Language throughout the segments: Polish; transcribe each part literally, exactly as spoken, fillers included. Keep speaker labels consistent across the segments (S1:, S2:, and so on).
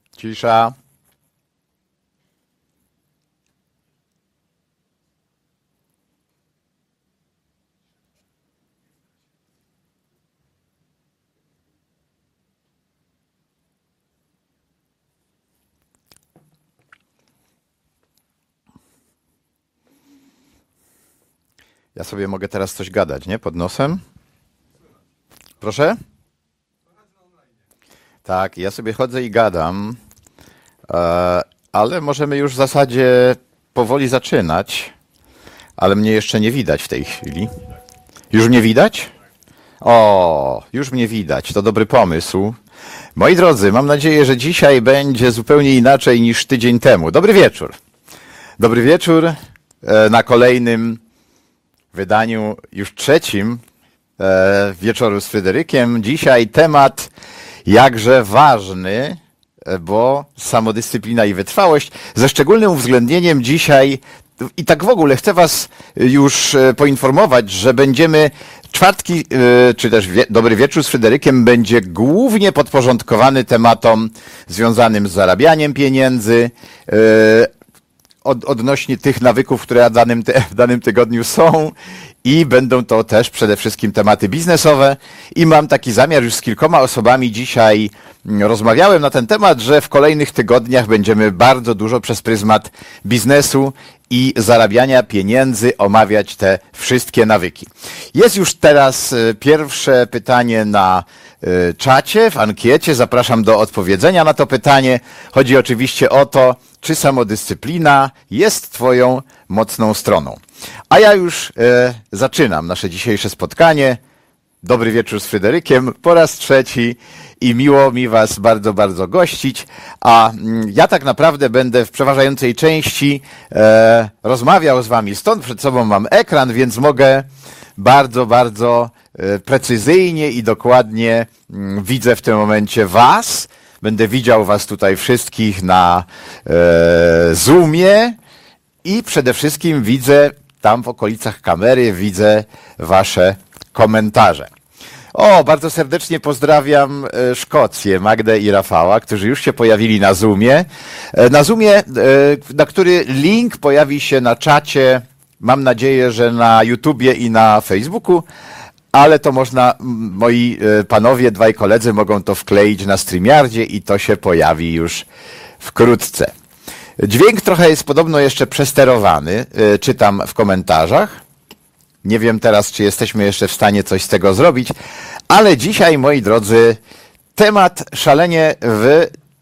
S1: Cisza. Ja sobie mogę teraz coś gadać, nie? Pod nosem. Proszę? Tak, ja sobie chodzę i gadam, e, ale możemy już w zasadzie powoli zaczynać, ale mnie jeszcze nie widać w tej chwili. Już mnie widać? O, już mnie widać, to dobry pomysł. Moi drodzy, mam nadzieję, że dzisiaj będzie zupełnie inaczej niż tydzień temu. Dobry wieczór. Dobry wieczór e, na kolejnym wydaniu, już trzecim e, Wieczoru z Fryderykiem. Dzisiaj temat jakże ważny, bo samodyscyplina i wytrwałość, ze szczególnym uwzględnieniem dzisiaj, i tak w ogóle chcę was już poinformować, że będziemy czwartki, czy też wie, Dobry Wieczór z Fryderykiem będzie głównie podporządkowany tematom związanym z zarabianiem pieniędzy, od, odnośnie tych nawyków, które w danym, te, w danym tygodniu są, i będą to też przede wszystkim tematy biznesowe. I mam taki zamiar, już z kilkoma osobami dzisiaj rozmawiałem na ten temat, że w kolejnych tygodniach będziemy bardzo dużo przez pryzmat biznesu i zarabiania pieniędzy omawiać te wszystkie nawyki. Jest już teraz pierwsze pytanie na czacie, w ankiecie. Zapraszam do odpowiedzenia na to pytanie. Chodzi oczywiście o to, czy samodyscyplina jest twoją mocną stroną. A ja już e, zaczynam nasze dzisiejsze spotkanie. Dobry wieczór z Fryderykiem po raz trzeci i miło mi was bardzo, bardzo gościć. A mm, ja tak naprawdę będę w przeważającej części e, rozmawiał z wami. Stąd przed sobą mam ekran, więc mogę bardzo, bardzo e, precyzyjnie i dokładnie mm, widzę w tym momencie was. Będę widział was tutaj wszystkich na e, Zoomie i przede wszystkim widzę tam w okolicach kamery, widzę wasze komentarze. O, bardzo serdecznie pozdrawiam Szkocję, Magdę i Rafała, którzy już się pojawili na Zoomie. Na Zoomie, na który link pojawi się na czacie, mam nadzieję, że na YouTubie i na Facebooku, ale to można, moi panowie, dwaj koledzy mogą to wkleić na StreamYardzie i to się pojawi już wkrótce. Dźwięk trochę jest podobno jeszcze przesterowany, czytam w komentarzach. Nie wiem teraz, czy jesteśmy jeszcze w stanie coś z tego zrobić, ale dzisiaj, moi drodzy, temat szalenie w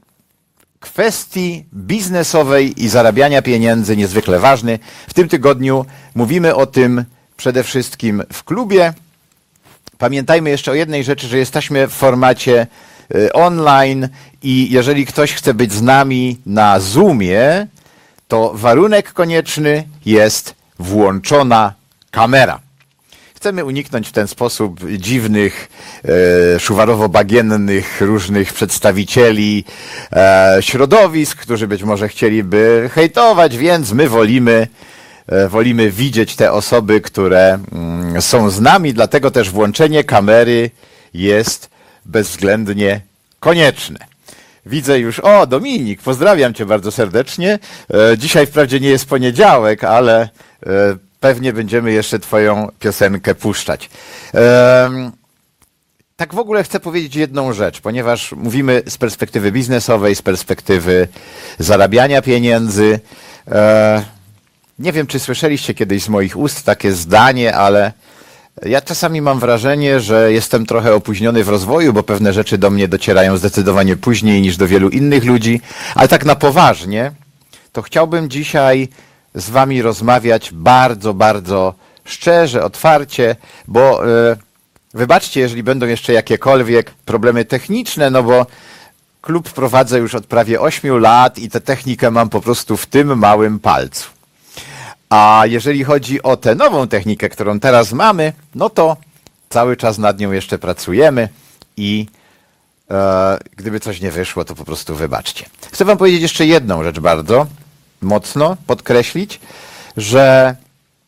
S1: kwestii biznesowej i zarabiania pieniędzy niezwykle ważny. W tym tygodniu mówimy o tym przede wszystkim w klubie. Pamiętajmy jeszcze o jednej rzeczy, że jesteśmy w formacie online i jeżeli ktoś chce być z nami na Zoomie, to warunek konieczny jest włączona kamera. Chcemy uniknąć w ten sposób dziwnych, e, szuwarowo-bagiennych różnych przedstawicieli e, środowisk, którzy być może chcieliby hejtować, więc my wolimy, e, wolimy widzieć te osoby, które mm, są z nami, dlatego też włączenie kamery jest bezwzględnie konieczne. Widzę już, o Dominik, pozdrawiam cię bardzo serdecznie. E, dzisiaj wprawdzie nie jest poniedziałek, ale e, pewnie będziemy jeszcze twoją piosenkę puszczać. E, tak w ogóle chcę powiedzieć jedną rzecz, ponieważ mówimy z perspektywy biznesowej, z perspektywy zarabiania pieniędzy. E, nie wiem, czy słyszeliście kiedyś z moich ust takie zdanie, ale ja czasami mam wrażenie, że jestem trochę opóźniony w rozwoju, bo pewne rzeczy do mnie docierają zdecydowanie później niż do wielu innych ludzi, ale tak na poważnie, to chciałbym dzisiaj z wami rozmawiać bardzo, bardzo szczerze, otwarcie, bo yy, wybaczcie, jeżeli będą jeszcze jakiekolwiek problemy techniczne, no bo klub prowadzę już od prawie ośmiu lat i tę technikę mam po prostu w tym małym palcu. A jeżeli chodzi o tę nową technikę, którą teraz mamy, no to cały czas nad nią jeszcze pracujemy i e, gdyby coś nie wyszło, to po prostu wybaczcie. Chcę wam powiedzieć jeszcze jedną rzecz bardzo mocno, podkreślić, że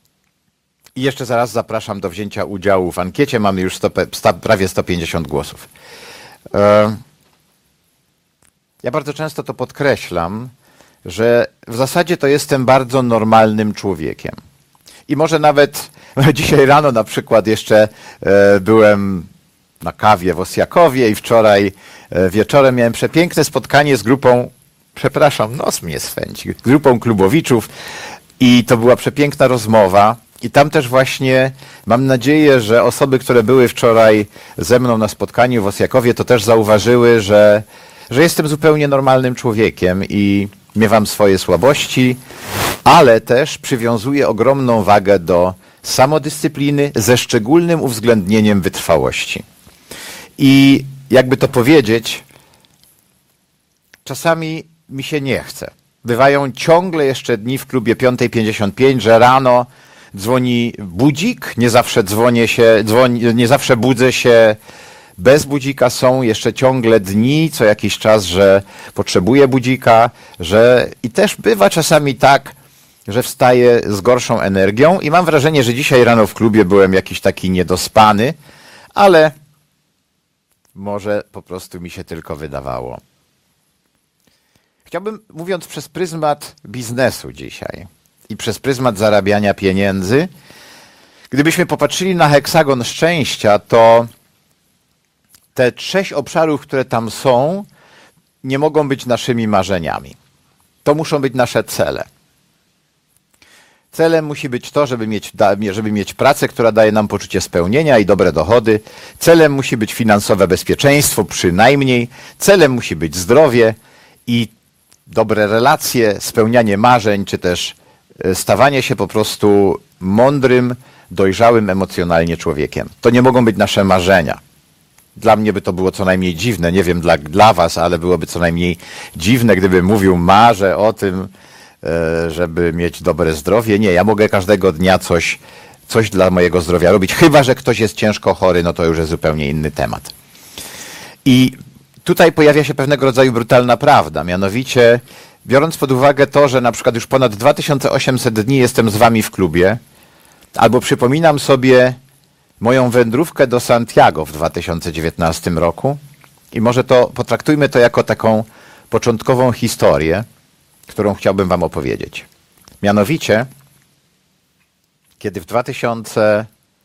S1: i jeszcze zaraz zapraszam do wzięcia udziału w ankiecie. Mamy już sto, sto, prawie sto pięćdziesiąt głosów. E, ja bardzo często to podkreślam, że w zasadzie to jestem bardzo normalnym człowiekiem. I może nawet dzisiaj rano na przykład jeszcze e, byłem na kawie w Osjakowie i wczoraj e, wieczorem miałem przepiękne spotkanie z grupą, przepraszam, nos mnie swędzi, grupą klubowiczów i to była przepiękna rozmowa. I tam też właśnie mam nadzieję, że osoby, które były wczoraj ze mną na spotkaniu w Osjakowie, to też zauważyły, że, że jestem zupełnie normalnym człowiekiem i miewam swoje słabości, ale też przywiązuję ogromną wagę do samodyscypliny ze szczególnym uwzględnieniem wytrwałości. I jakby to powiedzieć, czasami mi się nie chce. Bywają ciągle jeszcze dni w klubie piąta pięćdziesiąt pięć, że rano dzwoni budzik, nie zawsze dzwonię się, dzwoni, nie zawsze budzę się bez budzika, są jeszcze ciągle dni, co jakiś czas, że potrzebuję budzika, że i też bywa czasami tak, że wstaję z gorszą energią i mam wrażenie, że dzisiaj rano w klubie byłem jakiś taki niedospany, ale może po prostu mi się tylko wydawało. Chciałbym, mówiąc przez pryzmat biznesu dzisiaj i przez pryzmat zarabiania pieniędzy, gdybyśmy popatrzyli na heksagon szczęścia, to te sześć obszarów, które tam są, nie mogą być naszymi marzeniami. To muszą być nasze cele. Celem musi być to, żeby mieć, żeby mieć pracę, która daje nam poczucie spełnienia i dobre dochody. Celem musi być finansowe bezpieczeństwo przynajmniej. Celem musi być zdrowie i dobre relacje, spełnianie marzeń, czy też stawanie się po prostu mądrym, dojrzałym emocjonalnie człowiekiem. To nie mogą być nasze marzenia. Dla mnie by to było co najmniej dziwne, nie wiem dla, dla was, ale byłoby co najmniej dziwne, gdybym mówił, marzę o tym, żeby mieć dobre zdrowie. Nie, ja mogę każdego dnia coś, coś dla mojego zdrowia robić, chyba że ktoś jest ciężko chory, no to już jest zupełnie inny temat. I tutaj pojawia się pewnego rodzaju brutalna prawda, mianowicie biorąc pod uwagę to, że na przykład już ponad dwa tysiące osiemset dni jestem z wami w klubie, albo przypominam sobie moją wędrówkę do Santiago w dwa tysiące dziewiętnastym roku i może to potraktujmy to jako taką początkową historię, którą chciałbym wam opowiedzieć. Mianowicie, kiedy w dwa tysiące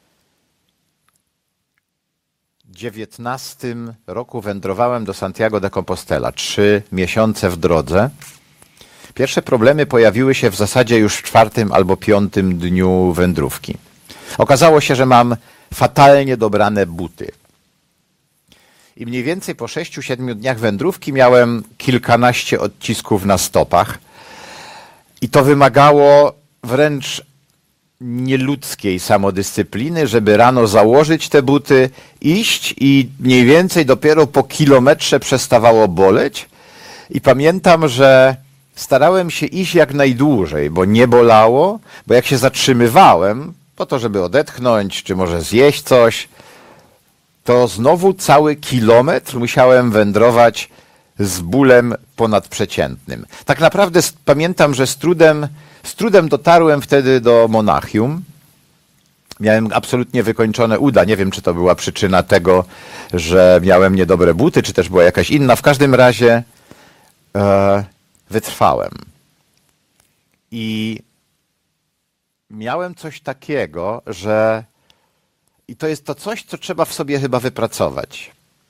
S1: dziewiętnastym roku wędrowałem do Santiago de Compostela, trzy miesiące w drodze, pierwsze problemy pojawiły się w zasadzie już w czwartym albo piątym dniu wędrówki. Okazało się, że mam fatalnie dobrane buty. I mniej więcej po sześciu, siedmiu dniach wędrówki miałem kilkanaście odcisków na stopach. I to wymagało wręcz nieludzkiej samodyscypliny, żeby rano założyć te buty, iść i mniej więcej dopiero po kilometrze przestawało boleć. I pamiętam, że starałem się iść jak najdłużej, bo nie bolało, bo jak się zatrzymywałem, po to, żeby odetchnąć, czy może zjeść coś, to znowu cały kilometr musiałem wędrować z bólem ponadprzeciętnym. Tak naprawdę pamiętam, że z trudem, z trudem dotarłem wtedy do Monachium. Miałem absolutnie wykończone uda. Nie wiem, czy to była przyczyna tego, że miałem niedobre buty, czy też była jakaś inna. W każdym razie e, wytrwałem. I miałem coś takiego, że i to jest to coś, co trzeba w sobie chyba wypracować.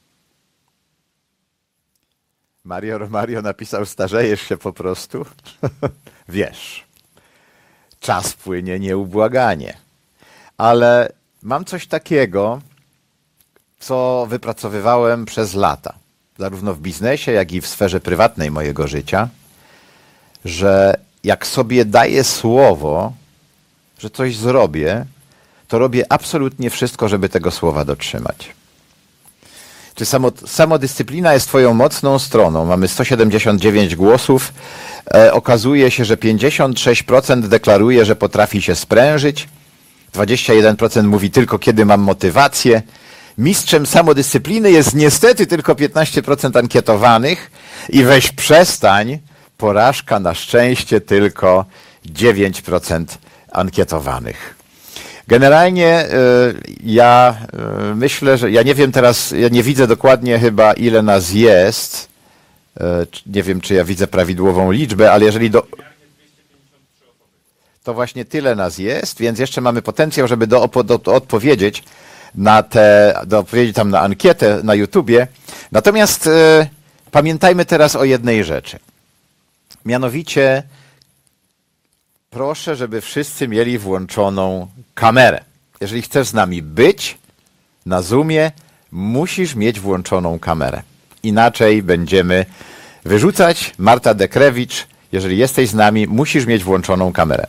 S1: Mario Mario napisał, starzejesz się po prostu. Wiesz, czas płynie nieubłaganie. Ale mam coś takiego, co wypracowywałem przez lata, zarówno w biznesie, jak i w sferze prywatnej mojego życia, że jak sobie daję słowo, że coś zrobię, to robię absolutnie wszystko, żeby tego słowa dotrzymać. Czy samo, samodyscyplina jest twoją mocną stroną? Mamy sto siedemdziesiąt dziewięć głosów. E, okazuje się, że pięćdziesiąt sześć procent deklaruje, że potrafi się sprężyć. dwadzieścia jeden procent mówi tylko, kiedy mam motywację. Mistrzem samodyscypliny jest niestety tylko piętnaście procent ankietowanych. I weź przestań, porażka na szczęście tylko dziewięć procent ankietowanych. Generalnie y, ja y, myślę, że ja nie wiem teraz, ja nie widzę dokładnie chyba ile nas jest, E, czy- Nie wiem, czy ja widzę prawidłową liczbę, ale jeżeli do... To właśnie tyle nas jest, więc jeszcze mamy potencjał, żeby do, do, do odpowiedzieć na te, do odpowiedzieć tam na ankietę na YouTubie. Natomiast e, pamiętajmy teraz o jednej rzeczy. Mianowicie proszę, żeby wszyscy mieli włączoną kamerę. Jeżeli chcesz z nami być na Zoomie, musisz mieć włączoną kamerę. Inaczej będziemy wyrzucać. Marta Dekrewicz, jeżeli jesteś z nami, musisz mieć włączoną kamerę.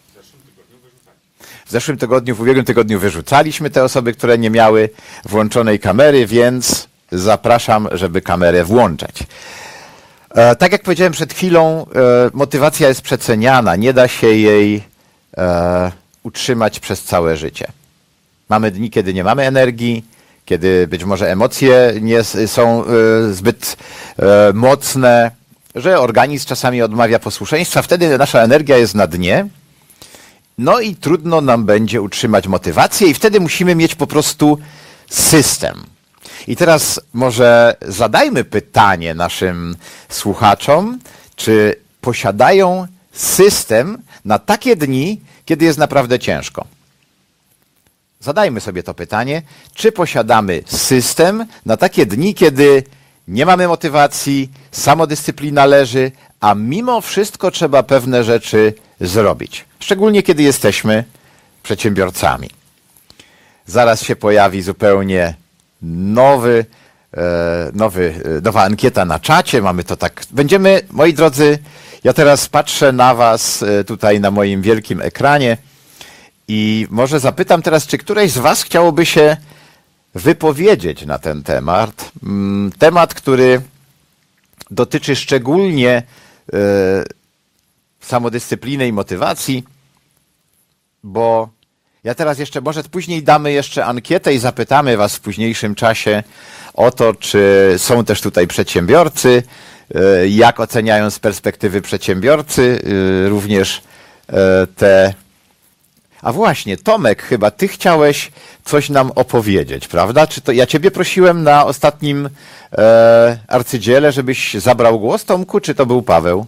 S1: W zeszłym tygodniu, w ubiegłym tygodniu wyrzucaliśmy te osoby, które nie miały włączonej kamery, więc zapraszam, żeby kamerę włączać. E, tak jak powiedziałem przed chwilą, e, motywacja jest przeceniana. Nie da się jej e, utrzymać przez całe życie. Mamy dni, kiedy nie mamy energii, kiedy być może emocje nie s- są e, zbyt e, mocne, że organizm czasami odmawia posłuszeństwa. Wtedy nasza energia jest na dnie. No i trudno nam będzie utrzymać motywację i wtedy musimy mieć po prostu system. I teraz może zadajmy pytanie naszym słuchaczom, czy posiadają system na takie dni, kiedy jest naprawdę ciężko. Zadajmy sobie to pytanie, czy posiadamy system na takie dni, kiedy nie mamy motywacji, samodyscyplina leży, a mimo wszystko trzeba pewne rzeczy zrobić. Szczególnie kiedy jesteśmy przedsiębiorcami. Zaraz się pojawi zupełnie nowy, e, nowy, e, nowa ankieta na czacie. Mamy to tak. Będziemy, moi drodzy, ja teraz patrzę na was e, tutaj na moim wielkim ekranie i może zapytam teraz, czy któreś z was chciałoby się wypowiedzieć na ten temat. Mm, Temat, który dotyczy szczególnie e, samodyscypliny i motywacji, bo ja teraz jeszcze, może później damy jeszcze ankietę i zapytamy was w późniejszym czasie o to, czy są też tutaj przedsiębiorcy, e, jak oceniają z perspektywy przedsiębiorcy e, również e, te... A właśnie, Tomek, chyba ty chciałeś coś nam opowiedzieć, prawda? Czy to ja ciebie prosiłem na ostatnim e, arcydziele, żebyś zabrał głos, Tomku, czy to był Paweł?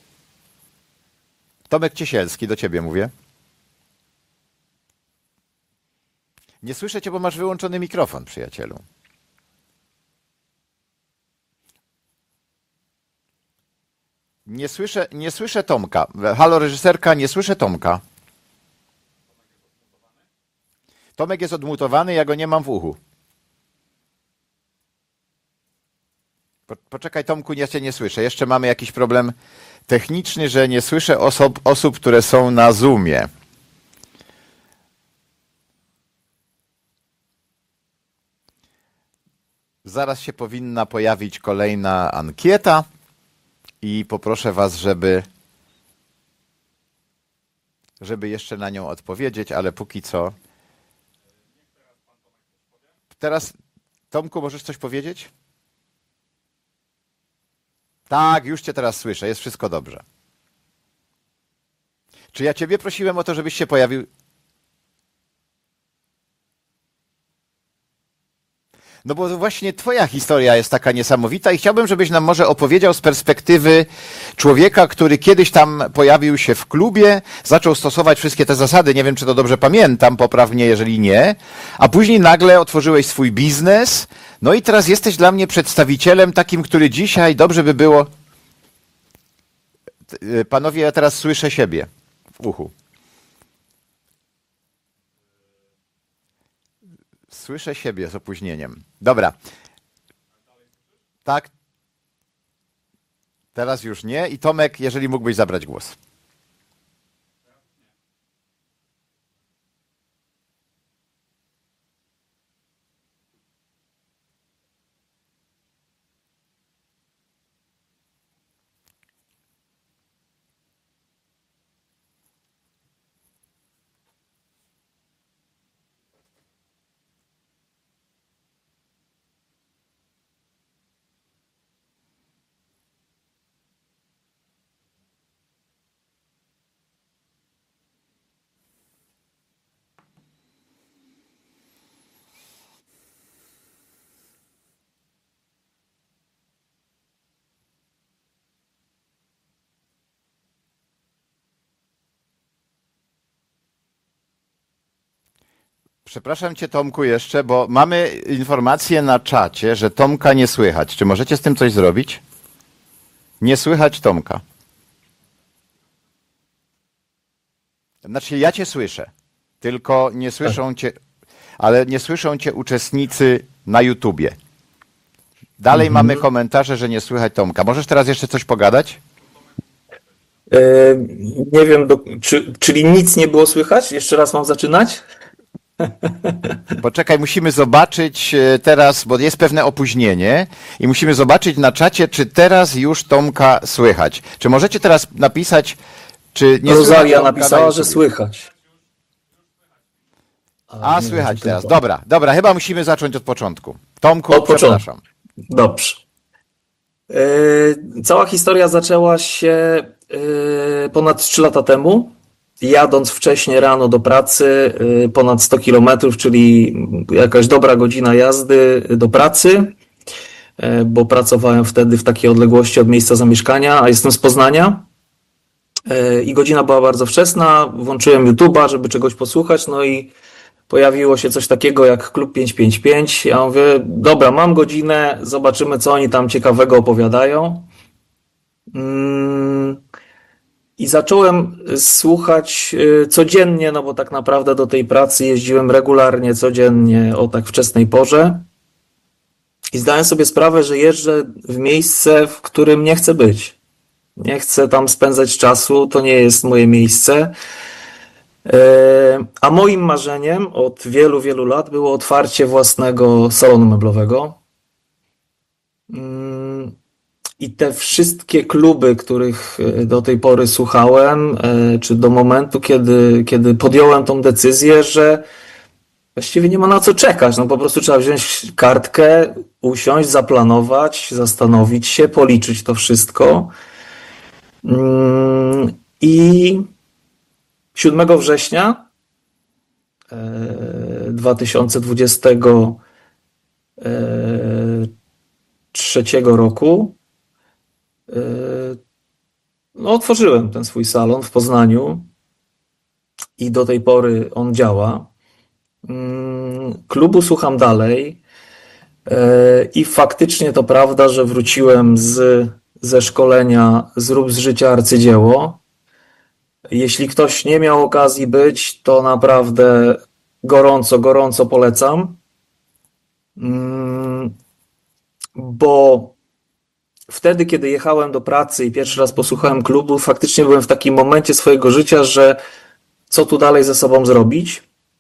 S1: Tomek Ciesielski, do ciebie mówię. Nie słyszę cię, bo masz wyłączony mikrofon, przyjacielu. Nie słyszę, nie słyszę Tomka. Halo, reżyserka, nie słyszę Tomka. Tomek jest odmutowany, ja go nie mam w uchu. Po, poczekaj, Tomku, ja cię nie słyszę. Jeszcze mamy jakiś problem techniczny, że nie słyszę osób, osób, które są na Zoomie. Zaraz się powinna pojawić kolejna ankieta i poproszę was, żeby, żeby jeszcze na nią odpowiedzieć, ale póki co... Teraz, Tomku, możesz coś powiedzieć? Tak, już cię teraz słyszę, jest wszystko dobrze. Czy ja ciebie prosiłem o to, żebyś się pojawił? No bo właśnie twoja historia jest taka niesamowita i chciałbym, żebyś nam może opowiedział z perspektywy człowieka, który kiedyś tam pojawił się w klubie, zaczął stosować wszystkie te zasady, nie wiem, czy to dobrze pamiętam, poprawnie, jeżeli nie, a później nagle otworzyłeś swój biznes, no i teraz jesteś dla mnie przedstawicielem takim, który dzisiaj dobrze by było... Panowie, ja teraz słyszę siebie w uchu. Słyszę siebie z opóźnieniem. Dobra. Tak. Teraz już nie. I Tomek, jeżeli mógłbyś zabrać głos. Przepraszam cię, Tomku, jeszcze, bo mamy informację na czacie, że Tomka nie słychać. Czy możecie z tym coś zrobić? Nie słychać Tomka. Znaczy, ja cię słyszę, tylko nie słyszą cię, ale nie słyszą cię uczestnicy na YouTubie. Dalej mhm. mamy komentarze, że nie słychać Tomka. Możesz teraz jeszcze coś pogadać?
S2: E, nie wiem, do, czy, czyli nic nie było słychać? Jeszcze raz mam zaczynać?
S1: Poczekaj, musimy zobaczyć teraz, bo jest pewne opóźnienie i musimy zobaczyć na czacie, czy teraz już Tomka słychać. Czy możecie teraz napisać, czy nie
S2: Rosalia napisała, że słychać.
S1: A, A słychać teraz. To. Dobra, dobra, chyba musimy zacząć od początku. Tomku,
S2: od
S1: przepraszam.
S2: Początku. Dobrze. Yy, cała historia zaczęła się yy, ponad trzy lata temu. Jadąc wcześnie rano do pracy, yy, ponad sto kilometrów, czyli jakaś dobra godzina jazdy do pracy, yy, bo pracowałem wtedy w takiej odległości od miejsca zamieszkania, a jestem z Poznania. I godzina była bardzo wczesna, włączyłem YouTube'a, żeby czegoś posłuchać, no i pojawiło się coś takiego jak Klub pięć pięć pięć. Ja mówię, dobra, mam godzinę, zobaczymy, co oni tam ciekawego opowiadają. I zacząłem słuchać codziennie, no bo tak naprawdę do tej pracy jeździłem regularnie, codziennie o tak wczesnej porze. I zdałem sobie sprawę, że jeżdżę w miejsce, w którym nie chcę być. Nie chcę tam spędzać czasu, to nie jest moje miejsce. A moim marzeniem od wielu, wielu lat było otwarcie własnego salonu meblowego. I te wszystkie kluby, których do tej pory słuchałem, czy do momentu, kiedy, kiedy podjąłem tą decyzję, że właściwie nie ma na co czekać. No po prostu trzeba wziąć kartkę, usiąść, zaplanować, zastanowić się, policzyć to wszystko. I siódmego września dwa tysiące dwudziestego trzeciego roku no, otworzyłem ten swój salon w Poznaniu i do tej pory on działa. Klubu słucham dalej i faktycznie to prawda, że wróciłem z ze szkolenia Zrób z życia arcydzieło. Jeśli ktoś nie miał okazji być, to naprawdę gorąco, gorąco polecam, bo wtedy, kiedy jechałem do pracy i pierwszy raz posłuchałem klubu, faktycznie byłem w takim momencie swojego życia, że co tu dalej ze sobą zrobić.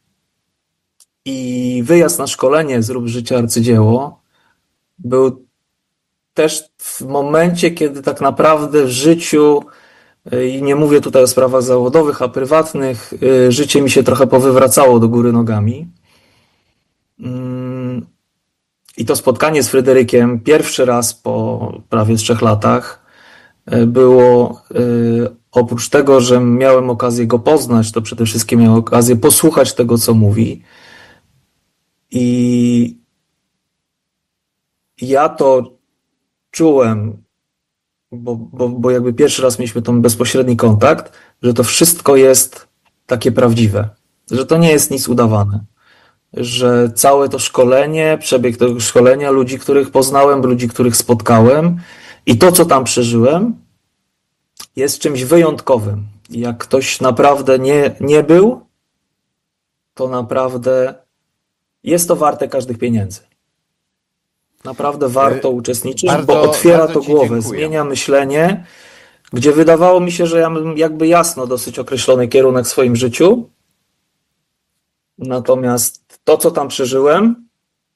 S2: I wyjazd na szkolenie Zrób z życia arcydzieło był też w momencie, kiedy tak naprawdę w życiu, i nie mówię tutaj o sprawach zawodowych, a prywatnych, życie mi się trochę powywracało do góry nogami. I to spotkanie z Fryderykiem pierwszy raz po prawie trzech latach było, oprócz tego, że miałem okazję go poznać, to przede wszystkim miałem okazję posłuchać tego, co mówi. I ja to czułem, bo, bo, bo jakby pierwszy raz mieliśmy ten bezpośredni kontakt, że to wszystko jest takie prawdziwe, że to nie jest nic udawane, że całe to szkolenie, przebieg tego szkolenia, ludzi, których poznałem, ludzi, których spotkałem i to, co tam przeżyłem, jest czymś wyjątkowym. Jak ktoś naprawdę nie, nie był, to naprawdę jest to warte każdych pieniędzy. Naprawdę warto uczestniczyć, bardzo, bo otwiera to głowę, dziękuję. Zmienia myślenie, gdzie wydawało mi się, że ja mam jakby jasno dosyć określony kierunek w swoim życiu. Natomiast to, co tam przeżyłem,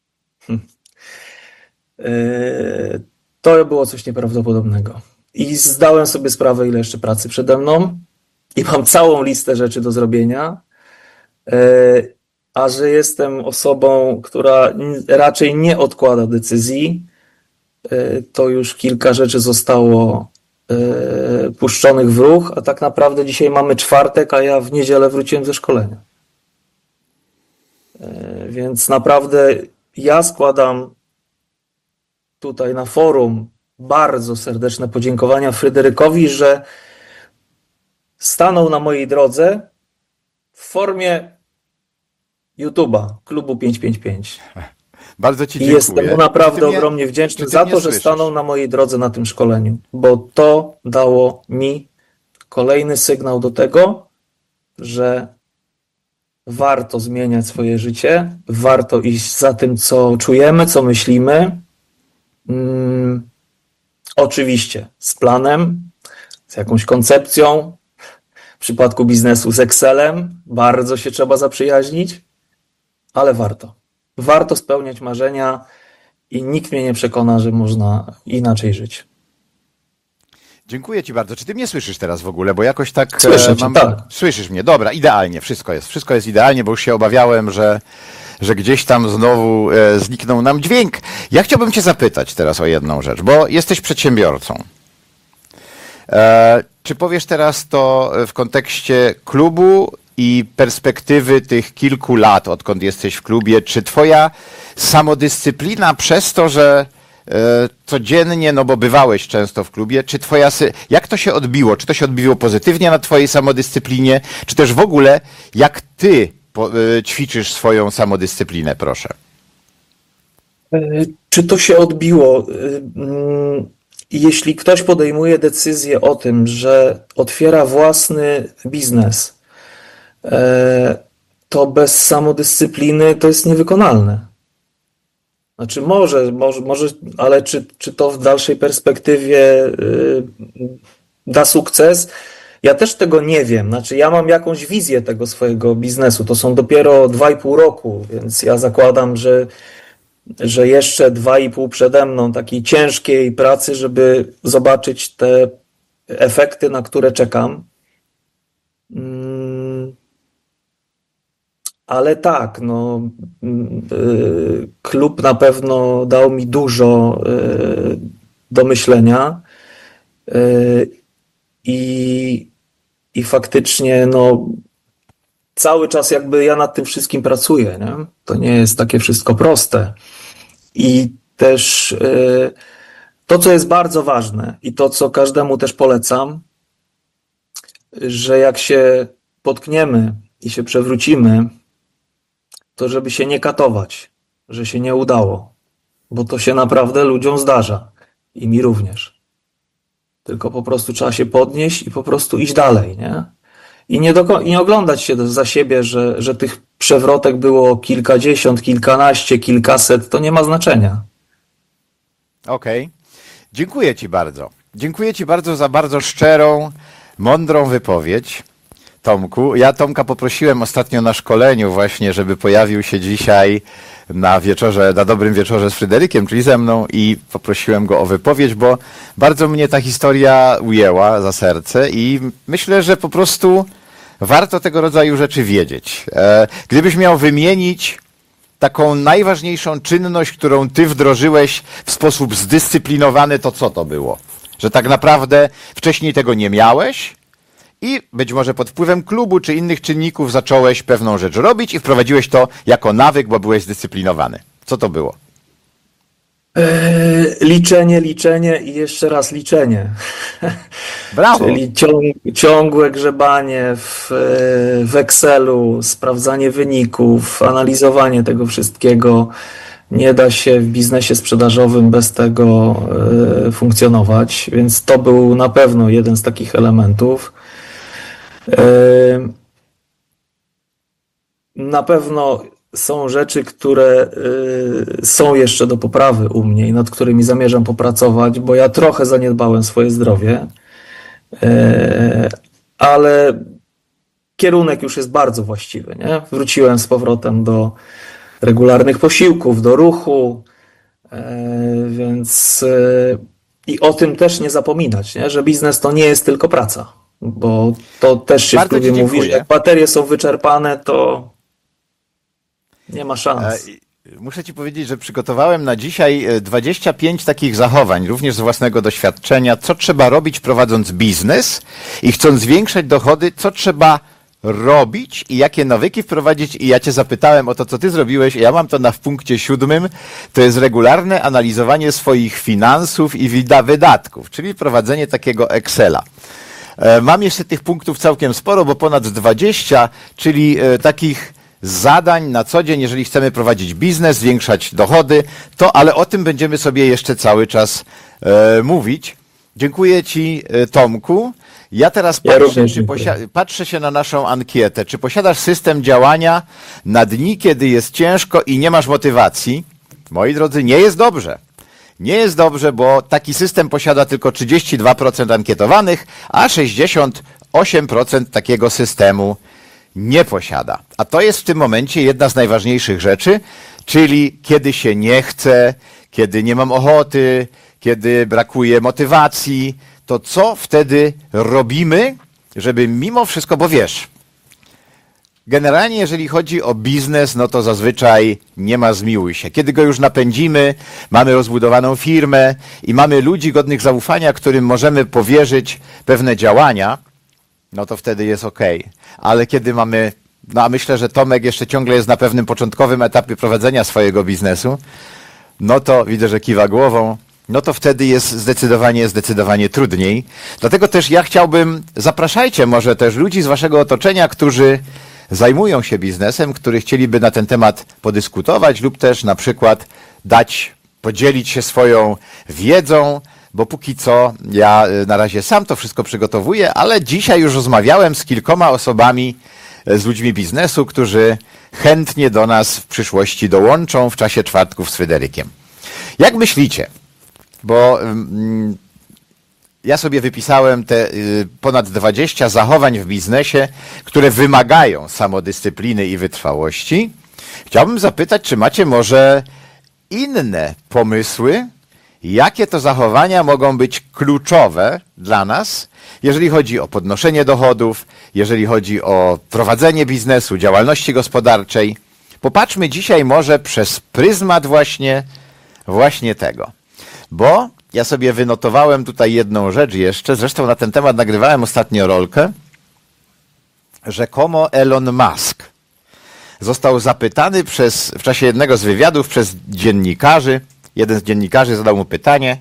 S2: to było coś nieprawdopodobnego. I zdałem sobie sprawę, ile jeszcze pracy przede mną i mam całą listę rzeczy do zrobienia. A że jestem osobą, która raczej nie odkłada decyzji, to już kilka rzeczy zostało puszczonych w ruch, a tak naprawdę dzisiaj mamy czwartek, a ja w niedzielę wróciłem ze szkolenia. Więc naprawdę ja składam tutaj na forum bardzo serdeczne podziękowania Fryderykowi, że stanął na mojej drodze w formie YouTube'a, Klubu pięćset pięćdziesiąt pięć.
S1: Bardzo Ci
S2: I
S1: dziękuję.
S2: jestem mu naprawdę
S1: Czy ty mnie-
S2: ogromnie
S1: czy
S2: wdzięczny
S1: ty
S2: za
S1: mnie
S2: to, że
S1: słyszysz?
S2: stanął na mojej drodze na tym szkoleniu, bo to dało mi kolejny sygnał do tego, że warto zmieniać swoje życie, warto iść za tym, co czujemy, co myślimy. Mm, oczywiście z planem, z jakąś koncepcją. W przypadku biznesu z Excelem bardzo się trzeba zaprzyjaźnić, ale warto. Warto spełniać marzenia i nikt mnie nie przekona, że można inaczej żyć.
S1: Dziękuję Ci bardzo. Czy Ty mnie słyszysz teraz w ogóle? Bo jakoś tak... e,
S2: Słyszę cię, tak.
S1: Słyszysz mnie, dobra, idealnie, wszystko jest. Wszystko jest idealnie, bo już się obawiałem, że, że gdzieś tam znowu e, zniknął nam dźwięk. Ja chciałbym Cię zapytać teraz o jedną rzecz, bo jesteś przedsiębiorcą. E, czy powiesz teraz to w kontekście klubu i perspektywy tych kilku lat, odkąd jesteś w klubie? Czy Twoja samodyscyplina przez to, że e, codziennie, no bo bywałeś często w klubie, czy twoja, sy- jak to się odbiło? Czy to się odbiło pozytywnie na twojej samodyscyplinie? Czy też w ogóle, jak ty po, e, ćwiczysz swoją samodyscyplinę, proszę?
S2: Czy to się odbiło? Mm, Jeśli ktoś podejmuje decyzję o tym, że otwiera własny biznes, e, to bez samodyscypliny to jest niewykonalne. Znaczy może, może, może, ale czy, czy to w dalszej perspektywie y, da sukces? Ja też tego nie wiem. Znaczy ja mam jakąś wizję tego swojego biznesu. To są dopiero dwa i pół roku, więc ja zakładam, że, że jeszcze dwa i pół przede mną takiej ciężkiej pracy, żeby zobaczyć te efekty, na które czekam. Mm, Ale tak, no, y, klub na pewno dał mi dużo y, do myślenia y, i, i faktycznie no, cały czas jakby ja nad tym wszystkim pracuję, nie? To nie jest takie wszystko proste. I też y, to, co jest bardzo ważne i to, co każdemu też polecam, że jak się potkniemy i się przewrócimy, to żeby się nie katować, że się nie udało, bo to się naprawdę ludziom zdarza i mi również. Tylko po prostu trzeba się podnieść i po prostu iść dalej, nie? I nie, doko- i nie oglądać się za siebie, że, że tych przewrotek było kilkadziesiąt, kilkanaście, kilkaset, to nie ma znaczenia.
S1: Okej. Dziękuję Ci bardzo. Dziękuję Ci bardzo za bardzo szczerą, mądrą wypowiedź. Tomku, ja Tomka poprosiłem ostatnio na szkoleniu właśnie, żeby pojawił się dzisiaj na wieczorze, na dobrym wieczorze z Fryderykiem, czyli ze mną, i poprosiłem go o wypowiedź, bo bardzo mnie ta historia ujęła za serce i myślę, że po prostu warto tego rodzaju rzeczy wiedzieć. E, Gdybyś miał wymienić taką najważniejszą czynność, którą ty wdrożyłeś w sposób zdyscyplinowany, to co to było? Że tak naprawdę wcześniej tego nie miałeś, i być może pod wpływem klubu czy innych czynników zacząłeś pewną rzecz robić i wprowadziłeś to jako nawyk, bo byłeś zdyscyplinowany. Co to było?
S2: Eee, liczenie, liczenie i jeszcze raz liczenie.
S1: Brawo!
S2: Czyli ciąg, ciągłe grzebanie w, w Excelu, sprawdzanie wyników, analizowanie tego wszystkiego. Nie da się w biznesie sprzedażowym bez tego e, funkcjonować, więc to był na pewno jeden z takich elementów. E, na pewno są rzeczy, które y, są jeszcze do poprawy u mnie i nad którymi zamierzam popracować, bo ja trochę zaniedbałem swoje zdrowie, y, ale kierunek już jest bardzo właściwy, nie? Wróciłem z powrotem do regularnych posiłków, do ruchu, y, więc y, i o tym też nie zapominać, nie? Że biznes to nie jest tylko praca, bo to też się
S1: Bardzo
S2: w klubie
S1: ci
S2: mówi, że
S1: dziękuję.
S2: jak baterie są wyczerpane, to nie ma
S1: E,
S2: szans.
S1: i Muszę ci powiedzieć, że przygotowałem na dzisiaj e, dwadzieścia pięć takich zachowań, również z własnego doświadczenia, co trzeba robić prowadząc biznes i chcąc zwiększać dochody, co trzeba robić i jakie nawyki wprowadzić. I ja cię zapytałem o to, co ty zrobiłeś, i ja mam to na w punkcie siódmym, to jest regularne analizowanie swoich finansów i wida- wydatków, czyli prowadzenie takiego Excela. E, Mam jeszcze tych punktów całkiem sporo, bo ponad dwadzieścia, czyli e, takich zadań na co dzień, jeżeli chcemy prowadzić biznes, zwiększać dochody, to ale o tym będziemy sobie jeszcze cały czas e, mówić. Dziękuję Ci, e, Tomku. Ja teraz
S2: Ja
S1: patrzę,
S2: również
S1: czy
S2: dziękuję.
S1: posia- patrzę się na naszą ankietę. Czy posiadasz system działania na dni, kiedy jest ciężko i nie masz motywacji? Moi drodzy, nie jest dobrze. Nie jest dobrze, bo taki system posiada tylko trzydzieści dwa procent ankietowanych, a sześćdziesiąt osiem procent takiego systemu nie posiada. A to jest w tym momencie jedna z najważniejszych rzeczy, czyli kiedy się nie chce, kiedy nie mam ochoty, kiedy brakuje motywacji, to co wtedy robimy, żeby mimo wszystko, bo wiesz, generalnie jeżeli chodzi o biznes, no to zazwyczaj nie ma zmiłuj się. Kiedy go już napędzimy, mamy rozbudowaną firmę i mamy ludzi godnych zaufania, którym możemy powierzyć pewne działania, no to wtedy jest ok. Ale kiedy mamy, no a myślę, że Tomek jeszcze ciągle jest na pewnym początkowym etapie prowadzenia swojego biznesu, no to widzę, że kiwa głową, no to wtedy jest zdecydowanie, zdecydowanie trudniej. Dlatego też ja chciałbym, zapraszajcie może też ludzi z waszego otoczenia, którzy zajmują się biznesem, którzy chcieliby na ten temat podyskutować lub też na przykład dać, podzielić się swoją wiedzą, bo póki co ja y, na razie sam to wszystko przygotowuję, ale dzisiaj już rozmawiałem z kilkoma osobami, y, z ludźmi biznesu, którzy chętnie do nas w przyszłości dołączą w czasie czwartków z Fryderykiem. Jak myślicie? Bo mm, ja sobie wypisałem te y, ponad dwadzieścia zachowań w biznesie, które wymagają samodyscypliny i wytrwałości. Chciałbym zapytać, czy macie może inne pomysły, jakie to zachowania mogą być kluczowe dla nas, jeżeli chodzi o podnoszenie dochodów, jeżeli chodzi o prowadzenie biznesu, działalności gospodarczej. Popatrzmy dzisiaj może przez pryzmat właśnie, właśnie tego. Bo ja sobie wynotowałem tutaj jedną rzecz jeszcze, zresztą na ten temat nagrywałem ostatnio rolkę. Rzekomo Elon Musk został zapytany przez, w czasie jednego z wywiadów przez dziennikarzy. Jeden z dziennikarzy zadał mu pytanie,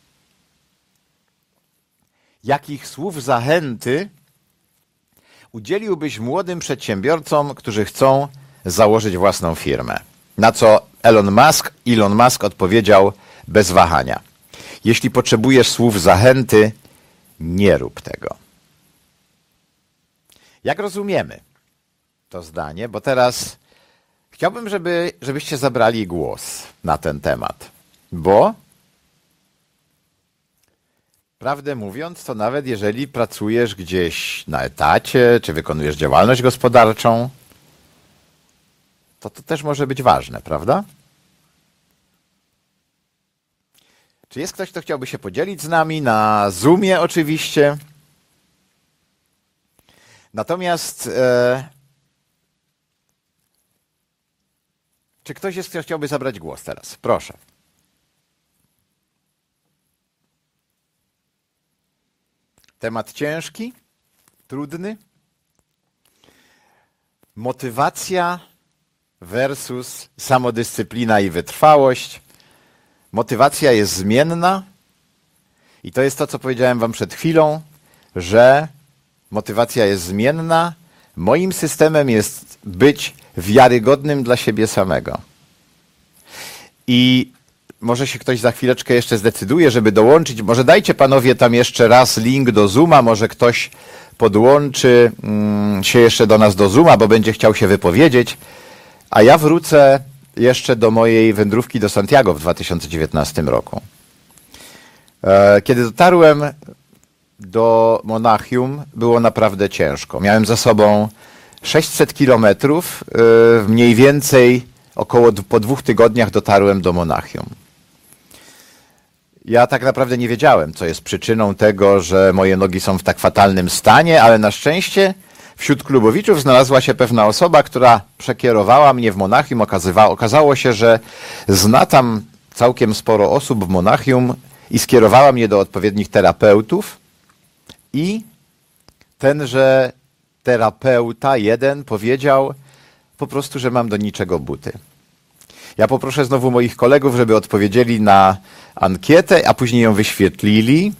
S1: jakich słów zachęty udzieliłbyś młodym przedsiębiorcom, którzy chcą założyć własną firmę? Na co Elon Musk, Elon Musk odpowiedział bez wahania. Jeśli potrzebujesz słów zachęty, nie rób tego. Jak rozumiemy to zdanie? Bo teraz chciałbym, żeby, żebyście zabrali głos na ten temat. Bo prawdę mówiąc, to nawet jeżeli pracujesz gdzieś na etacie, czy wykonujesz działalność gospodarczą, to to też może być ważne, prawda? Czy jest ktoś, kto chciałby się podzielić z nami? Na Zoomie oczywiście. Natomiast e, czy ktoś jest, kto chciałby zabrać głos teraz? Proszę. Temat ciężki, trudny. Motywacja versus samodyscyplina i wytrwałość. Motywacja jest zmienna i to jest to, co powiedziałem wam przed chwilą, że motywacja jest zmienna. Moim systemem jest być wiarygodnym dla siebie samego. I może się ktoś za chwileczkę jeszcze zdecyduje, żeby dołączyć. Może dajcie panowie tam jeszcze raz link do Zooma, może ktoś podłączy mm, się jeszcze do nas do Zooma, bo będzie chciał się wypowiedzieć. A ja wrócę jeszcze do mojej wędrówki do Santiago w dwa tysiące dziewiętnastym roku. Kiedy dotarłem do Monachium, było naprawdę ciężko. Miałem za sobą sześćset kilometrów, mniej więcej około po dwóch tygodniach dotarłem do Monachium. Ja tak naprawdę nie wiedziałem, co jest przyczyną tego, że moje nogi są w tak fatalnym stanie, ale na szczęście wśród klubowiczów znalazła się pewna osoba, która przekierowała mnie w Monachium. Okazywa, okazało się, że zna tam całkiem sporo osób w Monachium i skierowała mnie do odpowiednich terapeutów. I tenże terapeuta, jeden, powiedział po prostu, że mam do niczego buty. Ja poproszę znowu moich kolegów, żeby odpowiedzieli na ankietę, a później ją wyświetlili.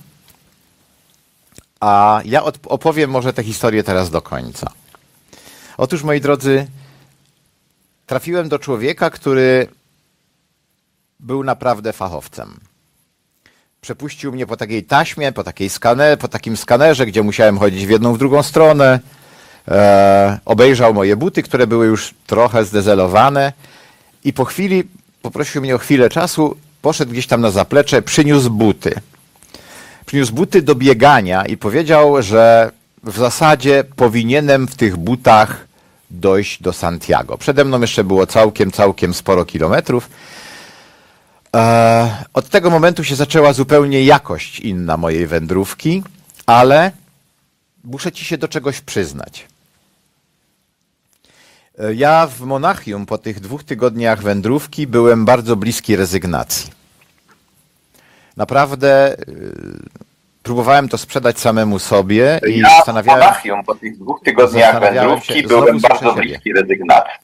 S1: A ja opowiem może tę historię teraz do końca. Otóż, moi drodzy, trafiłem do człowieka, który był naprawdę fachowcem. Przepuścił mnie po takiej taśmie, po, takiej skaner, po takim skanerze, gdzie musiałem chodzić w jedną, w drugą stronę. E, obejrzał moje buty, które były już trochę zdezelowane i po chwili, poprosił mnie o chwilę czasu, poszedł gdzieś tam na zaplecze, przyniósł buty. Przyniósł buty do biegania i powiedział, że w zasadzie powinienem w tych butach dojść do Santiago. Przede mną jeszcze było całkiem, całkiem sporo kilometrów. E, od tego momentu się zaczęła zupełnie jakość inna mojej wędrówki, ale muszę ci się do czegoś przyznać. E, ja w Monachium po tych dwóch tygodniach wędrówki byłem bardzo bliski rezygnacji. Naprawdę e, próbowałem to sprzedać samemu sobie i
S3: ja
S1: zastanawiałem,
S3: w Monachium po tych dwóch tygodniach
S1: zastanawiałem
S3: wędrówki
S1: się,
S3: byłem
S1: znowu słyszę
S3: bardzo
S1: siebie.
S3: bliski rezygnacji.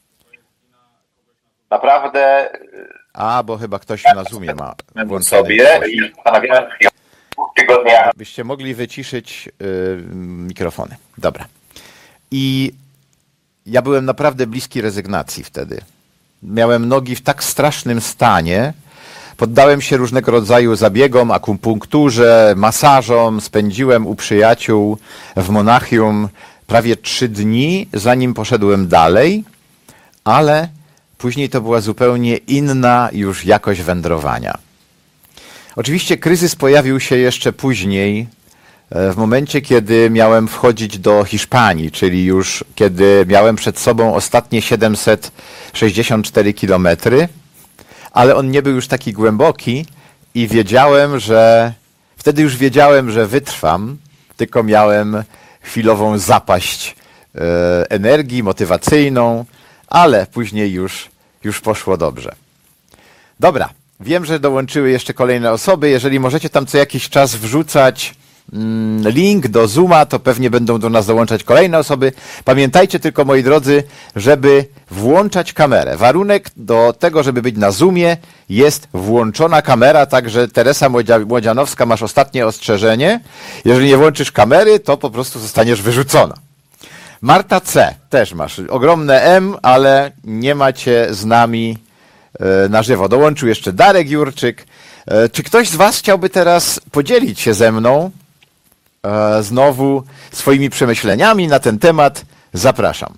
S3: Naprawdę
S1: A, bo chyba ktoś na Zoomie ma włączony
S3: sobie
S1: coś.
S3: i zastanawiałem się w dwóch tygodniach.
S1: Byście mogli wyciszyć y, mikrofony. Dobra. I ja byłem naprawdę bliski rezygnacji wtedy. Miałem nogi w tak strasznym stanie. Poddałem się różnego rodzaju zabiegom, akupunkturze, masażom. Spędziłem u przyjaciół w Monachium prawie trzy dni, zanim poszedłem dalej, ale później to była zupełnie inna już jakość wędrowania. Oczywiście kryzys pojawił się jeszcze później, w momencie, kiedy miałem wchodzić do Hiszpanii, czyli już kiedy miałem przed sobą ostatnie siedemset sześćdziesiąt cztery kilometry, ale on nie był już taki głęboki i wiedziałem, że wtedy już wiedziałem, że wytrwam, tylko miałem chwilową zapaść e, energii motywacyjną, ale później już, już poszło dobrze. Dobra, wiem, że dołączyły jeszcze kolejne osoby. Jeżeli możecie tam co jakiś czas wrzucać mm, link do Zooma, to pewnie będą do nas dołączać kolejne osoby. Pamiętajcie tylko, moi drodzy, żeby włączać kamerę. Warunek do tego, żeby być na Zoomie, jest włączona kamera, także Teresa Młodzia- Młodzianowska, masz ostatnie ostrzeżenie. Jeżeli nie włączysz kamery, to po prostu zostaniesz wyrzucona. Marta C. też masz ogromne M, ale nie macie z nami e, na żywo. Dołączył jeszcze Darek Jurczyk. E, czy ktoś z was chciałby teraz podzielić się ze mną e, znowu swoimi przemyśleniami na ten temat? Zapraszam.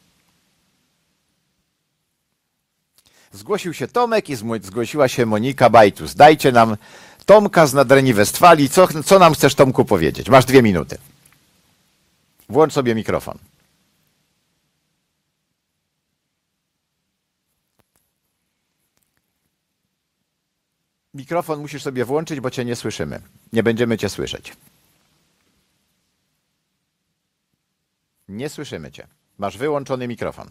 S1: Zgłosił się Tomek i zmo- zgłosiła się Monika Bajtus. Dajcie nam Tomka z Nadrenii Westfalii. Co, co nam chcesz, Tomku, powiedzieć? Masz dwie minuty. Włącz sobie mikrofon. Mikrofon musisz sobie włączyć, bo cię nie słyszymy. Nie będziemy cię słyszeć. Nie słyszymy cię. Masz wyłączony mikrofon.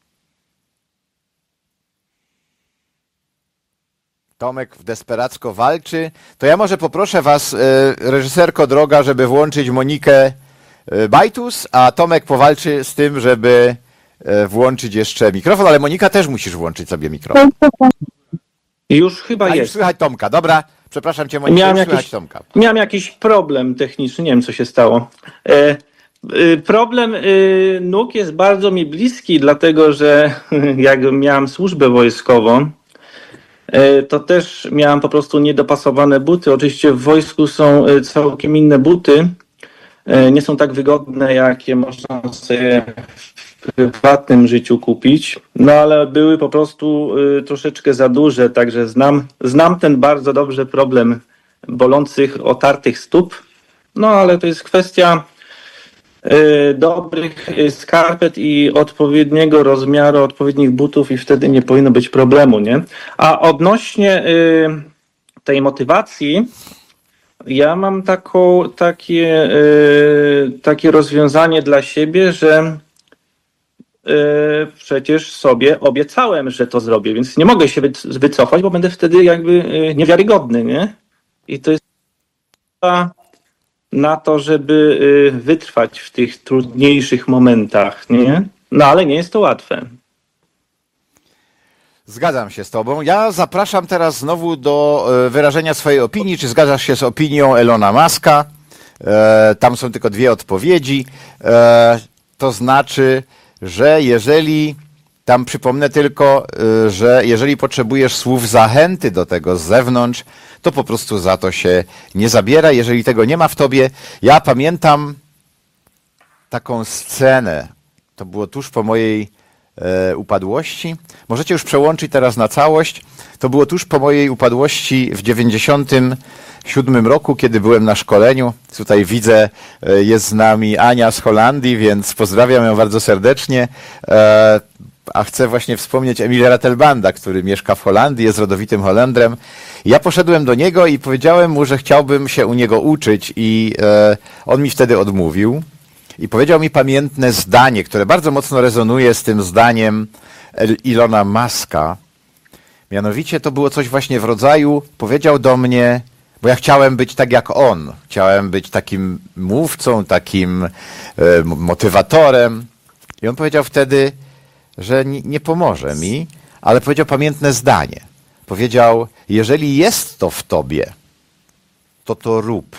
S1: Tomek desperacko walczy. To ja może poproszę was, e, reżyserko droga, żeby włączyć Monikę e, Bajtus, a Tomek powalczy z tym, żeby e, włączyć jeszcze mikrofon, ale Monika też musisz włączyć sobie mikrofon.
S4: Już chyba
S1: A już
S4: jest.
S1: słychać Tomka, dobra. Przepraszam cię, Monika,
S4: Miałem
S1: już słychać
S4: jakiś,
S1: Tomka.
S4: miałem jakiś problem techniczny, nie wiem co się stało. E, e, problem e, nóg jest bardzo mi bliski, dlatego że jak miałem służbę wojskową, e, to też miałem po prostu niedopasowane buty. Oczywiście w wojsku są e, całkiem inne buty. E, nie są tak wygodne, jakie można sobie w prywatnym życiu kupić, no ale były po prostu y, troszeczkę za duże, także znam, znam ten bardzo dobrze problem bolących, otartych stóp, no ale to jest kwestia y, dobrych y, skarpet i odpowiedniego rozmiaru, odpowiednich butów i wtedy nie powinno być problemu, nie? A odnośnie y, tej motywacji, ja mam taką, takie, y, takie rozwiązanie dla siebie, że Yy, przecież sobie obiecałem, że to zrobię, więc nie mogę się wyc- wycofać, bo będę wtedy jakby yy, niewiarygodny, nie? I to jest na to, żeby yy, wytrwać w tych trudniejszych momentach, nie? No ale nie jest to łatwe.
S1: Zgadzam się z tobą. Ja zapraszam teraz znowu do e, wyrażenia swojej opinii. Czy zgadzasz się z opinią Elona Muska? E, tam są tylko dwie odpowiedzi. E, to znaczy, że jeżeli Tam przypomnę tylko, y, że jeżeli potrzebujesz słów zachęty do tego z zewnątrz, to po prostu za to się nie zabiera. Jeżeli tego nie ma w tobie, ja pamiętam taką scenę, to było tuż po mojej e, upadłości. Możecie już przełączyć teraz na całość. To było tuż po mojej upadłości w dziewięćdziesiątym siódmym roku, kiedy byłem na szkoleniu. Tutaj widzę, e, jest z nami Ania z Holandii, więc pozdrawiam ją bardzo serdecznie. E, a chcę właśnie wspomnieć Emila Ratelbanda, który mieszka w Holandii, jest rodowitym Holendrem. Ja poszedłem do niego i powiedziałem mu, że chciałbym się u niego uczyć i e, on mi wtedy odmówił. I powiedział mi pamiętne zdanie, które bardzo mocno rezonuje z tym zdaniem Ilona Muska. Mianowicie to było coś właśnie w rodzaju, powiedział do mnie, bo ja chciałem być tak jak on. Chciałem być takim mówcą, takim e, motywatorem. I on powiedział wtedy, że nie, nie pomoże mi, ale powiedział pamiętne zdanie. Powiedział, jeżeli jest to w tobie, to to rób.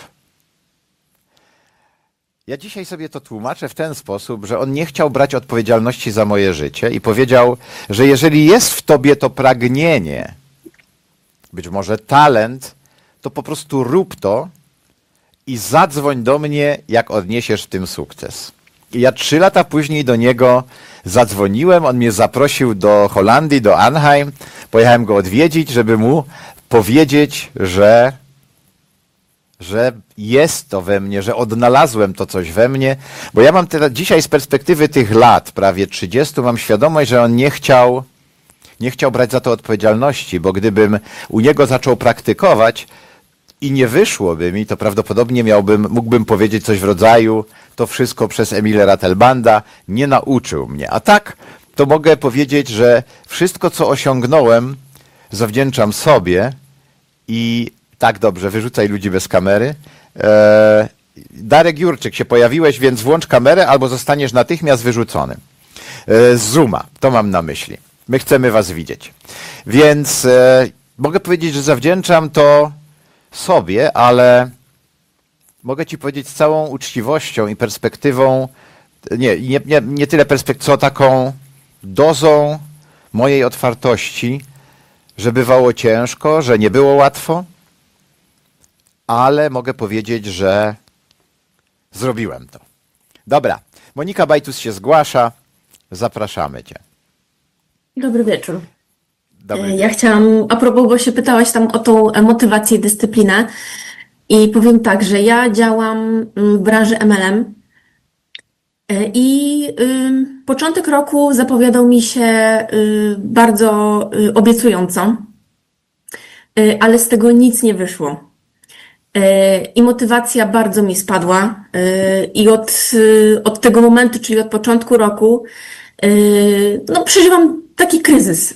S1: Ja dzisiaj sobie to tłumaczę w ten sposób, że on nie chciał brać odpowiedzialności za moje życie i powiedział, że jeżeli jest w tobie to pragnienie, być może talent, to po prostu rób to i zadzwoń do mnie, jak odniesiesz w tym sukces. I ja trzy lata później do niego zadzwoniłem, on mnie zaprosił do Holandii, do Arnhem, pojechałem go odwiedzić, żeby mu powiedzieć, że że jest to we mnie, że odnalazłem to coś we mnie, bo ja mam teraz dzisiaj z perspektywy tych lat, prawie trzydziestu, mam świadomość, że on nie chciał, nie chciał brać za to odpowiedzialności, bo gdybym u niego zaczął praktykować i nie wyszłoby mi, to prawdopodobnie miałbym, mógłbym powiedzieć coś w rodzaju, to wszystko przez Emila Ratelbanda, nie nauczył mnie. A tak, to mogę powiedzieć, że wszystko, co osiągnąłem, zawdzięczam sobie i tak, dobrze, wyrzucaj ludzi bez kamery. Eee, Darek Jurczyk, się pojawiłeś, więc włącz kamerę albo zostaniesz natychmiast wyrzucony. Eee, z Zooma, to mam na myśli. My chcemy was widzieć. Więc e, mogę powiedzieć, że zawdzięczam to sobie, ale mogę ci powiedzieć z całą uczciwością i perspektywą, nie, nie, nie, nie tyle perspektywą, co taką dozą mojej otwartości, że bywało ciężko, że nie było łatwo, ale mogę powiedzieć, że zrobiłem to. Dobra, Monika Bajtus się zgłasza. Zapraszamy cię.
S5: Dobry wieczór.
S1: Dobry
S5: Ja chciałam, a propos, bo się pytałaś tam o tą motywację i dyscyplinę i powiem tak, że ja działam w branży M L M i y, początek roku zapowiadał mi się y, bardzo y, obiecująco, y, ale z tego nic nie wyszło. I motywacja bardzo mi spadła i od, od tego momentu, czyli od początku roku, no przeżywam taki kryzys.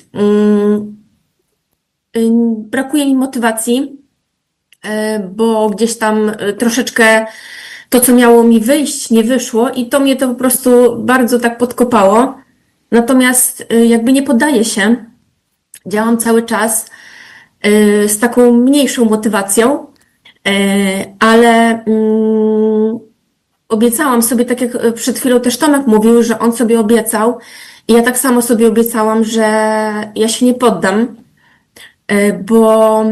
S5: Brakuje mi motywacji, bo gdzieś tam troszeczkę to, co miało mi wyjść, nie wyszło i to mnie to po prostu bardzo tak podkopało. Natomiast jakby nie poddaję się, działam cały czas z taką mniejszą motywacją, ale mm, obiecałam sobie, tak jak przed chwilą też Tomek mówił, że on sobie obiecał i ja tak samo sobie obiecałam, że ja się nie poddam, bo,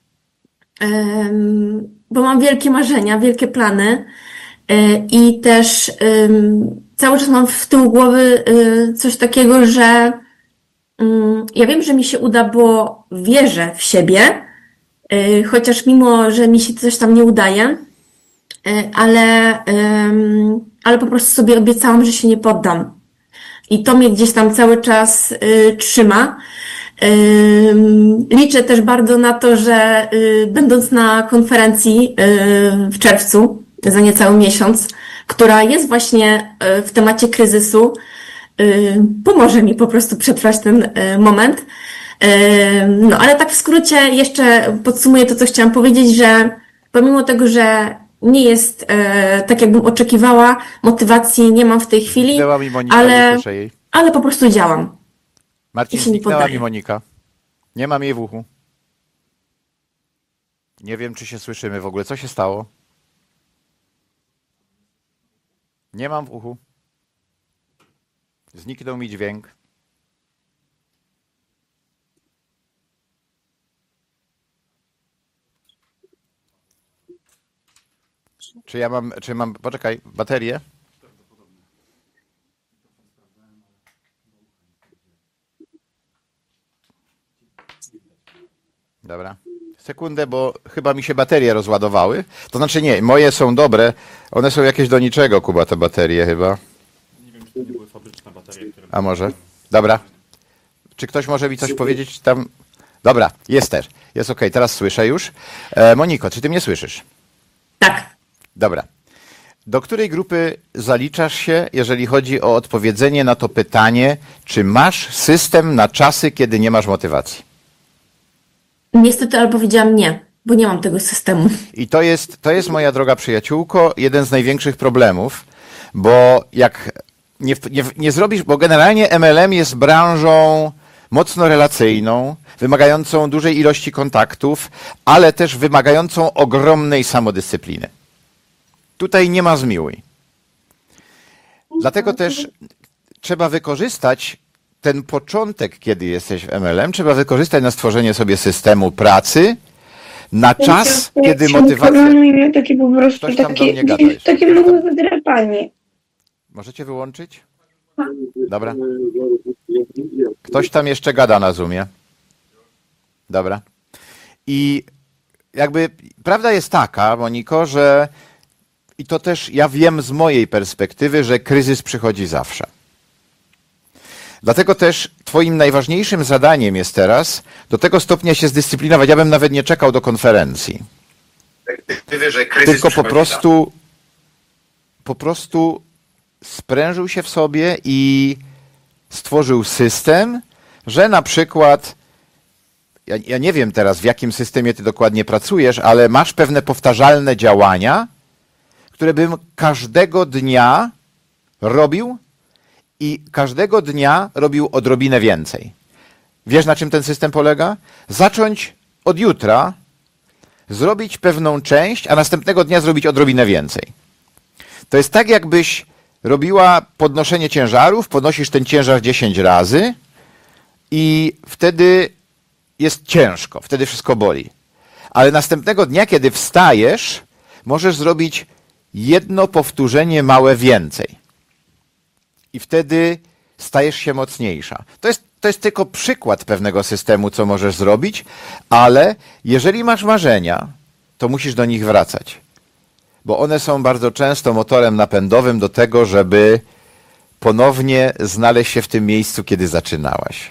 S5: bo mam wielkie marzenia, wielkie plany i też cały czas mam w tyłu głowy coś takiego, że ja wiem, że mi się uda, bo wierzę w siebie, chociaż mimo, że mi się coś tam nie udaje, ale, ale po prostu sobie obiecałam, że się nie poddam. I to mnie gdzieś tam cały czas trzyma. Liczę też bardzo na to, że będąc na konferencji w czerwcu, za niecały miesiąc, która jest właśnie w temacie kryzysu, pomoże mi po prostu przetrwać ten moment. No, ale tak w skrócie jeszcze podsumuję to, co chciałam powiedzieć, że pomimo tego, że nie jest e, tak, jakbym oczekiwała, motywacji nie mam w tej chwili,
S1: Zniknęła mi Monika, nie
S5: ale,
S1: słyszę jej.
S5: ale po prostu działam.
S1: Marcin,
S5: I się nie
S1: zniknęła
S5: poddaję.
S1: mi Monika. Nie mam jej w uchu. Nie wiem, czy się słyszymy w ogóle. Co się stało? Nie mam w uchu. Zniknął mi dźwięk. Czy ja mam, czy mam, poczekaj, baterię? Dobra. Sekundę, bo chyba mi się baterie rozładowały. To znaczy nie, moje są dobre. One są jakieś do niczego, Kuba, te baterie chyba.
S6: Nie wiem, czy to nie były fabryczne baterie, które...
S1: A może? Dobra. Czy ktoś może mi coś powiedzieć tam? Dobra, jest też. Jest okej, teraz słyszę już. E, Moniko, czy ty mnie słyszysz?
S5: Tak.
S1: Dobra. Do której grupy zaliczasz się, jeżeli chodzi o odpowiedzenie na to pytanie, czy masz system na czasy, kiedy nie masz motywacji?
S5: Niestety, ale powiedziałam nie, bo nie mam tego systemu.
S1: I to jest, to jest, moja droga przyjaciółko, jeden z największych problemów, bo jak nie, nie, nie zrobisz, bo generalnie M L M jest branżą mocno relacyjną, wymagającą dużej ilości kontaktów, ale też wymagającą ogromnej samodyscypliny. Tutaj nie ma zmiłuj. Dlatego też trzeba wykorzystać ten początek, kiedy jesteś w M L M, trzeba wykorzystać na stworzenie sobie systemu pracy na czas, kiedy motywacja...
S7: Miał takie po prostu
S1: Ktoś tam do
S7: takie,
S1: mnie gada jeszcze.
S7: takie małe wydrapanie.
S1: Możecie wyłączyć? Dobra. Ktoś tam jeszcze gada na Zoomie. Dobra. I jakby prawda jest taka, Moniko, że i to też ja wiem z mojej perspektywy, że kryzys przychodzi zawsze. Dlatego też twoim najważniejszym zadaniem jest teraz do tego stopnia się zdyscyplinować. Ja bym nawet nie czekał do konferencji. Tylko po prostu po prostu sprężył się w sobie i stworzył system, że na przykład ja, ja nie wiem teraz, w jakim systemie ty dokładnie pracujesz, ale masz pewne powtarzalne działania, które bym każdego dnia robił i każdego dnia robił odrobinę więcej. Wiesz, na czym ten system polega? Zacząć od jutra, zrobić pewną część, a następnego dnia zrobić odrobinę więcej. To jest tak, jakbyś robiła podnoszenie ciężarów, podnosisz ten ciężar dziesięć razy i wtedy jest ciężko, wtedy wszystko boli. Ale następnego dnia, kiedy wstajesz, możesz zrobić jedno powtórzenie małe więcej. I wtedy stajesz się mocniejsza. To jest, to jest tylko przykład pewnego systemu, co możesz zrobić, ale jeżeli masz marzenia, to musisz do nich wracać. Bo one są bardzo często motorem napędowym do tego, żeby ponownie znaleźć się w tym miejscu, kiedy zaczynałaś.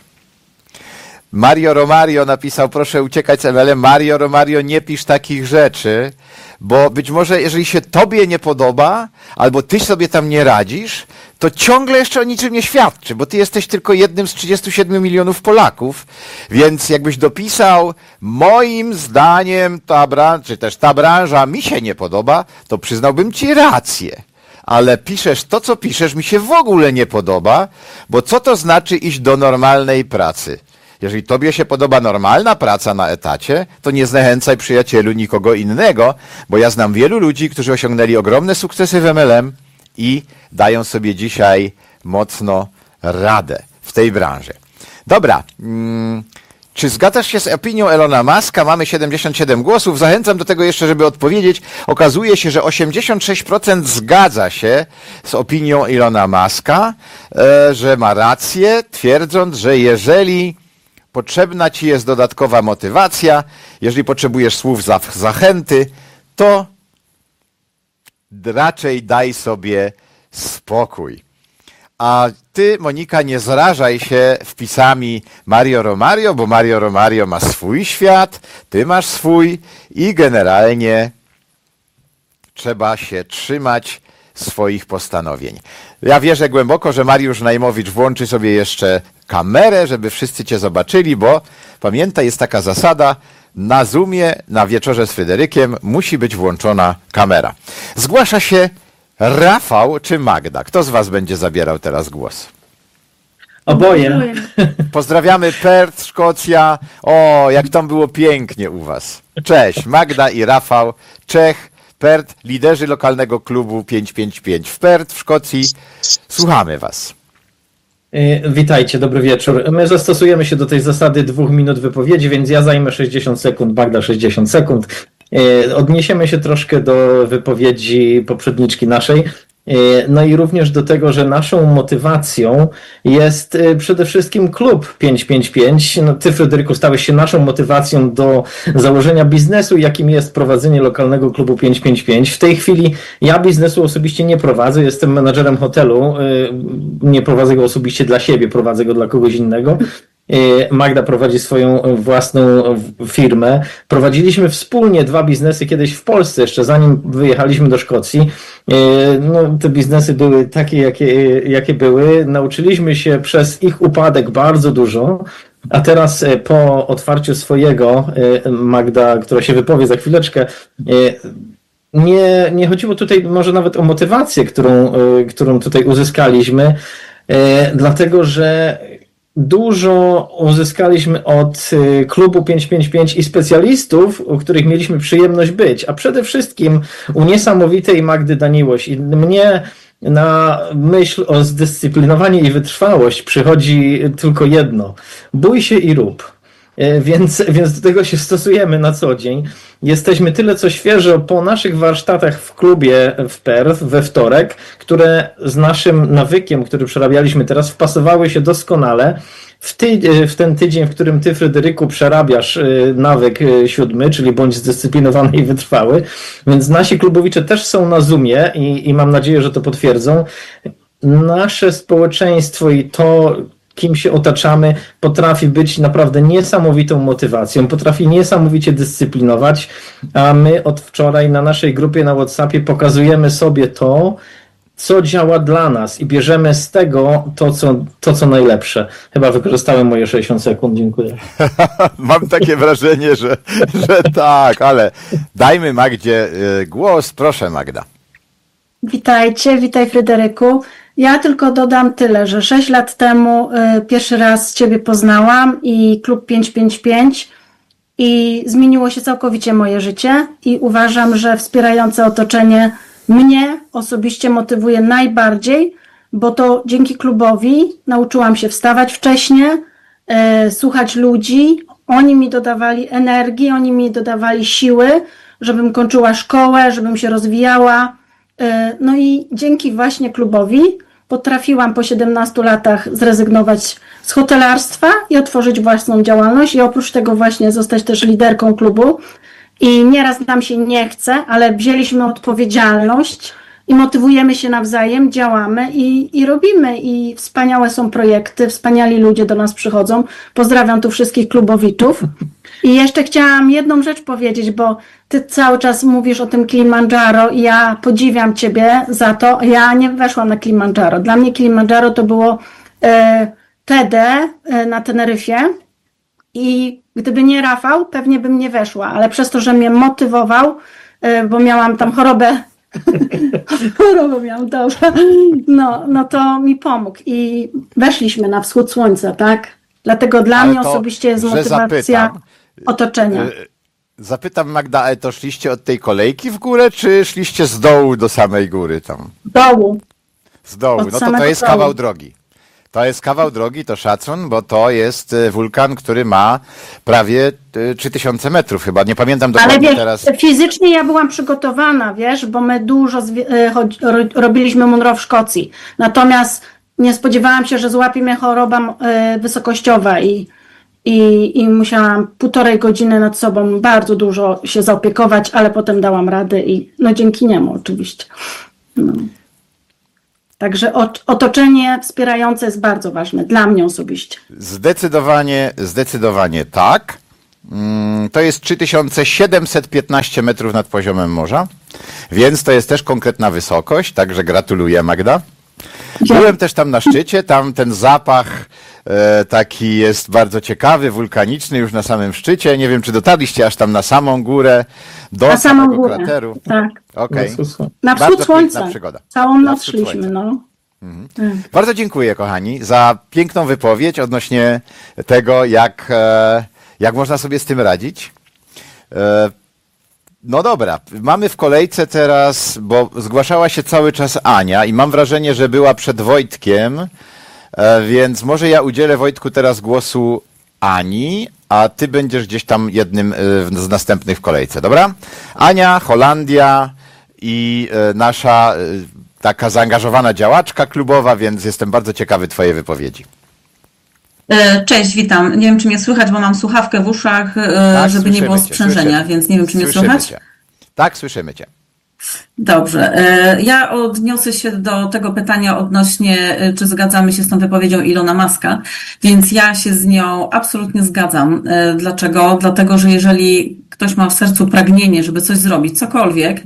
S1: Mario Romario napisał, proszę uciekać z M L M. Mario Romario, nie pisz takich rzeczy, bo być może jeżeli się tobie nie podoba, albo ty sobie tam nie radzisz, to ciągle jeszcze o niczym nie świadczy, bo ty jesteś tylko jednym z trzydziestu siedmiu milionów Polaków, więc jakbyś dopisał, moim zdaniem ta branża, czy też ta branża mi się nie podoba, to przyznałbym ci rację. Ale piszesz to, co piszesz, mi się w ogóle nie podoba, bo co to znaczy iść do normalnej pracy? Jeżeli tobie się podoba normalna praca na etacie, to nie zniechęcaj, przyjacielu, nikogo innego, bo ja znam wielu ludzi, którzy osiągnęli ogromne sukcesy w M L M i dają sobie dzisiaj mocno radę w tej branży. Dobra. Hmm. Czy zgadzasz się z opinią Elona Muska? Mamy siedemdziesiąt siedem głosów. Zachęcam do tego jeszcze, żeby odpowiedzieć. Okazuje się, że osiemdziesiąt sześć procent zgadza się z opinią Elona Muska, e, że ma rację, twierdząc, że jeżeli potrzebna ci jest dodatkowa motywacja, jeżeli potrzebujesz słów za, zachęty, to raczej daj sobie spokój. A ty, Monika, nie zrażaj się wpisami Mario Romario, bo Mario Romario ma swój świat, ty masz swój i generalnie trzeba się trzymać swoich postanowień. Ja wierzę głęboko, że Mariusz Najmowicz włączy sobie jeszcze kamerę, żeby wszyscy cię zobaczyli, bo pamiętaj, jest taka zasada, na Zoomie, na wieczorze z Fryderykiem musi być włączona kamera. Zgłasza się Rafał czy Magda? Kto z was będzie zabierał teraz głos?
S4: Oboje.
S1: Pozdrawiamy Perth, Szkocja. O, jak tam było pięknie u was. Cześć, Magda i Rafał, Czech, Perth, liderzy lokalnego klubu pięćset pięćdziesiąt pięć w Perth, w Szkocji. Słuchamy was.
S8: Witajcie, dobry wieczór. My zastosujemy się do tej zasady dwóch minut wypowiedzi, więc ja zajmę sześćdziesiąt sekund, Magda sześćdziesiąt sekund. Odniesiemy się troszkę do wypowiedzi poprzedniczki naszej. No i również do tego, że naszą motywacją jest przede wszystkim klub pięć pięć pięć. No, ty, Fryderyku, stałeś się naszą motywacją do założenia biznesu, jakim jest prowadzenie lokalnego klubu pięć pięć pięć. W tej chwili ja biznesu osobiście nie prowadzę, jestem menadżerem hotelu, nie prowadzę go osobiście dla siebie, prowadzę go dla kogoś innego. Magda prowadzi swoją własną firmę. Prowadziliśmy wspólnie dwa biznesy kiedyś w Polsce, jeszcze zanim wyjechaliśmy do Szkocji. No, te biznesy były takie, jakie, jakie były. Nauczyliśmy się przez ich upadek bardzo dużo, a teraz po otwarciu swojego, Magda, która się wypowie za chwileczkę, nie, nie chodziło tutaj może nawet o motywację, którą, którą tutaj uzyskaliśmy, dlatego że dużo uzyskaliśmy od klubu pięć pięć pięć i specjalistów, u których mieliśmy przyjemność być, a przede wszystkim u niesamowitej Magdy Daniłoś. I mnie na myśl o zdyscyplinowanie i wytrwałość przychodzi tylko jedno. Bój się i rób. Więc, więc do tego się stosujemy na co dzień. Jesteśmy tyle co świeżo po naszych warsztatach w klubie w Perth we wtorek, które z naszym nawykiem, który przerabialiśmy teraz, wpasowały się doskonale w, ty, w ten tydzień, w którym ty, Fryderyku, przerabiasz nawyk siódmy, czyli bądź zdyscyplinowany i wytrwały. Więc nasi klubowicze też są na Zoomie i, i mam nadzieję, że to potwierdzą. Nasze społeczeństwo i to, kim się otaczamy, potrafi być naprawdę niesamowitą motywacją, potrafi niesamowicie dyscyplinować, a my od wczoraj na naszej grupie na WhatsAppie pokazujemy sobie to, co działa dla nas i bierzemy z tego to, co, to, co najlepsze. Chyba wykorzystałem moje sześćdziesiąt sekund, dziękuję.
S1: Mam takie wrażenie, że, że tak, ale dajmy Magdzie głos. Proszę, Magda.
S9: Witajcie, witaj, Fryderyku. Ja tylko dodam tyle, że sześć lat temu y, pierwszy raz Ciebie poznałam i klub pięć pięć pięć i zmieniło się całkowicie moje życie i uważam, że wspierające otoczenie mnie osobiście motywuje najbardziej, bo to dzięki klubowi nauczyłam się wstawać wcześnie, y, słuchać ludzi, oni mi dodawali energii, oni mi dodawali siły, żebym kończyła szkołę, żebym się rozwijała. No i dzięki właśnie klubowi potrafiłam po siedemnastu latach zrezygnować z hotelarstwa i otworzyć własną działalność i oprócz tego właśnie zostać też liderką klubu. I nieraz nam się nie chce, ale wzięliśmy odpowiedzialność i motywujemy się nawzajem, działamy i, i robimy. I wspaniałe są projekty, wspaniali ludzie do nas przychodzą. Pozdrawiam tu wszystkich klubowiczów. I jeszcze chciałam jedną rzecz powiedzieć, bo ty cały czas mówisz o tym Kilimandżaro i ja podziwiam ciebie za to. Ja nie weszłam na Kilimandżaro. Dla mnie Kilimandżaro to było e, T D e, na Teneryfie i gdyby nie Rafał, pewnie bym nie weszła, ale przez to, że mnie motywował, e, bo miałam tam chorobę, chorobę miałam, dobra, no, no to mi pomógł i weszliśmy na wschód słońca, tak? Dlatego dla
S1: Ale
S9: mnie
S1: to,
S9: osobiście jest
S1: że
S9: motywacja
S1: zapytam,
S9: otoczenia.
S1: Zapytam, Magda, ale to szliście od tej kolejki w górę, czy szliście z dołu do samej góry tam?
S9: Dołu.
S1: Z dołu.
S9: Od
S1: No to to
S9: samego
S1: jest
S9: dołu.
S1: kawał drogi. To jest kawał drogi, to szacun, bo to jest e, wulkan, który ma prawie e, trzy tysiące metrów chyba. Nie pamiętam
S9: Ale
S1: dokładnie
S9: wiesz,
S1: teraz.
S9: fizycznie ja byłam przygotowana, wiesz, bo my dużo zwi- e, chodzi- ro- robiliśmy Munro w Szkocji. Natomiast nie spodziewałam się, że złapie mnie choroba e, wysokościowa i, i, i musiałam półtorej godziny nad sobą bardzo dużo się zaopiekować, ale potem dałam radę i no dzięki niemu oczywiście. No. Także ot- otoczenie wspierające jest bardzo ważne, dla mnie osobiście.
S1: Zdecydowanie, zdecydowanie tak. Mm, To jest trzy tysiące siedemset piętnaście metrów nad poziomem morza, więc to jest też konkretna wysokość, także gratuluję, Magda. Byłem też tam na szczycie, tam ten zapach e, taki jest bardzo ciekawy, wulkaniczny już na samym szczycie. Nie wiem, czy dotarliście aż tam na samą górę, do
S9: Na samą
S1: samego
S9: górę,
S1: krateru.
S9: tak.
S1: Okej.
S9: Na
S1: Bardzo
S9: wschód
S1: piękna
S9: słońca.
S1: przygoda.
S9: Całą
S1: Na
S9: noc
S1: wschód
S9: szliśmy,
S1: słońca.
S9: no.
S1: Bardzo dziękuję, kochani, za piękną wypowiedź odnośnie tego, jak, e, jak można sobie z tym radzić. E, No dobra, mamy w kolejce teraz, bo zgłaszała się cały czas Ania i mam wrażenie, że była przed Wojtkiem, e, więc może ja udzielę Wojtku teraz głosu Ani, a ty będziesz gdzieś tam jednym y, z następnych w kolejce, dobra? Ania, Holandia i y, nasza y, taka zaangażowana działaczka klubowa, więc jestem bardzo ciekawy twojej wypowiedzi.
S10: Cześć, witam. Nie wiem, czy mnie słychać, bo mam słuchawkę w uszach,
S1: Tak,
S10: żeby nie było
S1: cię,
S10: sprzężenia,
S1: słyszymy.
S10: więc nie wiem, czy mnie
S1: Słyszymy
S10: słychać.
S1: cię. Tak, słyszymy cię.
S10: Dobrze. Ja odniosę się do tego pytania odnośnie, czy zgadzamy się z tą wypowiedzią Ilona Muska, więc ja się z nią absolutnie zgadzam. Dlaczego? Dlatego, że jeżeli ktoś ma w sercu pragnienie, żeby coś zrobić, cokolwiek,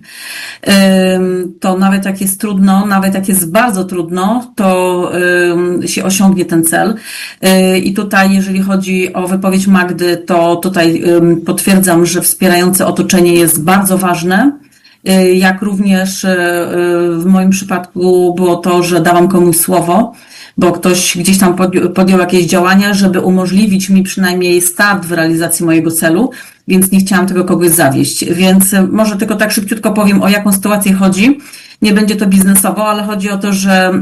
S10: to nawet jak jest trudno, nawet jak jest bardzo trudno, to się osiągnie ten cel. I tutaj, jeżeli chodzi o wypowiedź Magdy, to tutaj potwierdzam, że wspierające otoczenie jest bardzo ważne. Jak również w moim przypadku było to, że dałam komuś słowo, bo ktoś gdzieś tam podjął jakieś działania, żeby umożliwić mi przynajmniej start w realizacji mojego celu, więc nie chciałam tego kogoś zawieść. Więc może tylko tak szybciutko powiem, o jaką sytuację chodzi. Nie będzie to biznesowo, ale chodzi o to, że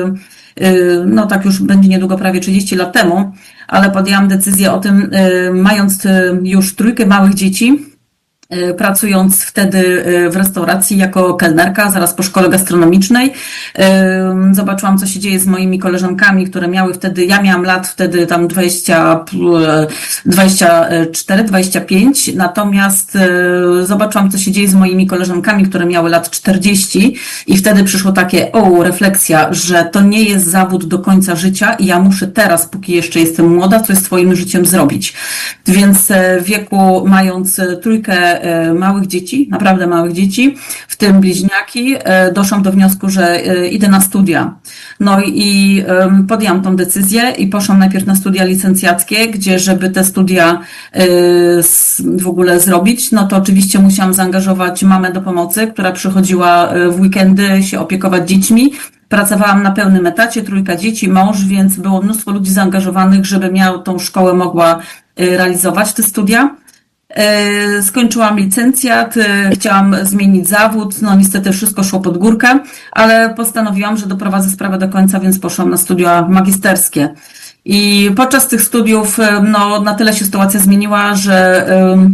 S10: no tak już będzie niedługo prawie trzydzieści lat temu, ale podjęłam decyzję o tym, mając już trójkę małych dzieci, pracując wtedy w restauracji jako kelnerka, zaraz po szkole gastronomicznej. Zobaczyłam, co się dzieje z moimi koleżankami, które miały wtedy, ja miałam lat wtedy tam dwadzieścia, dwadzieścia cztery, dwadzieścia pięć, natomiast zobaczyłam, co się dzieje z moimi koleżankami, które miały lat czterdzieści i wtedy przyszło takie, o, refleksja, że to nie jest zawód do końca życia i ja muszę teraz, póki jeszcze jestem młoda, coś z swoim życiem zrobić. Więc w wieku, mając trójkę małych dzieci, naprawdę małych dzieci, w tym bliźniaki, doszłam do wniosku, że idę na studia. No i podjęłam tą decyzję i poszłam najpierw na studia licencjackie, gdzie żeby te studia w ogóle zrobić, no to oczywiście musiałam zaangażować mamę do pomocy, która przychodziła w weekendy się opiekować dziećmi. Pracowałam na pełnym etacie, trójka dzieci, mąż, więc było mnóstwo ludzi zaangażowanych, żeby miał tą szkołę mogła realizować te studia. Skończyłam licencjat, chciałam zmienić zawód, no niestety wszystko szło pod górkę, ale postanowiłam, że doprowadzę sprawę do końca, więc poszłam na studia magisterskie. I podczas tych studiów no, na tyle się sytuacja zmieniła, że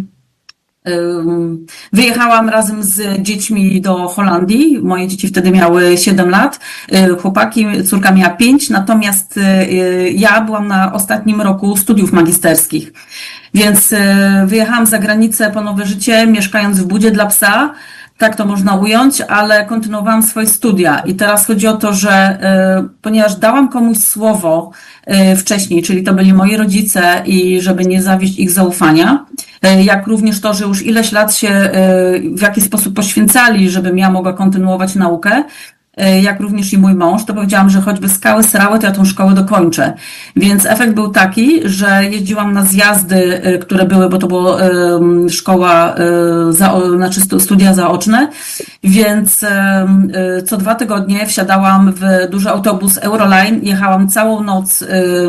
S10: wyjechałam razem z dziećmi do Holandii. Moje dzieci wtedy miały siedem lat, chłopaki, córka miała pięć, natomiast ja byłam na ostatnim roku studiów magisterskich. Więc wyjechałam za granicę po nowe życie, mieszkając w budzie dla psa, tak to można ująć, ale kontynuowałam swoje studia. I teraz chodzi o to, że ponieważ dałam komuś słowo wcześniej, czyli to byli moi rodzice i żeby nie zawieść ich zaufania, jak również to, że już ileś lat się w jakiś sposób poświęcali, żebym ja mogła kontynuować naukę, jak również i mój mąż, to powiedziałam, że choćby skały srały, to ja tą szkołę dokończę. Więc efekt był taki, że jeździłam na zjazdy, które były, bo to była szkoła, znaczy studia zaoczne, więc co dwa tygodnie wsiadałam w duży autobus Euroline, jechałam całą noc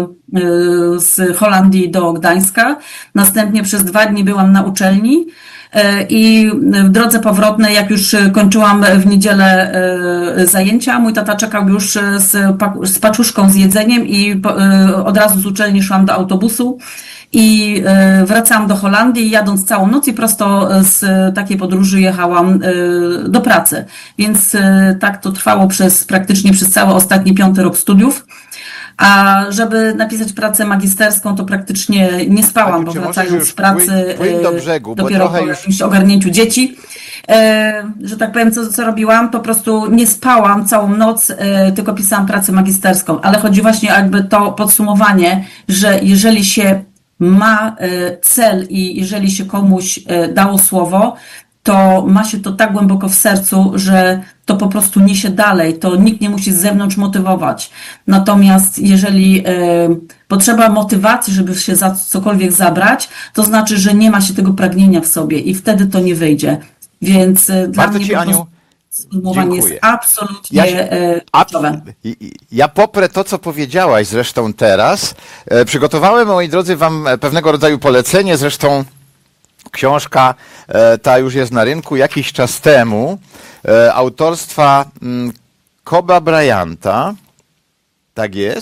S10: z Holandii do Gdańska, następnie przez dwa dni byłam na uczelni, i w drodze powrotnej, jak już kończyłam w niedzielę zajęcia, mój tata czekał już z, z paczuszką z jedzeniem i od razu z uczelni szłam do autobusu i wracałam do Holandii, jadąc całą noc i prosto z takiej podróży jechałam do pracy. Więc tak to trwało przez praktycznie przez cały ostatni piąty rok studiów. A żeby napisać pracę magisterską, to praktycznie nie spałam, bo wracając z pracy
S1: płyń do brzegu,
S10: dopiero po
S1: już...
S10: jakimś ogarnięciu dzieci, że tak powiem, co, co robiłam, po prostu nie spałam całą noc, tylko pisałam pracę magisterską. Ale chodzi właśnie jakby to podsumowanie, że jeżeli się ma cel i jeżeli się komuś dało słowo, to ma się to tak głęboko w sercu, że to po prostu niesie dalej, to nikt nie musi z zewnątrz motywować. Natomiast jeżeli y, potrzeba motywacji, żeby się za cokolwiek zabrać, to znaczy, że nie ma się tego pragnienia w sobie i wtedy to nie wyjdzie. Więc y, dla mnie
S1: Ci,
S10: po
S1: Aniu,
S10: sformułowanie jest absolutnie
S1: ja, się,
S10: kluczowe.
S1: Ja poprę to, co powiedziałaś zresztą teraz. E, przygotowałem, moi drodzy, wam pewnego rodzaju polecenie, zresztą książka ta już jest na rynku jakiś czas temu, autorstwa Kobe Bryanta, tak jest,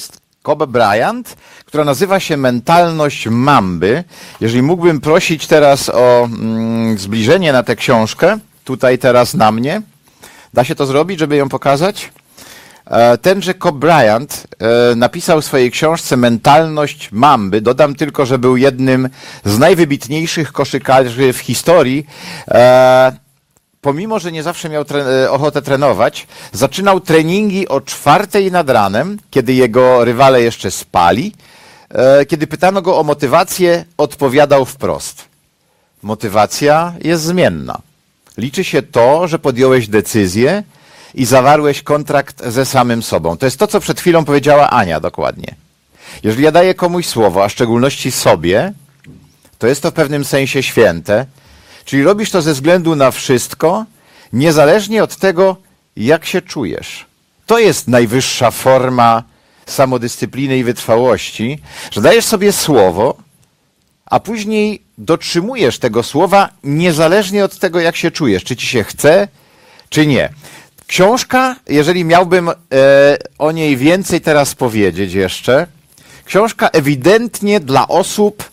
S1: Kobe Bryant, która nazywa się Mentalność Mamby. Jeżeli mógłbym prosić teraz o mm, zbliżenie na tę książkę, tutaj teraz na mnie. Da się to zrobić, żeby ją pokazać? Tenże Kobe Bryant e, napisał w swojej książce Mentalność Mamby. Dodam tylko, że był jednym z najwybitniejszych koszykarzy w historii. E, pomimo, że nie zawsze miał tre- ochotę trenować, zaczynał treningi o czwartej nad ranem, kiedy jego rywale jeszcze spali. E, kiedy pytano go o motywację, odpowiadał wprost. Motywacja jest zmienna. Liczy się to, że podjąłeś decyzję i zawarłeś kontrakt ze samym sobą. To jest to, co przed chwilą powiedziała Ania dokładnie. Jeżeli ja daję komuś słowo, a w szczególności sobie, to jest to w pewnym sensie święte, czyli robisz to ze względu na wszystko, niezależnie od tego, jak się czujesz. To jest najwyższa forma samodyscypliny i wytrwałości, że dajesz sobie słowo, a później dotrzymujesz tego słowa niezależnie od tego, jak się czujesz, czy ci się chce, czy nie. Książka, jeżeli miałbym e, o niej więcej teraz powiedzieć jeszcze, książka ewidentnie dla osób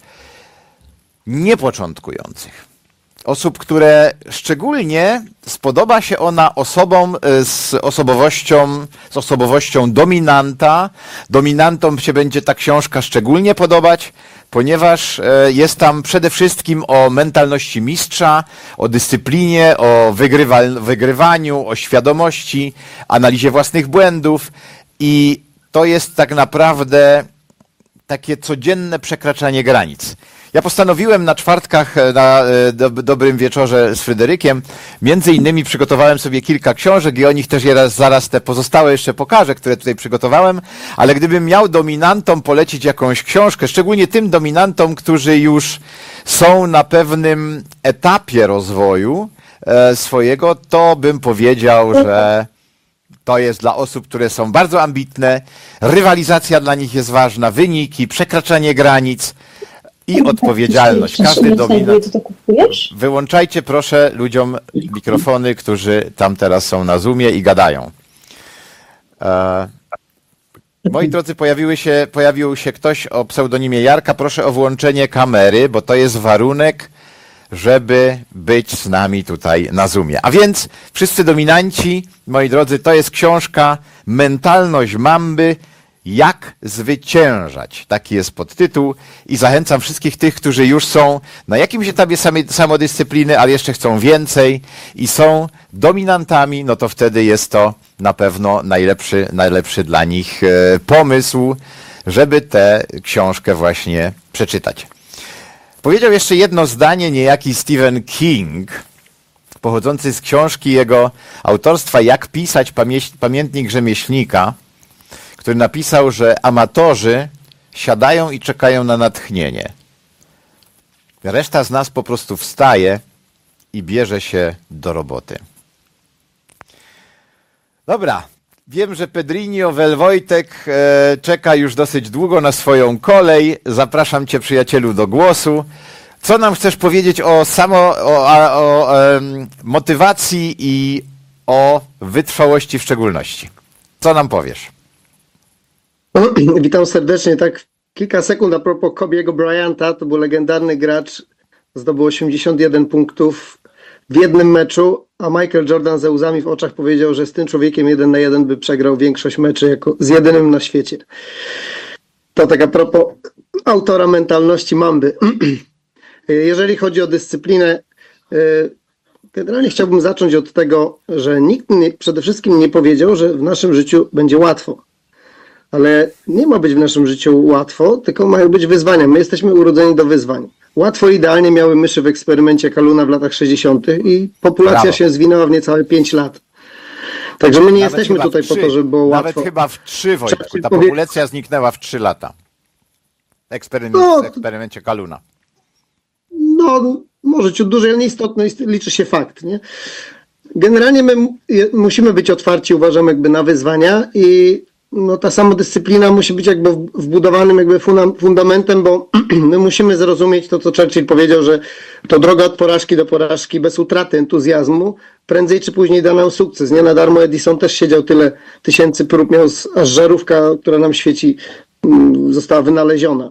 S1: niepoczątkujących. Osób, które szczególnie spodoba się ona osobom z osobowością, z osobowością dominanta. Dominantom się będzie ta książka szczególnie podobać, ponieważ jest tam przede wszystkim o mentalności mistrza, o dyscyplinie, o wygrywa- wygrywaniu, o świadomości, analizie własnych błędów i to jest tak naprawdę takie codzienne przekraczanie granic. Ja postanowiłem na czwartkach, na do, Dobrym Wieczorze z Fryderykiem, między innymi przygotowałem sobie kilka książek i o nich też raz, zaraz te pozostałe jeszcze pokażę, które tutaj przygotowałem, ale gdybym miał dominantom polecić jakąś książkę, szczególnie tym dominantom, którzy już są na pewnym etapie rozwoju e, swojego, to bym powiedział, że to jest dla osób, które są bardzo ambitne, rywalizacja dla nich jest ważna, wyniki, przekraczanie granic, i odpowiedzialność. Każdy dominant. Wyłączajcie proszę ludziom mikrofony, którzy tam teraz są na Zoomie i gadają. E, moi drodzy, pojawiły się, pojawił się ktoś o pseudonimie Jarka. Proszę o włączenie kamery, bo to jest warunek, żeby być z nami tutaj na Zoomie. A więc wszyscy dominanci, moi drodzy, to jest książka Mentalność Mamby. Jak zwyciężać? Taki jest podtytuł i zachęcam wszystkich tych, którzy już są na jakimś etapie samodyscypliny, ale jeszcze chcą więcej i są dominantami, no to wtedy jest to na pewno najlepszy, najlepszy dla nich pomysł, żeby tę książkę właśnie przeczytać. Powiedział jeszcze jedno zdanie niejaki Stephen King, pochodzący z książki jego autorstwa Jak pisać pamiętnik rzemieślnika, który napisał, że amatorzy siadają i czekają na natchnienie. Reszta z nas po prostu wstaje i bierze się do roboty. Dobra, wiem, że Pedrinho Welwojtek e, czeka już dosyć długo na swoją kolej. Zapraszam cię, przyjacielu, do głosu. Co nam chcesz powiedzieć o samo, o, o, o e, motywacji i o wytrwałości w szczególności? Co nam powiesz?
S11: Witam serdecznie. Tak kilka sekund a propos Kobiego Bryanta. To był legendarny gracz. Zdobył osiemdziesiąt jeden punktów w jednym meczu, a Michael Jordan ze łzami w oczach powiedział, że z tym człowiekiem jeden na jeden by przegrał większość meczy jako z jedynym na świecie. To tak a propos autora mentalności Mamby. Jeżeli chodzi o dyscyplinę, generalnie chciałbym zacząć od tego, że nikt nie, przede wszystkim nie powiedział, że w naszym życiu będzie łatwo. Ale nie ma być w naszym życiu łatwo, tylko mają być wyzwania. My jesteśmy urodzeni do wyzwań. Łatwo idealnie miały myszy w eksperymencie Kaluna w latach sześćdziesiątych i populacja Brawo. się zwinęła w niecałe pięć lat. Także my nie Nawet jesteśmy tutaj po to, żeby było
S1: Nawet
S11: łatwo.
S1: Nawet chyba w trzy, Wojtku. Ta
S11: powie...
S1: populacja zniknęła w trzy lata. Eksperyment, no, w eksperymencie Kaluna.
S11: No, może ciut dłużej, ale nieistotne, liczy się fakt, nie? Generalnie my musimy być otwarci, uważam, jakby na wyzwania i no ta samodyscyplina musi być jakby wbudowanym jakby fundamentem, bo my musimy zrozumieć to, co Churchill powiedział, że to droga od porażki do porażki bez utraty entuzjazmu prędzej czy później da nam sukces. Nie na darmo Edison też siedział tyle tysięcy prób, miał aż żarówka, która nam świeci została wynaleziona.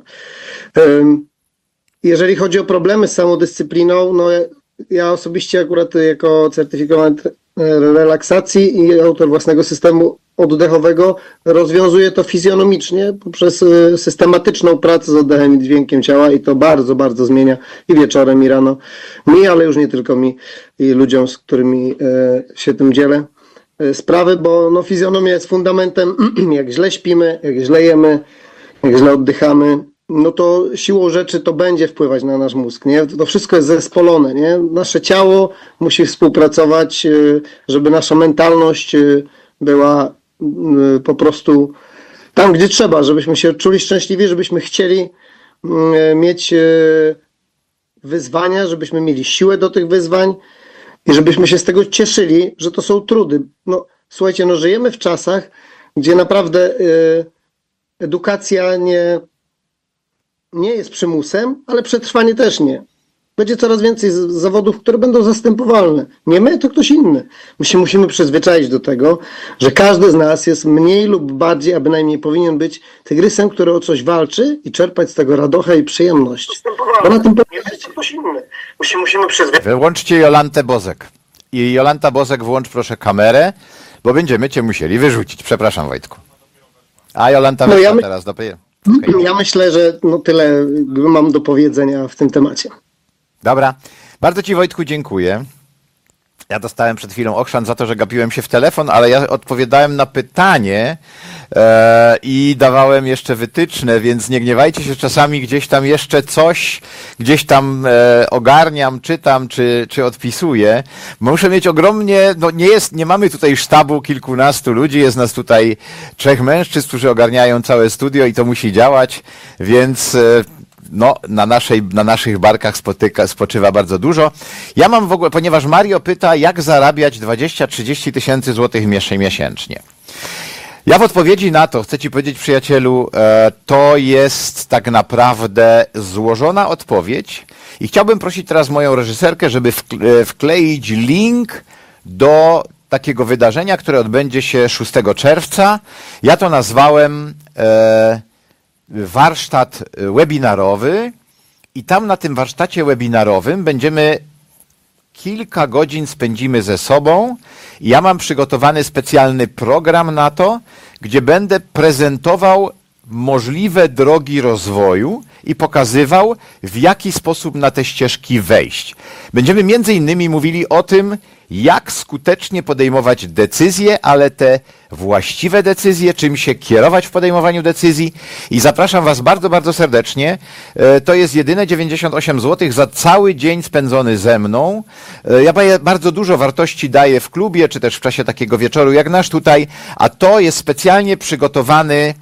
S11: Jeżeli chodzi o problemy z samodyscypliną, no ja osobiście akurat jako certyfikowany relaksacji i autor własnego systemu oddechowego rozwiązuję to fizjonomicznie poprzez systematyczną pracę z oddechem i dźwiękiem ciała i to bardzo, bardzo zmienia i wieczorem, i rano mi, ale już nie tylko mi i ludziom, z którymi się tym dzielę sprawy, bo no, fizjonomia jest fundamentem, jak źle śpimy, jak źle jemy, jak źle oddychamy, no to siłą rzeczy to będzie wpływać na nasz mózg, nie? To wszystko jest zespolone, nie? Nasze ciało musi współpracować, żeby nasza mentalność była po prostu tam, gdzie trzeba, żebyśmy się czuli szczęśliwi, żebyśmy chcieli mieć wyzwania, żebyśmy mieli siłę do tych wyzwań i żebyśmy się z tego cieszyli, że to są trudy. No, słuchajcie, no żyjemy w czasach, gdzie naprawdę edukacja nie nie jest przymusem, ale przetrwanie też nie. Będzie coraz więcej zawodów, które będą zastępowalne. Nie my, to ktoś inny. My się musimy przyzwyczaić do tego, że każdy z nas jest mniej lub bardziej, a bynajmniej powinien być tygrysem, który o coś walczy i czerpać z tego radochę i przyjemność. Bo na tym powinien być ktoś inny. My się musimy przyzwyczaić.
S1: Wyłączcie Jolantę Bozek. I Jolanta Bozek, włącz proszę kamerę, bo będziemy cię musieli wyrzucić. Przepraszam, Wojtku. A Jolanta
S11: no
S1: wyszła
S11: ja my...
S1: teraz do...
S11: Okay. Ja myślę, że no tyle mam do powiedzenia w tym temacie.
S1: Dobra. Bardzo ci, Wojtku, dziękuję. Ja dostałem przed chwilą ochrzan za to, że gapiłem się w telefon, ale ja odpowiadałem na pytanie e, i dawałem jeszcze wytyczne, więc nie gniewajcie się, czasami gdzieś tam jeszcze coś, gdzieś tam e, ogarniam, czytam, czy, czy odpisuję. Muszę mieć ogromnie, no nie jest, nie mamy tutaj sztabu kilkunastu ludzi, jest nas tutaj trzech mężczyzn, którzy ogarniają całe studio i to musi działać, więc... E, No, na, naszej, na naszych barkach spotyka, spoczywa bardzo dużo. Ja mam w ogóle, ponieważ Mario pyta, jak zarabiać dwadzieścia trzydzieści tysięcy złotych miesięcznie. Ja w odpowiedzi na to chcę ci powiedzieć, przyjacielu, e, to jest tak naprawdę złożona odpowiedź i chciałbym prosić teraz moją reżyserkę, żeby wkle, wkleić link do takiego wydarzenia, które odbędzie się szóstego czerwca. Ja to nazwałem... E, warsztat webinarowy i tam na tym warsztacie webinarowym będziemy kilka godzin spędzimy ze sobą. Ja mam przygotowany specjalny program na to, gdzie będę prezentował możliwe drogi rozwoju i pokazywał, w jaki sposób na te ścieżki wejść. Będziemy między innymi mówili o tym, jak skutecznie podejmować decyzje, ale te właściwe decyzje, czym się kierować w podejmowaniu decyzji. I zapraszam Was bardzo, bardzo serdecznie. To jest jedyne dziewięćdziesiąt osiem złotych za cały dzień spędzony ze mną. Ja bardzo dużo wartości daję w klubie, czy też w czasie takiego wieczoru jak nasz tutaj, a to jest specjalnie przygotowany,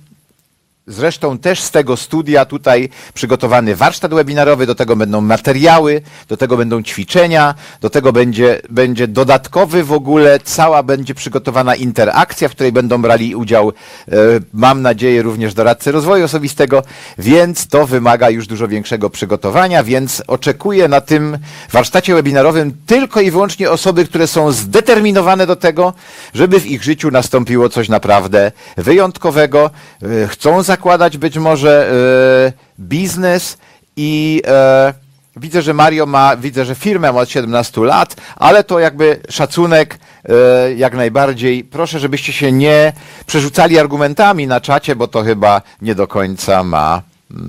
S1: zresztą też z tego studia tutaj przygotowany warsztat webinarowy, do tego będą materiały, do tego będą ćwiczenia, do tego będzie, będzie dodatkowy w ogóle, cała będzie przygotowana interakcja, w której będą brali udział, e, mam nadzieję, również doradcy rozwoju osobistego, więc to wymaga już dużo większego przygotowania, więc oczekuję na tym warsztacie webinarowym tylko i wyłącznie osoby, które są zdeterminowane do tego, żeby w ich życiu nastąpiło coś naprawdę wyjątkowego, e, chcą zakładać być może e, biznes i e, widzę, że Mario ma, widzę, że firmę ma od siedemnastu lat, ale to jakby szacunek e, jak najbardziej. Proszę, żebyście się nie przerzucali argumentami na czacie, bo to chyba nie do końca ma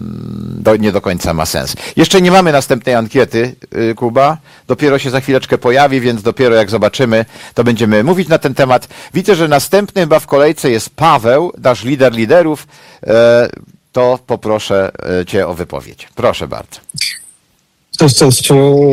S1: Do, nie do końca ma sens. Jeszcze nie mamy następnej ankiety, yy, Kuba. Dopiero się za chwileczkę pojawi, więc dopiero jak zobaczymy, to będziemy mówić na ten temat. Widzę, że następny chyba w kolejce jest Paweł, nasz lider liderów. Yy, to poproszę yy, Cię o wypowiedź. Proszę bardzo.
S12: Cześć, cześć.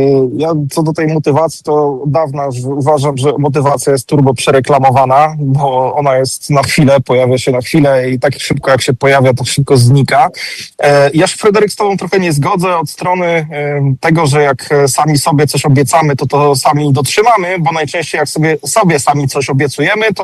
S12: Ja co do tej motywacji, to od dawna już uważam, że motywacja jest turbo przereklamowana, bo ona jest na chwilę, pojawia się na chwilę i tak szybko jak się pojawia, tak szybko znika. Ja się, Fryderyk, z tobą trochę nie zgodzę od strony tego, że jak sami sobie coś obiecamy, to to sami dotrzymamy, bo najczęściej jak sobie, sobie sami coś obiecujemy, to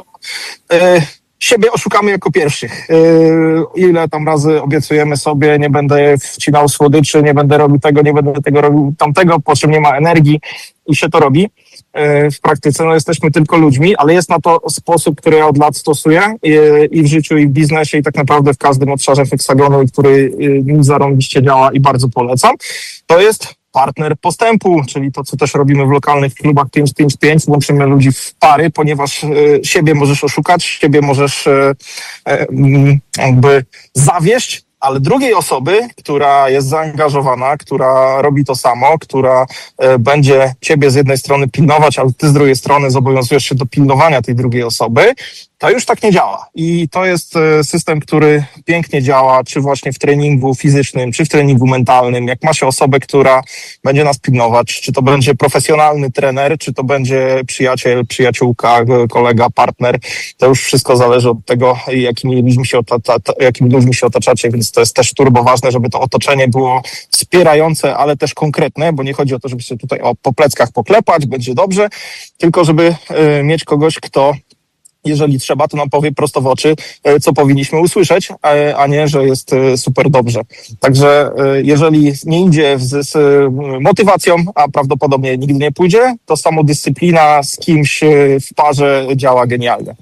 S12: siebie oszukamy jako pierwszych. Yy, ile tam razy obiecujemy sobie, nie będę wcinał słodyczy, nie będę robił tego, nie będę tego robił tamtego, po czym nie ma energii. i się to robi w praktyce. No jesteśmy tylko ludźmi, ale jest na to sposób, który ja od lat stosuję i, i w życiu, i w biznesie, i tak naprawdę w każdym obszarze Heksagonu, który mi zarąbiście działa i bardzo polecam. To jest partner postępu, czyli to, co też robimy w lokalnych klubach pięć pięć pięć. Łączymy ludzi w pary, ponieważ e, siebie możesz oszukać, siebie możesz e, e, jakby zawieść, ale drugiej osoby, która jest zaangażowana, która robi to samo, która e, będzie ciebie z jednej strony pilnować, ale ty z drugiej strony zobowiązujesz się do pilnowania tej drugiej osoby, to już tak nie działa. I to jest e, system, który pięknie działa, czy właśnie w treningu fizycznym, czy w treningu mentalnym. Jak ma się osobę, która będzie nas pilnować, czy to będzie profesjonalny trener, czy to będzie przyjaciel, przyjaciółka, kolega, partner, to już wszystko zależy od tego, jakimi ludźmi się, otacza, jakimi ludźmi się otaczacie, więc to jest też turbo ważne, żeby to otoczenie było wspierające, ale też konkretne, bo nie chodzi o to, żeby się tutaj o, po pleckach poklepać, będzie dobrze, tylko żeby y, mieć kogoś, kto jeżeli trzeba, to nam powie prosto w oczy, co powinniśmy usłyszeć, a nie, że jest super dobrze. Także jeżeli nie idzie z, z motywacją, a prawdopodobnie nigdy nie pójdzie, to samodyscyplina z kimś w parze działa genialnie.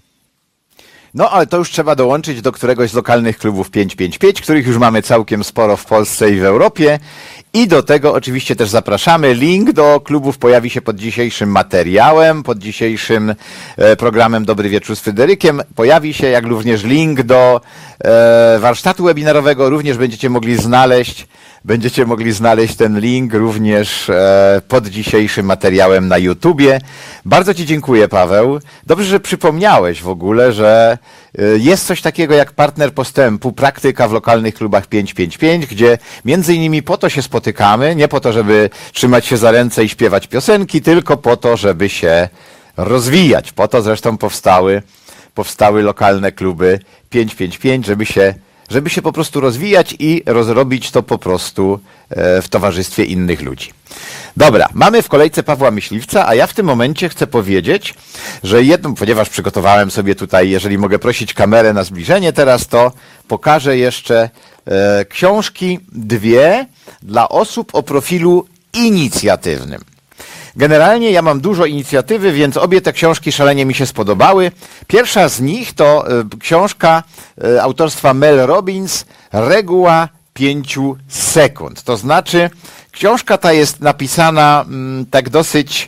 S1: No, ale to już trzeba dołączyć do któregoś z lokalnych klubów pięć pięć pięć, których już mamy całkiem sporo w Polsce i w Europie. I do tego oczywiście też zapraszamy. Link do klubów pojawi się pod dzisiejszym materiałem, pod dzisiejszym e, programem Dobry Wieczór z Fryderykiem. Pojawi się, jak również link do e, warsztatu webinarowego. Również będziecie mogli znaleźć, będziecie mogli znaleźć ten link również e, pod dzisiejszym materiałem na YouTubie. Bardzo Ci dziękuję, Paweł. Dobrze, że przypomniałeś w ogóle, że jest coś takiego jak partner postępu, praktyka w lokalnych klubach pięć pięć pięć, gdzie między innymi po to się spotykamy, nie po to, żeby trzymać się za ręce i śpiewać piosenki, tylko po to, żeby się rozwijać. Po to zresztą powstały, powstały lokalne kluby pięć pięć pięć, żeby się, żeby się po prostu rozwijać i rozrobić to po prostu w towarzystwie innych ludzi. Dobra, mamy w kolejce Pawła Myśliwca, a ja w tym momencie chcę powiedzieć, że jedną, ponieważ przygotowałem sobie tutaj, jeżeli mogę prosić kamerę na zbliżenie teraz, to pokażę jeszcze e, książki dwie dla osób o profilu inicjatywnym. Generalnie ja mam dużo inicjatywy, więc obie te książki szalenie mi się spodobały. Pierwsza z nich to e, książka e, autorstwa Mel Robbins, Reguła pięciu sekund. To znaczy, książka ta jest napisana m, tak dosyć,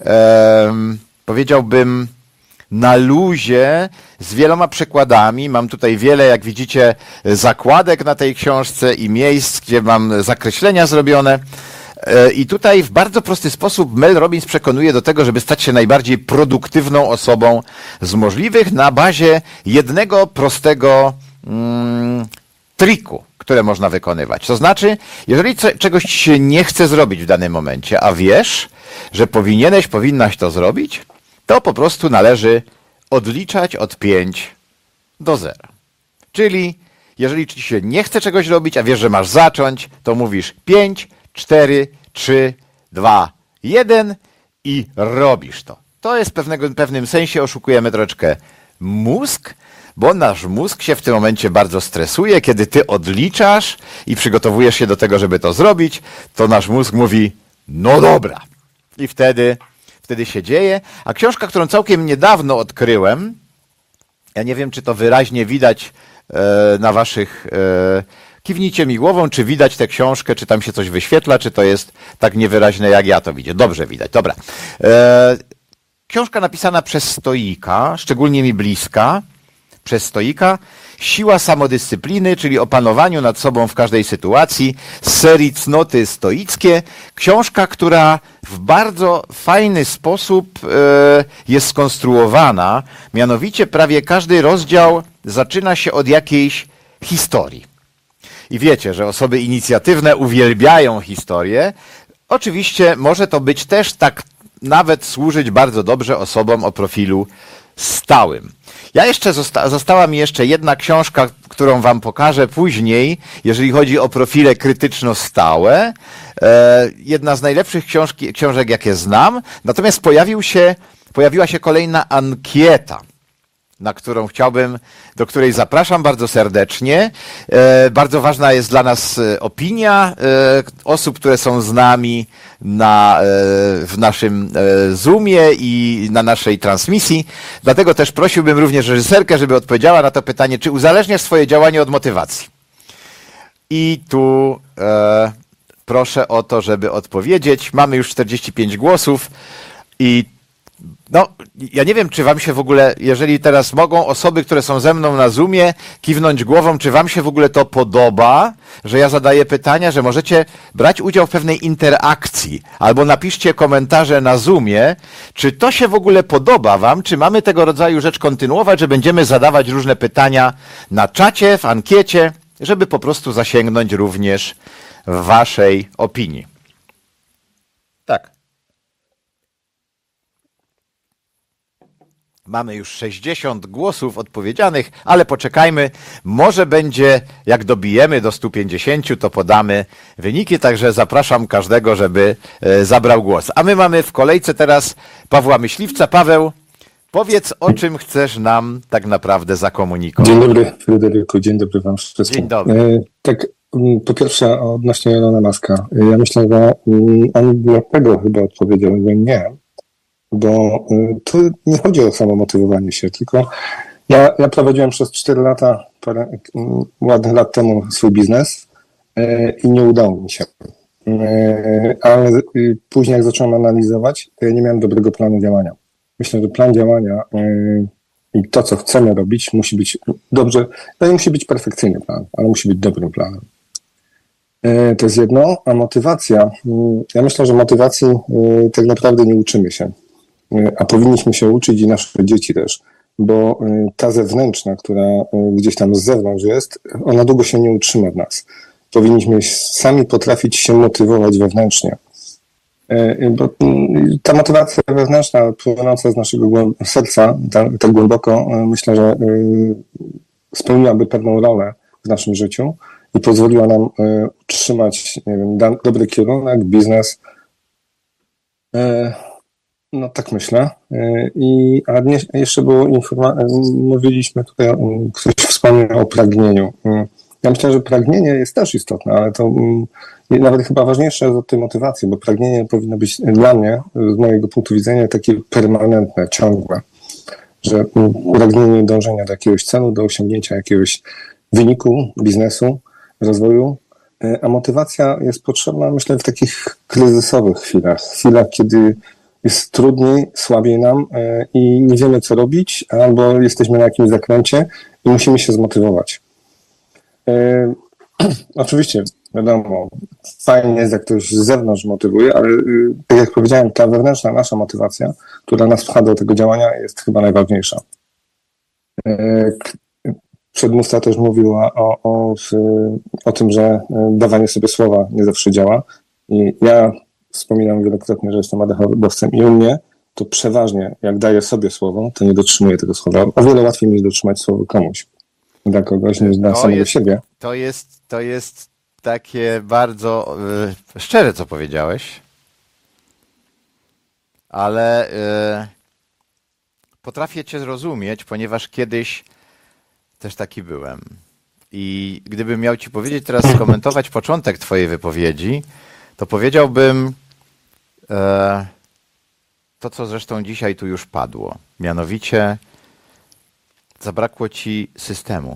S1: e, powiedziałbym, na luzie, z wieloma przekładami. Mam tutaj wiele, jak widzicie, zakładek na tej książce i miejsc, gdzie mam zakreślenia zrobione. E, I tutaj w bardzo prosty sposób Mel Robbins przekonuje do tego, żeby stać się najbardziej produktywną osobą z możliwych na bazie jednego prostego mm, triku, które można wykonywać. To znaczy, jeżeli co, czegoś ci się nie chce zrobić w danym momencie, a wiesz, że powinieneś, powinnaś to zrobić, to po prostu należy odliczać od pięć do zera. Czyli jeżeli ci się nie chce czegoś robić, a wiesz, że masz zacząć, to mówisz pięć, cztery, trzy, dwa, jeden i robisz to. To jest pewnego, w pewnym sensie oszukujemy troszeczkę mózg, bo nasz mózg się w tym momencie bardzo stresuje. Kiedy ty odliczasz i przygotowujesz się do tego, żeby to zrobić, to nasz mózg mówi, no dobra. I wtedy, wtedy się dzieje. A książka, którą całkiem niedawno odkryłem, ja nie wiem, czy to wyraźnie widać e, na waszych... E, kiwnijcie mi głową, czy widać tę książkę, czy tam się coś wyświetla, czy to jest tak niewyraźne, jak ja to widzę. Dobrze widać, dobra. E, książka napisana przez stoika, szczególnie mi bliska, przez stoika, Siła samodyscypliny, czyli o panowaniu nad sobą w każdej sytuacji, z serii Cnoty stoickie. Książka, która w bardzo fajny sposób e, jest skonstruowana, mianowicie prawie każdy rozdział zaczyna się od jakiejś historii. I wiecie, że osoby inicjatywne uwielbiają historię. Oczywiście może to być też tak nawet służyć bardzo dobrze osobom o profilu stałym. Ja jeszcze zosta- została mi jeszcze jedna książka, którą wam pokażę później, jeżeli chodzi o profile krytyczno-stałe. E, jedna z najlepszych książki, książek, jakie znam. Natomiast pojawił się, pojawiła się kolejna ankieta. na którą chciałbym, do której zapraszam bardzo serdecznie. E, bardzo ważna jest dla nas opinia e, osób, które są z nami na, e, w naszym e, Zoomie i na naszej transmisji. Dlatego też prosiłbym również reżyserkę, żeby odpowiedziała na to pytanie, czy uzależniasz swoje działanie od motywacji? I tu e, proszę o to, żeby odpowiedzieć. Mamy już czterdzieści pięć głosów i no, ja nie wiem, czy wam się w ogóle, jeżeli teraz mogą osoby, które są ze mną na Zoomie, kiwnąć głową, czy wam się w ogóle to podoba, że ja zadaję pytania, że możecie brać udział w pewnej interakcji, albo napiszcie komentarze na Zoomie, czy to się w ogóle podoba wam, czy mamy tego rodzaju rzecz kontynuować, że będziemy zadawać różne pytania na czacie, w ankiecie, żeby po prostu zasięgnąć również waszej opinii. Tak. Mamy już sześćdziesiąt głosów odpowiedzianych, ale poczekajmy, może będzie, jak dobijemy do stu pięćdziesięciu, to podamy wyniki, także zapraszam każdego, żeby e, zabrał głos. A my mamy w kolejce teraz Pawła Myśliwca. Paweł, powiedz, o czym chcesz nam tak naprawdę zakomunikować.
S13: Dzień dobry, Fryderyku, dzień dobry wam wszystkim.
S1: Dzień dobry.
S13: E, tak, po pierwsze odnośnie Elona Muska. Ja myślę, że on dlatego chyba odpowiedział, że nie, bo tu nie chodzi o samo motywowanie się, tylko ja, ja prowadziłem przez cztery lata, parę ładnych lat temu swój biznes e, i nie udało mi się. E, ale później jak zacząłem analizować, to ja nie miałem dobrego planu działania. Myślę, że plan działania e, i to, co chcemy robić, musi być dobrze, to nie musi być perfekcyjny plan, ale musi być dobrym planem. E, to jest jedno, a motywacja, ja myślę, że motywacji e, tak naprawdę nie uczymy się. A powinniśmy się uczyć i nasze dzieci też, bo ta zewnętrzna, która gdzieś tam z zewnątrz jest, ona długo się nie utrzyma w nas. Powinniśmy sami potrafić się motywować wewnętrznie. Bo ta motywacja wewnętrzna, płynąca z naszego serca, tak, tak głęboko, myślę, że spełniłaby pewną rolę w naszym życiu i pozwoliła nam utrzymać, nie wiem, dobry kierunek, biznes. No tak myślę. I, a nie, jeszcze było informa- mówiliśmy tutaj, ktoś wspomniał o pragnieniu. Ja myślę, że pragnienie jest też istotne, ale to nawet chyba ważniejsze jest od tej motywacji, bo pragnienie powinno być dla mnie, z mojego punktu widzenia, takie permanentne, ciągłe. Że pragnienie dążenia do jakiegoś celu, do osiągnięcia jakiegoś wyniku, biznesu, rozwoju, a motywacja jest potrzebna, myślę, w takich kryzysowych chwilach, chwilach, kiedy jest trudniej, słabiej nam i nie wiemy, co robić, albo jesteśmy na jakimś zakręcie i musimy się zmotywować. E, oczywiście, wiadomo, fajnie jest, jak ktoś z zewnątrz motywuje, ale tak jak powiedziałem, ta wewnętrzna nasza motywacja, która nas pcha do tego działania, jest chyba najważniejsza. E, przedmówca też mówił o, o, o tym, że dawanie sobie słowa nie zawsze działa i ja wspominam wielokrotnie, że jestem adechowcem i u mnie to przeważnie, jak daję sobie słowo, to nie dotrzymuję tego słowa. O wiele łatwiej mi jest dotrzymać słowo komuś, dla kogoś, niż dla
S1: to
S13: samego
S1: jest,
S13: siebie.
S1: To jest, to jest takie bardzo y, szczere, co powiedziałeś, ale y, potrafię cię zrozumieć, ponieważ kiedyś też taki byłem. I gdybym miał ci powiedzieć teraz, skomentować początek twojej wypowiedzi, to powiedziałbym e, to, co zresztą dzisiaj tu już padło. Mianowicie zabrakło ci systemu.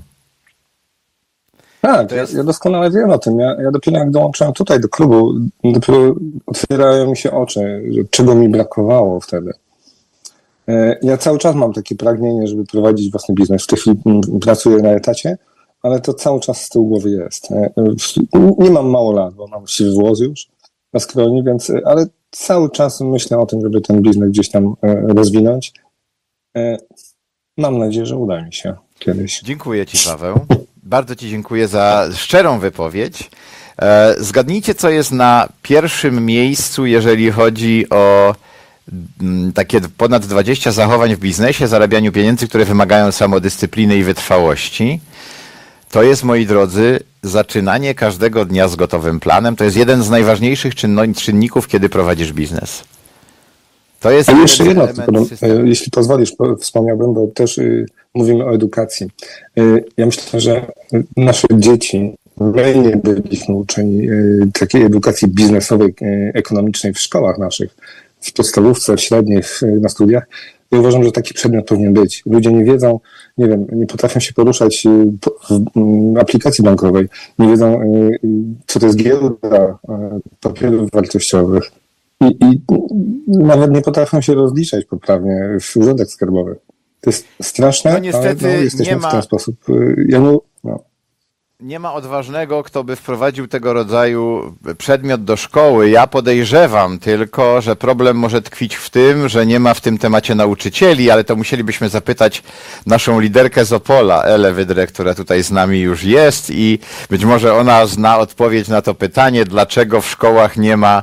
S13: Tak, jest... ja, ja doskonale wiem o tym. Ja, ja dopiero jak dołączyłem tutaj do klubu, dopiero otwierają mi się oczy, że czego mi brakowało wtedy. E, ja cały czas mam takie pragnienie, żeby prowadzić własny biznes. W tej chwili pracuję na etacie, ale to cały czas z tyłu głowy jest. E, nie mam mało lat, bo mam siwy włos już na skroni, więc, ale cały czas myślę o tym, żeby ten biznes gdzieś tam rozwinąć. Mam nadzieję, że uda mi się kiedyś.
S1: Dziękuję ci, Paweł. Bardzo ci dziękuję za szczerą wypowiedź. Zgadnijcie, co jest na pierwszym miejscu, jeżeli chodzi o takie ponad dwadzieścia zachowań w biznesie, zarabianiu pieniędzy, które wymagają samodyscypliny i wytrwałości. To jest, moi drodzy, zaczynanie każdego dnia z gotowym planem. To jest jeden z najważniejszych czynników, kiedy prowadzisz biznes. To jest
S13: A jeszcze jedno,
S1: element
S13: tylko, jeśli pozwolisz, wspomniałbym, bo też y, mówimy o edukacji. Y, ja myślę, że nasze dzieci, my nie byliśmy uczeni y, takiej edukacji biznesowej, y, ekonomicznej w szkołach naszych, w podstawówce, w średniej, w, na studiach. Ja uważam, że taki przedmiot powinien być. Ludzie nie wiedzą, nie wiem, nie potrafią się poruszać w aplikacji bankowej, nie wiedzą, co to jest giełda papierów wartościowych i, i nawet nie potrafią się rozliczać poprawnie w urzędach skarbowych. To jest straszne,
S1: No niestety
S13: ale no, jesteśmy
S1: nie ma-
S13: w ten sposób. Ja nie, no.
S1: Nie ma odważnego, kto by wprowadził tego rodzaju przedmiot do szkoły. Ja podejrzewam tylko, że problem może tkwić w tym, że nie ma w tym temacie nauczycieli, ale to musielibyśmy zapytać naszą liderkę z Opola, Elę Wydrę, która tutaj z nami już jest i być może ona zna odpowiedź na to pytanie, dlaczego w szkołach nie ma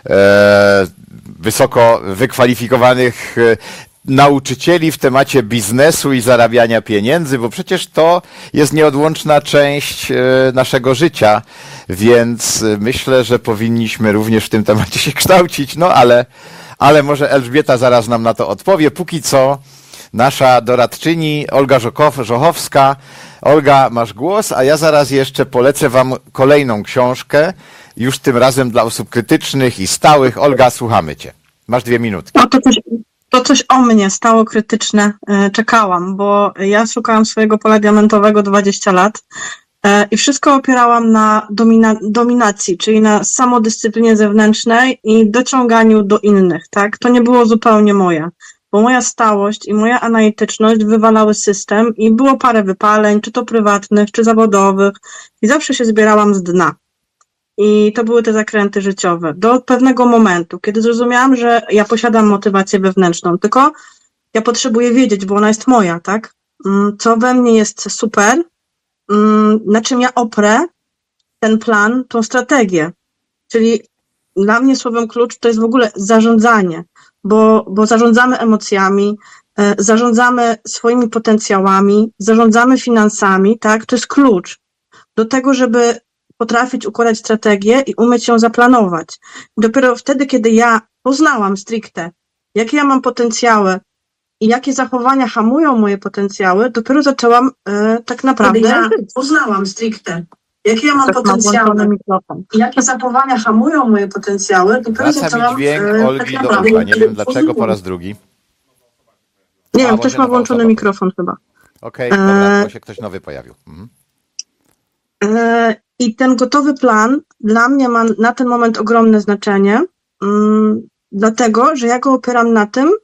S1: e, wysoko wykwalifikowanych e, nauczycieli w temacie biznesu i zarabiania pieniędzy, bo przecież to jest nieodłączna część e, naszego życia, więc e, myślę, że powinniśmy również w tym temacie się kształcić, no ale, ale może Elżbieta zaraz nam na to odpowie. Póki co nasza doradczyni Olga Żokow- Żochowska. Olga, masz głos, a ja zaraz jeszcze polecę wam kolejną książkę, już tym razem dla osób krytycznych i stałych. Olga, słuchamy cię. Masz dwie minutki.
S14: O, to coś, to coś o mnie stało krytyczne. e, Czekałam, bo ja szukałam swojego pola diamentowego dwadzieścia lat e, i wszystko opierałam na domina, dominacji, czyli na samodyscyplinie zewnętrznej i dociąganiu do innych, tak? To nie było zupełnie moje, bo moja stałość i moja analityczność wywalały system i było parę wypaleń, czy to prywatnych, czy zawodowych i zawsze się zbierałam z dna. I to były te zakręty życiowe. Do pewnego momentu, kiedy zrozumiałam, że ja posiadam motywację wewnętrzną, tylko ja potrzebuję wiedzieć, bo ona jest moja, tak? Mm, Co we mnie jest super, mm, na czym ja oprę ten plan, tą strategię. Czyli dla mnie słowem klucz to jest w ogóle zarządzanie, bo, bo zarządzamy emocjami, e, zarządzamy swoimi potencjałami, zarządzamy finansami, tak? To jest klucz do tego, żeby potrafić układać strategię i umieć ją zaplanować. Dopiero wtedy, kiedy ja poznałam stricte, jakie ja mam potencjały i jakie zachowania hamują moje potencjały, dopiero zaczęłam e, tak naprawdę...
S5: Wtedy ja
S14: poznałam stricte, jakie ja mam
S5: Tak, mam
S14: potencjały
S5: włączony
S14: mikrofon. i jakie zachowania hamują moje potencjały, dopiero
S1: Wraca
S14: zaczęłam...
S1: mi dźwięk
S14: e,
S1: Olgi
S14: tak
S1: do
S14: naprawdę-
S1: ucha. Nie wiem dlaczego po raz drugi.
S14: Nie
S1: A,
S14: wiem,
S1: może
S14: ktoś ma
S1: nowa
S14: włączony
S1: osoba.
S14: mikrofon chyba.
S1: Okej,
S14: E,
S1: dobra, bo się ktoś nowy pojawił. Mhm.
S14: E, I ten gotowy plan dla mnie ma na ten moment ogromne znaczenie, mm, dlatego, że ja go opieram na tym,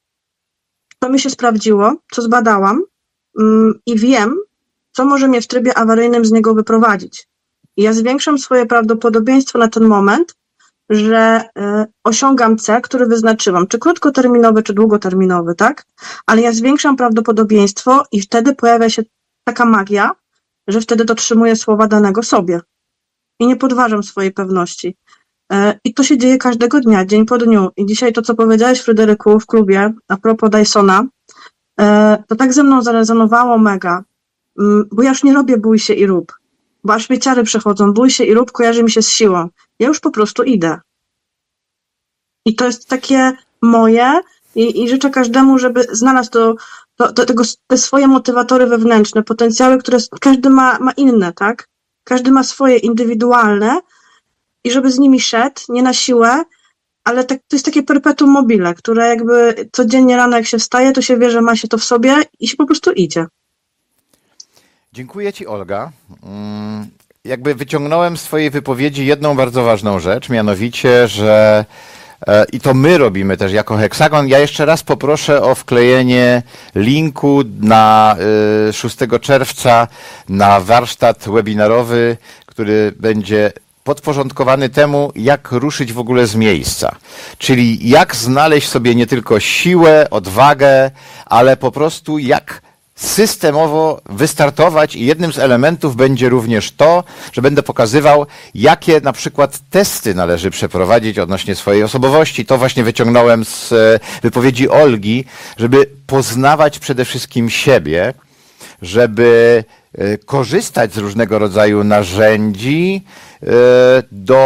S14: co mi się sprawdziło, co zbadałam mm, i wiem, co może mnie w trybie awaryjnym z niego wyprowadzić. I ja zwiększam swoje prawdopodobieństwo na ten moment, że e, osiągam cel, który wyznaczyłam, czy krótkoterminowy, czy długoterminowy, tak? Ale ja zwiększam prawdopodobieństwo i wtedy pojawia się taka magia, że wtedy dotrzymuję słowa danego sobie i nie podważam swojej pewności. E, I to się dzieje każdego dnia, dzień po dniu. I dzisiaj to, co powiedziałeś, Fryderyku, w klubie, a propos Dysona, e, to tak ze mną zarezonowało mega, mm, bo ja już nie robię bój się i rób, bo aż mnie ciary przechodzą, bój się i rób kojarzy mi się z siłą. Ja już po prostu idę. I to jest takie moje i, i życzę każdemu, żeby znalazł to, to, to, tego, te swoje motywatory wewnętrzne, potencjały, które każdy ma, ma inne, tak? Każdy ma swoje indywidualne i żeby z nimi szedł, nie na siłę, ale tak, to jest takie perpetuum mobile, które jakby codziennie rano jak się wstaje, to się wie, że ma się to w sobie i się po prostu idzie.
S1: Dziękuję ci, Olga. Mm, Jakby wyciągnąłem z twojej wypowiedzi jedną bardzo ważną rzecz, mianowicie, że e, i to my robimy też jako Heksagon. Ja jeszcze raz poproszę o wklejenie linku na e, szóstego czerwca na warsztat webinarowy, który będzie podporządkowany temu, jak ruszyć w ogóle z miejsca. Czyli jak znaleźć sobie nie tylko siłę, odwagę, ale po prostu jak systemowo wystartować i jednym z elementów będzie również to, że będę pokazywał, jakie na przykład testy należy przeprowadzić odnośnie swojej osobowości. To właśnie wyciągnąłem z wypowiedzi Olgi, żeby poznawać przede wszystkim siebie, żeby korzystać z różnego rodzaju narzędzi do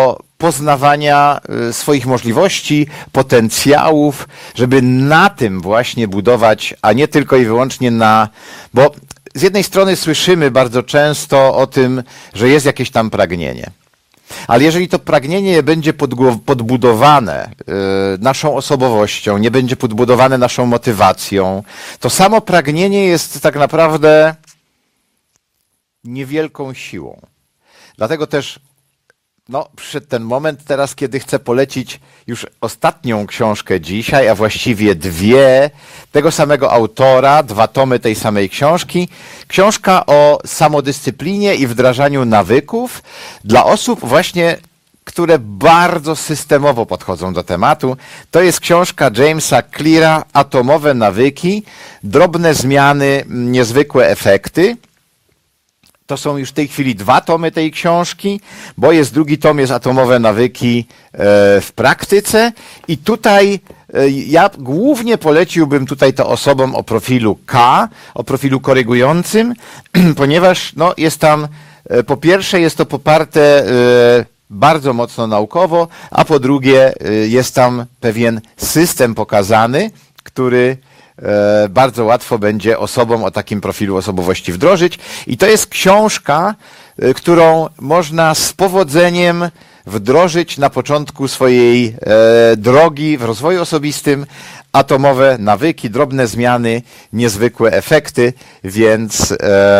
S1: poznawania y, swoich możliwości, potencjałów, żeby na tym właśnie budować, a nie tylko i wyłącznie na, bo z jednej strony słyszymy bardzo często o tym, że jest jakieś tam pragnienie. Ale jeżeli to pragnienie będzie podbudowane y, naszą osobowością, nie będzie podbudowane naszą motywacją, to samo pragnienie jest tak naprawdę niewielką siłą. Dlatego też no, przyszedł ten moment teraz, kiedy chcę polecić już ostatnią książkę dzisiaj, a właściwie dwie, tego samego autora, dwa tomy tej samej książki. Książka o samodyscyplinie i wdrażaniu nawyków dla osób właśnie, które bardzo systemowo podchodzą do tematu. To jest książka Jamesa Cleara, Atomowe nawyki, drobne zmiany, niezwykłe efekty. To są już w tej chwili dwa tomy tej książki, bo jest drugi tom, jest Atomowe nawyki w praktyce i tutaj ja głównie poleciłbym tutaj to osobom o profilu K, o profilu korygującym, ponieważ no, jest tam, po pierwsze jest to poparte bardzo mocno naukowo, a po drugie jest tam pewien system pokazany, który bardzo łatwo będzie osobom o takim profilu osobowości wdrożyć. I to jest książka, którą można z powodzeniem wdrożyć na początku swojej drogi w rozwoju osobistym. Atomowe nawyki, drobne zmiany, niezwykłe efekty, więc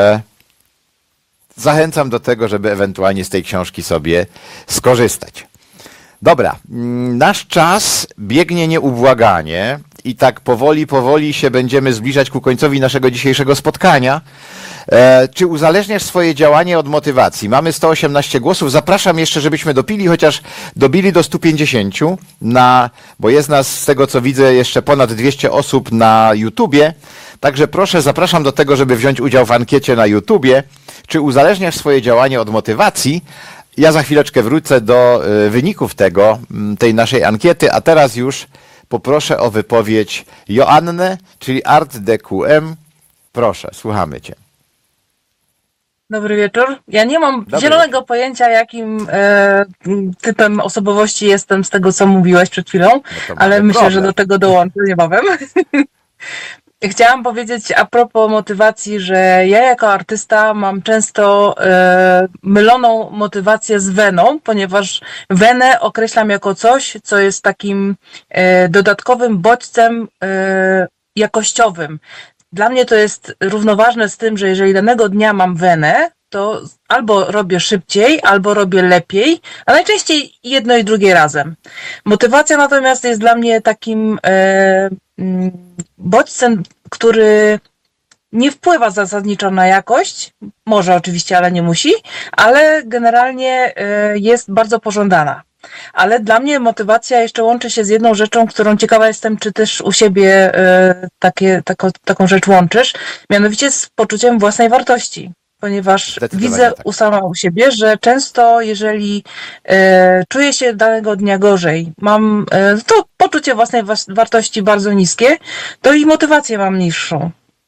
S1: zachęcam do tego, żeby ewentualnie z tej książki sobie skorzystać. Dobra, nasz czas biegnie nieubłaganie i tak powoli, powoli się będziemy zbliżać ku końcowi naszego dzisiejszego spotkania. E, czy uzależniasz swoje działanie od motywacji? Mamy sto osiemnaście głosów. Zapraszam jeszcze, żebyśmy dopili, chociaż dobili do stu pięćdziesięciu, na, bo jest nas z tego co widzę jeszcze ponad dwieście osób na YouTubie. Także proszę, zapraszam do tego, żeby wziąć udział w ankiecie na YouTubie. Czy uzależniasz swoje działanie od motywacji? Ja za chwileczkę wrócę do y, wyników tego, tej naszej ankiety, a teraz już poproszę o wypowiedź Joannę, czyli Art D Q M. Proszę, słuchamy Cię.
S15: Dobry wieczór. Ja nie mam
S1: Dobry
S15: zielonego pojęcia, jakim e, typem osobowości jestem z tego, co mówiłeś przed chwilą,
S1: No
S15: ale myślę,
S1: problem.
S15: że do tego dołączę niebawem. Chciałam powiedzieć a propos motywacji, że ja jako artysta mam często e, myloną motywację z weną, ponieważ wenę określam jako coś, co jest takim e, dodatkowym bodźcem e, jakościowym. Dla mnie to jest równoważne z tym, że jeżeli danego dnia mam wenę, to albo robię szybciej, albo robię lepiej, a najczęściej jedno i drugie razem. Motywacja natomiast jest dla mnie takim e, bodźcem, który nie wpływa zasadniczo na jakość, może oczywiście, ale nie musi, ale generalnie e, jest bardzo pożądana. Ale dla mnie motywacja jeszcze łączy się z jedną rzeczą, którą ciekawa jestem, czy też u siebie e, takie, tako, taką rzecz łączysz, mianowicie z poczuciem własnej wartości. Ponieważ widzę
S1: tak.
S15: u sama u siebie, że często jeżeli e, czuję się danego dnia gorzej, mam e, to poczucie własnej was- wartości bardzo niskie, to i motywację mam niższą.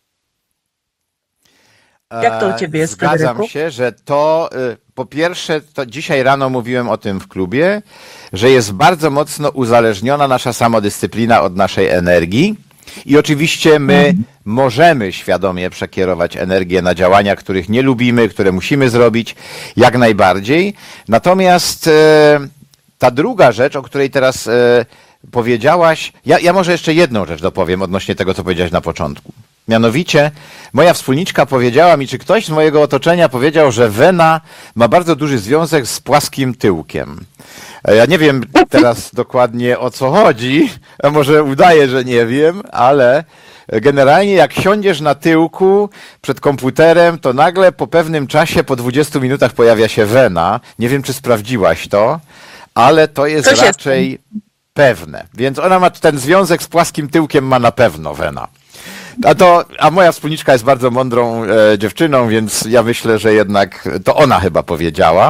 S15: Jak to u Ciebie jest,
S1: Zgadzam
S15: Fryderyku?
S1: się, że to y, po pierwsze, to dzisiaj rano mówiłem o tym w klubie, że jest bardzo mocno uzależniona nasza samodyscyplina od naszej energii i oczywiście my mhm. możemy świadomie przekierować energię na działania, których nie lubimy, które musimy zrobić, jak najbardziej. Natomiast y, ta druga rzecz, o której teraz y, powiedziałaś, ja, ja może jeszcze jedną rzecz dopowiem odnośnie tego, co powiedziałaś na początku. Mianowicie moja wspólniczka powiedziała mi, czy ktoś z mojego otoczenia powiedział, że wena ma bardzo duży związek z płaskim tyłkiem. Ja nie wiem teraz dokładnie o co chodzi, a może udaję, że nie wiem, ale generalnie jak siądziesz na tyłku przed komputerem, to nagle po pewnym czasie, po dwudziestu minutach pojawia się wena. Nie wiem, czy sprawdziłaś to, ale to jest
S15: Coś
S1: raczej
S15: jest.
S1: pewne. Więc ona ma ten związek z płaskim tyłkiem, ma na pewno wena. A, to, a moja wspólniczka jest bardzo mądrą e, dziewczyną, więc ja myślę, że jednak to ona chyba powiedziała.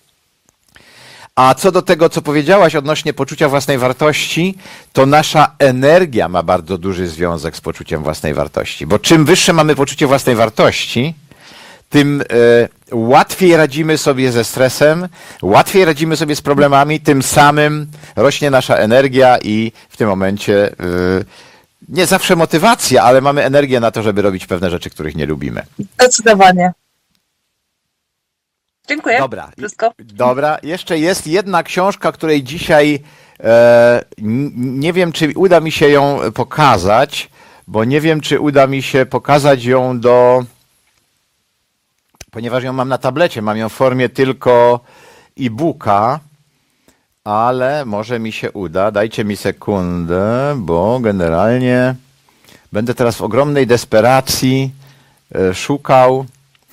S1: A co do tego, co powiedziałaś odnośnie poczucia własnej wartości, to nasza energia ma bardzo duży związek z poczuciem własnej wartości. Bo czym wyższe mamy poczucie własnej wartości, tym e, łatwiej radzimy sobie ze stresem, łatwiej radzimy sobie z problemami, tym samym rośnie nasza energia i w tym momencie yy, nie zawsze motywacja, ale mamy energię na to, żeby robić pewne rzeczy, których nie lubimy.
S15: Zdecydowanie. Dziękuję.
S1: Dobra.
S15: Wszystko.
S1: Dobra. Jeszcze jest jedna książka, której dzisiaj e, nie wiem, czy uda mi się ją pokazać, bo nie wiem, czy uda mi się pokazać ją do... Ponieważ ją mam na tablecie, mam ją w formie tylko e-booka, ale może mi się uda. Dajcie mi sekundę, bo generalnie będę teraz w ogromnej desperacji e, szukał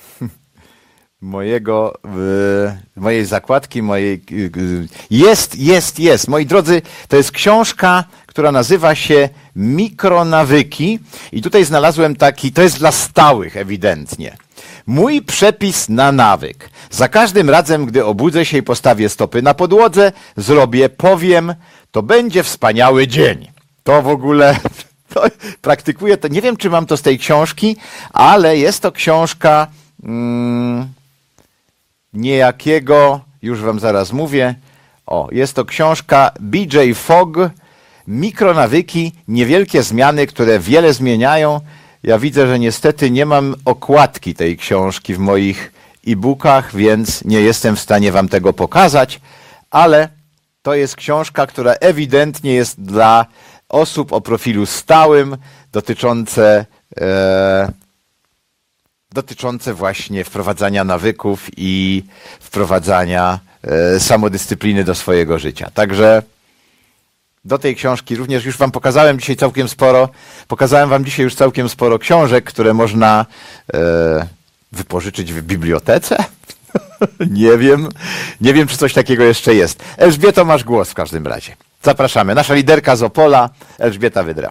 S1: mojego, e, mojej zakładki, mojej... E, jest, jest, jest. Moi drodzy, to jest książka, która nazywa się Mikronawyki i tutaj znalazłem taki, to jest dla stałych ewidentnie. Mój przepis na nawyk. Za każdym razem, gdy obudzę się i postawię stopy na podłodze, zrobię, powiem, to będzie wspaniały dzień. To w ogóle, to praktykuję to, nie wiem, czy mam to z tej książki, ale jest to książka mm, niejakiego, już wam zaraz mówię, o, jest to książka B J Fogg, Mikronawyki, niewielkie zmiany, które wiele zmieniają. Ja widzę, że niestety nie mam okładki tej książki w moich e-bookach, więc nie jestem w stanie wam tego pokazać, ale to jest książka, która ewidentnie jest dla osób o profilu stałym, dotyczące, e, dotyczące właśnie wprowadzania nawyków i wprowadzania e, samodyscypliny do swojego życia. Także do tej książki również już wam pokazałem dzisiaj całkiem sporo. Pokazałem wam dzisiaj już całkiem sporo książek, które można e, wypożyczyć w bibliotece. Nie wiem. Nie wiem, czy coś takiego jeszcze jest. Elżbieto, masz głos w każdym razie. Zapraszamy. Nasza liderka z Opola, Elżbieta Wydra.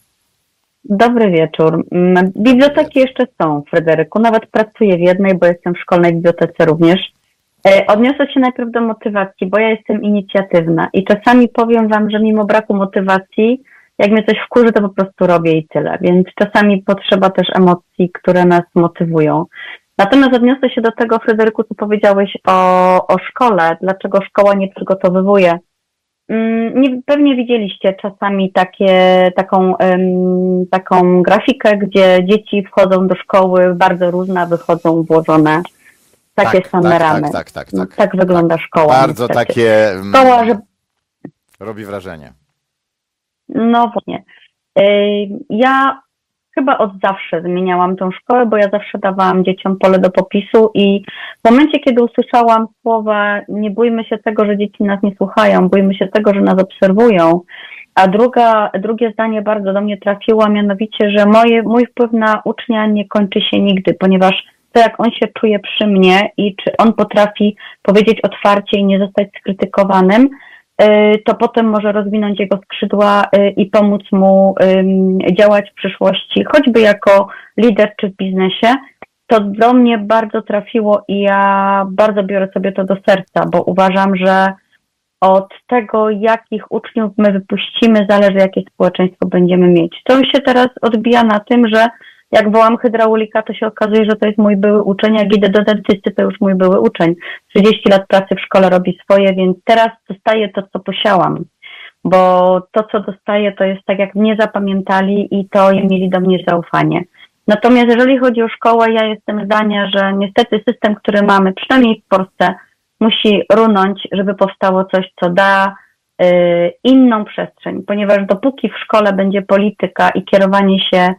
S16: Dobry wieczór. Biblioteki jeszcze są, Fryderyku. Nawet pracuję w jednej, bo jestem w szkolnej bibliotece również. Odniosę się najpierw do motywacji, bo ja jestem inicjatywna i czasami powiem wam, że mimo braku motywacji, jak mnie coś wkurzy, to po prostu robię i tyle. Więc czasami potrzeba też emocji, które nas motywują. Natomiast odniosę się do tego, Fryderyku, co powiedziałeś o, o szkole, dlaczego szkoła nie przygotowywuje. Nie, pewnie widzieliście czasami takie, taką, um, taką grafikę, gdzie dzieci wchodzą do szkoły, bardzo różne, wychodzą włożone takie
S1: tak,
S16: same
S1: tak,
S16: ramy.
S1: Tak, tak, tak, tak.
S16: Tak wygląda szkoła.
S1: Bardzo
S16: niestety.
S1: takie
S16: Szkoła, że...
S1: robi wrażenie.
S16: No właśnie. Ja chyba od zawsze zmieniałam tą szkołę, bo ja zawsze dawałam dzieciom pole do popisu i w momencie, kiedy usłyszałam słowa nie bójmy się tego, że dzieci nas nie słuchają, bójmy się tego, że nas obserwują, a druga, drugie zdanie bardzo do mnie trafiło, mianowicie, że moje, mój wpływ na ucznia nie kończy się nigdy, ponieważ to, jak on się czuje przy mnie i czy on potrafi powiedzieć otwarcie i nie zostać skrytykowanym, to potem może rozwinąć jego skrzydła i pomóc mu działać w przyszłości, choćby jako lider czy w biznesie. To do mnie bardzo trafiło i ja bardzo biorę sobie to do serca, bo uważam, że od tego, jakich uczniów my wypuścimy, zależy, jakie społeczeństwo będziemy mieć. To się teraz odbija na tym, że jak wołam hydraulika, to się okazuje, że to jest mój były uczeń, jak idę do dentysty, to już mój były uczeń. trzydzieści lat pracy w szkole robi swoje, więc teraz dostaję to, co posiałam. Bo to, co dostaję, to jest tak, jak mnie zapamiętali i to i mieli do mnie zaufanie. Natomiast jeżeli chodzi o szkołę, ja jestem zdania, że niestety system, który mamy, przynajmniej w Polsce, musi runąć, żeby powstało coś, co da y, inną przestrzeń. Ponieważ dopóki w szkole będzie polityka i kierowanie się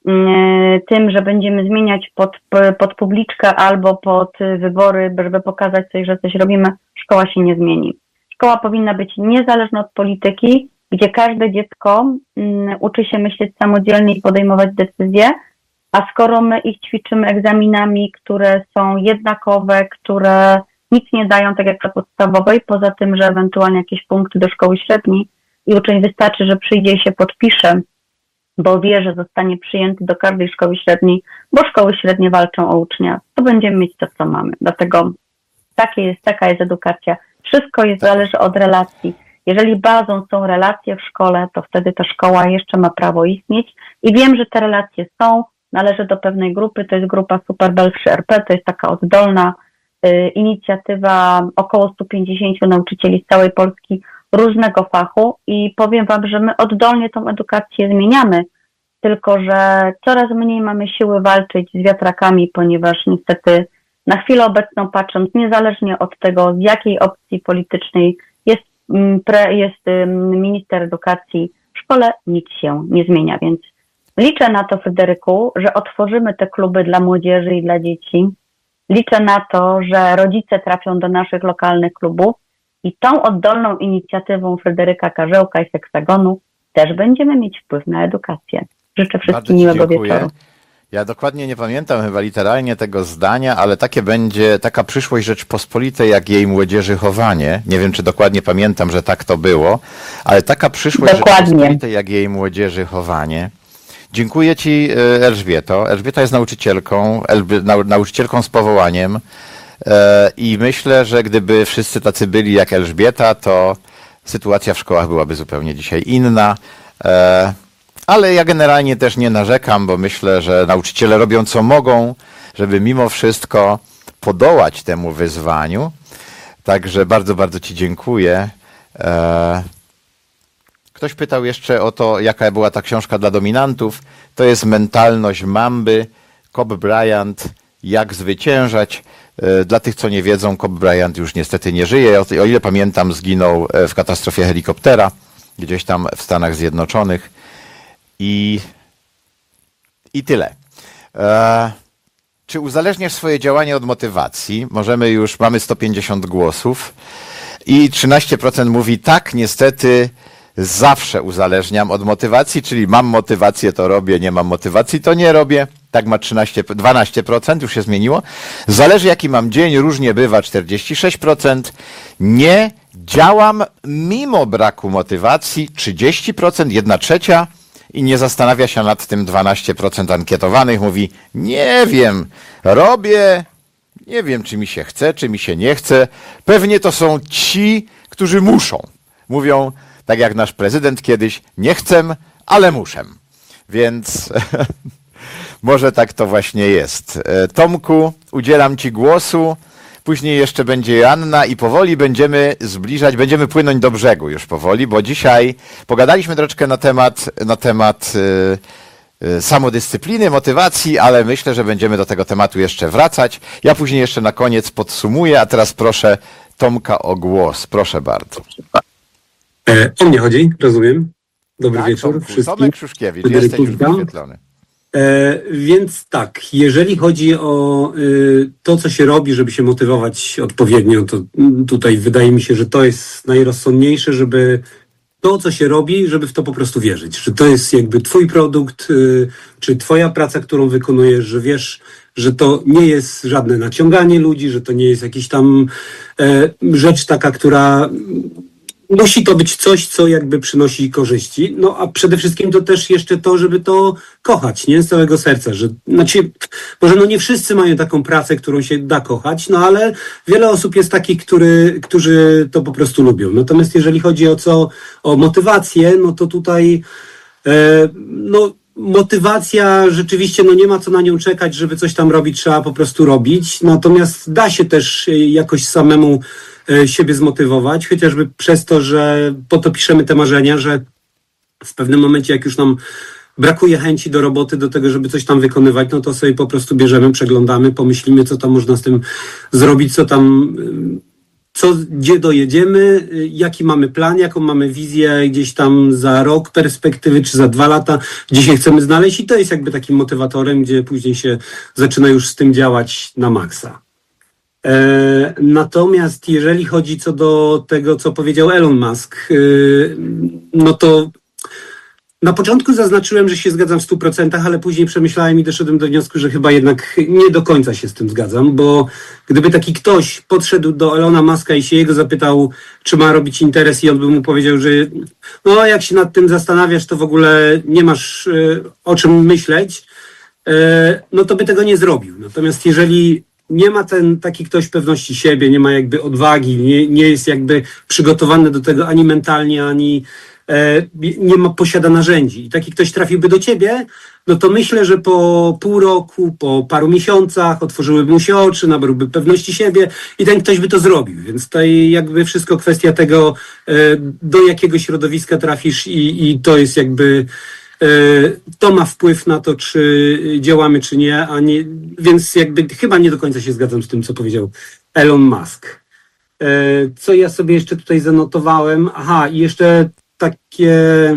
S16: tym, że będziemy zmieniać pod, pod publiczkę albo pod wybory, żeby pokazać coś, że coś robimy, szkoła się nie zmieni. Szkoła powinna być niezależna od polityki, gdzie każde dziecko um, uczy się myśleć samodzielnie i podejmować decyzje, a skoro my ich ćwiczymy egzaminami, które są jednakowe, które nic nie dają, tak jak na podstawowej, poza tym, że ewentualnie jakieś punkty do szkoły średniej i uczeń wystarczy, że przyjdzie i się podpisze, bo wie, że zostanie przyjęty do każdej szkoły średniej, bo szkoły średnie walczą o ucznia, to będziemy mieć to, co mamy. Dlatego takie jest, taka jest edukacja. Wszystko jest, zależy od relacji. Jeżeli bazą są relacje w szkole, to wtedy ta szkoła jeszcze ma prawo istnieć i wiem, że te relacje są, należy do pewnej grupy, to jest grupa Superbel trzy R P, to jest taka oddolna y, inicjatywa około stu pięćdziesięciu nauczycieli z całej Polski różnego fachu i powiem Wam, że my oddolnie tą edukację zmieniamy, tylko że coraz mniej mamy siły walczyć z wiatrakami, ponieważ niestety na chwilę obecną patrząc, niezależnie od tego, z jakiej opcji politycznej jest, jest minister edukacji, w szkole nic się nie zmienia, więc liczę na to, Fryderyku, że otworzymy te kluby dla młodzieży i dla dzieci. Liczę na to, że rodzice trafią do naszych lokalnych klubów i tą oddolną inicjatywą Fryderyka Karzełka i Heksagonu też będziemy mieć wpływ na edukację. Życzę wszystkim miłego wieczoru.
S1: Ja dokładnie nie pamiętam chyba literalnie tego zdania, ale takie będzie, taka przyszłość Rzeczpospolitej, jak jej młodzieży chowanie. Nie wiem, czy dokładnie pamiętam, że tak to było, ale taka przyszłość
S16: dokładnie.
S1: Rzeczpospolitej, jak jej młodzieży chowanie. Dziękuję Ci, Elżbieto. Elżbieta jest nauczycielką, nauczycielką z powołaniem i myślę, że gdyby wszyscy tacy byli jak Elżbieta, to sytuacja w szkołach byłaby zupełnie dzisiaj inna. Ale ja generalnie też nie narzekam, bo myślę, że nauczyciele robią co mogą, żeby mimo wszystko podołać temu wyzwaniu. Także bardzo, bardzo Ci dziękuję. Ktoś pytał jeszcze o to, jaka była ta książka dla dominantów. To jest Mentalność Mamby, Kobe Bryant, Jak zwyciężać. Dla tych, co nie wiedzą, Kobe Bryant już niestety nie żyje. O ile pamiętam, zginął w katastrofie helikoptera gdzieś tam w Stanach Zjednoczonych. I, i tyle. E, czy uzależniasz swoje działanie od motywacji? Możemy już, mamy sto pięćdziesiąt głosów i trzynaście procent mówi tak, niestety zawsze uzależniam od motywacji, czyli mam motywację, to robię, nie mam motywacji, to nie robię. Tak ma trzynaście, dwanaście procent, już się zmieniło. Zależy jaki mam dzień, różnie bywa, czterdzieści sześć procent. Nie działam mimo braku motywacji, trzydzieści procent, jedna trzecia. I nie zastanawia się nad tym dwanaście procent ankietowanych. Mówi, nie wiem, robię, nie wiem, czy mi się chce, czy mi się nie chce. Pewnie to są ci, którzy muszą. Mówią, tak jak nasz prezydent kiedyś, nie chcę, ale muszę. Więc może tak to właśnie jest. Tomku, udzielam Ci głosu. Później jeszcze będzie Joanna i powoli będziemy zbliżać, będziemy płynąć do brzegu już powoli, bo dzisiaj pogadaliśmy troszeczkę na temat, na temat y, y, samodyscypliny, motywacji, ale myślę, że będziemy do tego tematu jeszcze wracać. Ja później jeszcze na koniec podsumuję, a teraz proszę Tomka o głos. Proszę bardzo.
S17: E, o mnie chodzi, rozumiem. Dobry
S1: tak,
S17: wieczór
S1: Tomku,
S17: wszystkim.
S1: Tomek Krzuszkiewicz, jesteś już wyświetlony.
S17: E, więc tak, jeżeli chodzi o y, to, co się robi, żeby się motywować odpowiednio, to tutaj wydaje mi się, że to jest najrozsądniejsze, żeby to, co się robi, żeby w to po prostu wierzyć. Że to jest jakby twój produkt, y, czy twoja praca, którą wykonujesz, że wiesz, że to nie jest żadne naciąganie ludzi, że to nie jest jakiś tam e, rzecz taka, która... Musi to być coś, co jakby przynosi korzyści. No a przede wszystkim to też jeszcze to, żeby to kochać, nie? Z całego serca. Że, znaczy, może no nie wszyscy mają taką pracę, którą się da kochać, no ale wiele osób jest takich, który, którzy to po prostu lubią. Natomiast jeżeli chodzi o co, o motywację, no to tutaj e, no motywacja rzeczywiście, no nie ma co na nią czekać, żeby coś tam robić, trzeba po prostu robić. Natomiast da się też jakoś samemu siebie zmotywować, chociażby przez to, że po to piszemy te marzenia, że w pewnym momencie, jak już nam brakuje chęci do roboty, do tego, żeby coś tam wykonywać, no to sobie po prostu bierzemy, przeglądamy, pomyślimy, co tam można z tym zrobić, co tam, co, gdzie dojedziemy, jaki mamy plan, jaką mamy wizję gdzieś tam za rok perspektywy, czy za dwa lata, gdzie się chcemy znaleźć i to jest jakby takim motywatorem, gdzie później się zaczyna już z tym działać na maksa. E, natomiast jeżeli chodzi co do tego, co powiedział Elon Musk, e, no to na początku zaznaczyłem, że się zgadzam w stu procentach, ale później przemyślałem i doszedłem do wniosku, że chyba jednak nie do końca się z tym zgadzam, bo gdyby taki ktoś podszedł do Elona Muska i się jego zapytał, czy ma robić interes i on by mu powiedział, że no jak się nad tym zastanawiasz, to w ogóle nie masz e, o czym myśleć, e, no to by tego nie zrobił. Natomiast jeżeli nie ma ten taki ktoś pewności siebie, nie ma jakby odwagi, nie, nie jest jakby przygotowany do tego ani mentalnie, ani e, nie ma, posiada narzędzi. I taki ktoś trafiłby do ciebie, no to myślę, że po pół roku, po paru miesiącach otworzyłyby mu się oczy, nabrałby pewności siebie i ten ktoś by to zrobił. Więc tutaj jakby wszystko kwestia tego, e, do jakiego środowiska trafisz i, i to jest jakby to ma wpływ na to, czy działamy, czy nie, a nie, więc jakby chyba nie do końca się zgadzam z tym, co powiedział Elon Musk. Co ja sobie jeszcze tutaj zanotowałem? Aha, i jeszcze takie,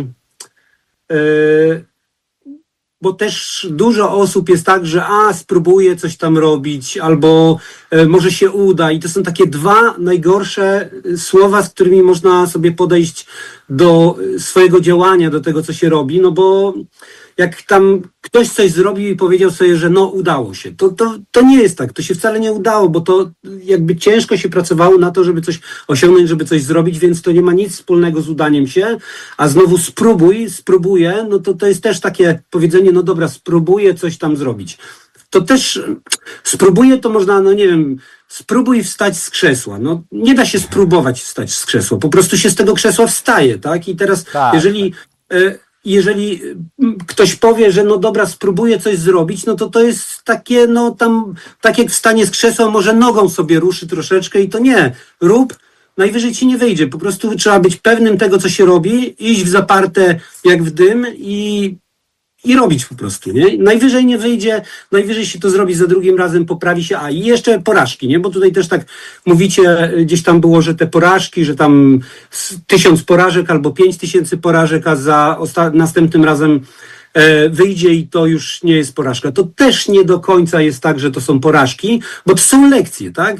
S17: bo też dużo osób jest tak, że a, spróbuję coś tam robić, albo może się uda. I to są takie dwa najgorsze słowa, z którymi można sobie podejść do swojego działania, do tego, co się robi, no bo jak tam ktoś coś zrobił i powiedział sobie, że no udało się, to, to, to nie jest tak, to się wcale nie udało, bo to jakby ciężko się pracowało na to, żeby coś osiągnąć, żeby coś zrobić, więc to nie ma nic wspólnego z udaniem się, a znowu spróbuj, spróbuję, no to to jest też takie powiedzenie, no dobra, spróbuję coś tam zrobić. To też spróbuję, to można, no nie wiem, spróbuj wstać z krzesła. No nie da się spróbować wstać z krzesła, po prostu się z tego krzesła wstaje, tak? I teraz tak, jeżeli, tak. jeżeli ktoś powie, że no dobra, spróbuję coś zrobić, no to to jest takie, no tam, tak jak wstanie z krzesła, może nogą sobie ruszy troszeczkę i to nie, rób, najwyżej ci nie wyjdzie, po prostu trzeba być pewnym tego, co się robi, iść w zaparte jak w dym i I robić po prostu, nie? Najwyżej nie wyjdzie, najwyżej się to zrobi za drugim razem, poprawi się, a i jeszcze porażki, nie? Bo tutaj też tak mówicie, gdzieś tam było, że te porażki, że tam tysiąc porażek albo pięć tysięcy porażek, a za osta- następnym razem e, wyjdzie i to już nie jest porażka. To też nie do końca jest tak, że to są porażki, bo to są lekcje, tak?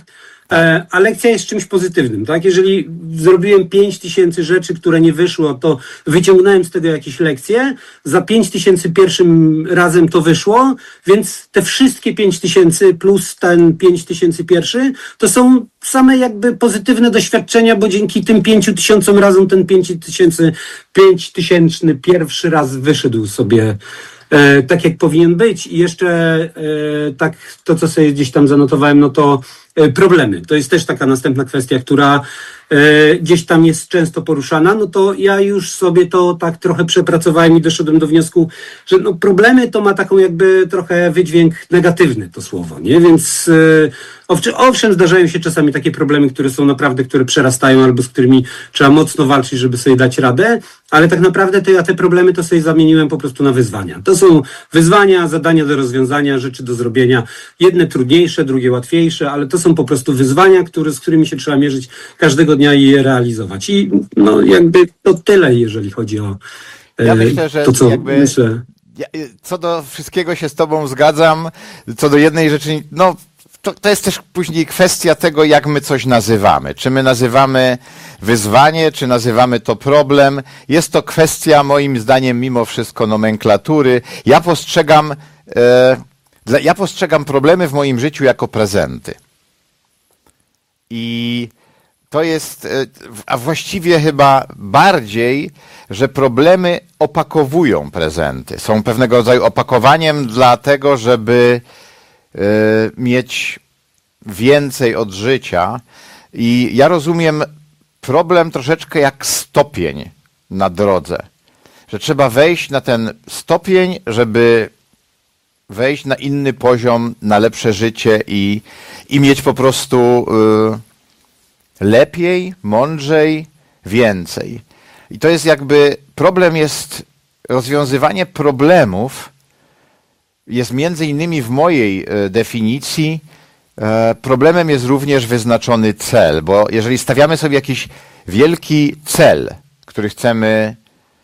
S17: A lekcja jest czymś pozytywnym, tak? Jeżeli zrobiłem pięć tysięcy rzeczy, które nie wyszło, to wyciągnąłem z tego jakieś lekcje, za pięć tysięcy pierwszym razem to wyszło, więc te wszystkie pięć tysięcy plus ten pięć tysięcy pierwszy, to są same jakby pozytywne doświadczenia, bo dzięki tym pięciu tysiącom razem ten pięć tysięcy, pięć tysięczny pierwszy raz wyszedł sobie E, tak jak powinien być. I jeszcze e, tak to, co sobie gdzieś tam zanotowałem, no to e, problemy. To jest też taka następna kwestia, która e, gdzieś tam jest często poruszana. No to ja już sobie to tak trochę przepracowałem i doszedłem do wniosku, że no problemy to ma taką jakby trochę wydźwięk negatywny to słowo, nie? Więc e, owszem, owszem, zdarzają się czasami takie problemy, które są naprawdę, które przerastają albo z którymi trzeba mocno walczyć, żeby sobie dać radę, ale tak naprawdę to ja te problemy to sobie zamieniłem po prostu na wyzwania. To są wyzwania, zadania do rozwiązania, rzeczy do zrobienia. Jedne trudniejsze, drugie łatwiejsze, ale to są po prostu wyzwania, które, z którymi się trzeba mierzyć każdego dnia i je realizować. I no jakby to tyle, jeżeli chodzi o e,
S1: ja myślę, że
S17: to, co
S1: jakby...
S17: myślę.
S1: Ja, co do wszystkiego się z tobą zgadzam, co do jednej rzeczy, no to, to jest też później kwestia tego, jak my coś nazywamy. Czy my nazywamy wyzwanie, czy nazywamy to problem. Jest to kwestia, moim zdaniem, mimo wszystko nomenklatury. Ja postrzegam, e, ja postrzegam problemy w moim życiu jako prezenty. I to jest, e, a właściwie chyba bardziej, że problemy opakowują prezenty. Są pewnego rodzaju opakowaniem dlatego, żeby mieć więcej od życia i ja rozumiem problem troszeczkę jak stopień na drodze, że trzeba wejść na ten stopień, żeby wejść na inny poziom, na lepsze życie i, i mieć po prostu y, lepiej, mądrzej, więcej. I to jest jakby, problem jest rozwiązywanie problemów, jest między innymi w mojej definicji, problemem jest również wyznaczony cel, bo jeżeli stawiamy sobie jakiś wielki cel, który chcemy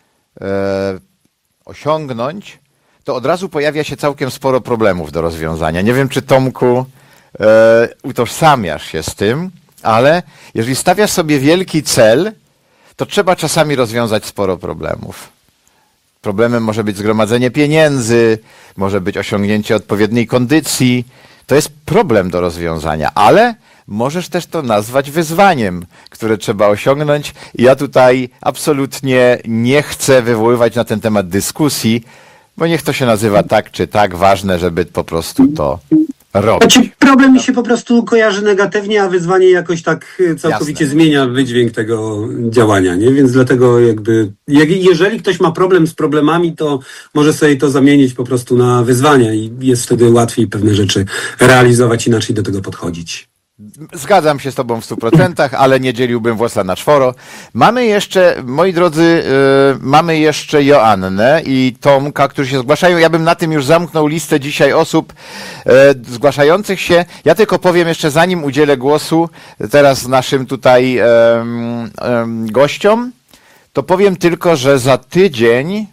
S1: osiągnąć, to od razu pojawia się całkiem sporo problemów do rozwiązania. Nie wiem, czy Tomku utożsamiasz się z tym, ale jeżeli stawiasz sobie wielki cel, to trzeba czasami rozwiązać sporo problemów. Problemem może być zgromadzenie pieniędzy, może być osiągnięcie odpowiedniej kondycji. To jest problem do rozwiązania, ale możesz też to nazwać wyzwaniem, które trzeba osiągnąć. I ja tutaj absolutnie nie chcę wywoływać na ten temat dyskusji, bo niech to się nazywa tak czy tak, ważne, żeby po prostu to robić.
S17: Znaczy, problem mi się po prostu kojarzy negatywnie, a wyzwanie jakoś tak e, całkowicie
S1: Jasne.
S17: zmienia wydźwięk tego działania, nie? Więc dlatego jakby, jak, jeżeli ktoś ma problem z problemami, to może sobie to zamienić po prostu na wyzwania i jest wtedy łatwiej pewne rzeczy realizować, inaczej do tego podchodzić.
S1: Zgadzam się z tobą w stu procentach, ale nie dzieliłbym włosa na czworo. Mamy jeszcze, moi drodzy, yy, mamy jeszcze Joannę i Tomka, którzy się zgłaszają. Ja bym na tym już zamknął listę dzisiaj osób yy, zgłaszających się. Ja tylko powiem jeszcze, zanim udzielę głosu teraz naszym tutaj yy, yy, gościom, to powiem tylko, że za tydzień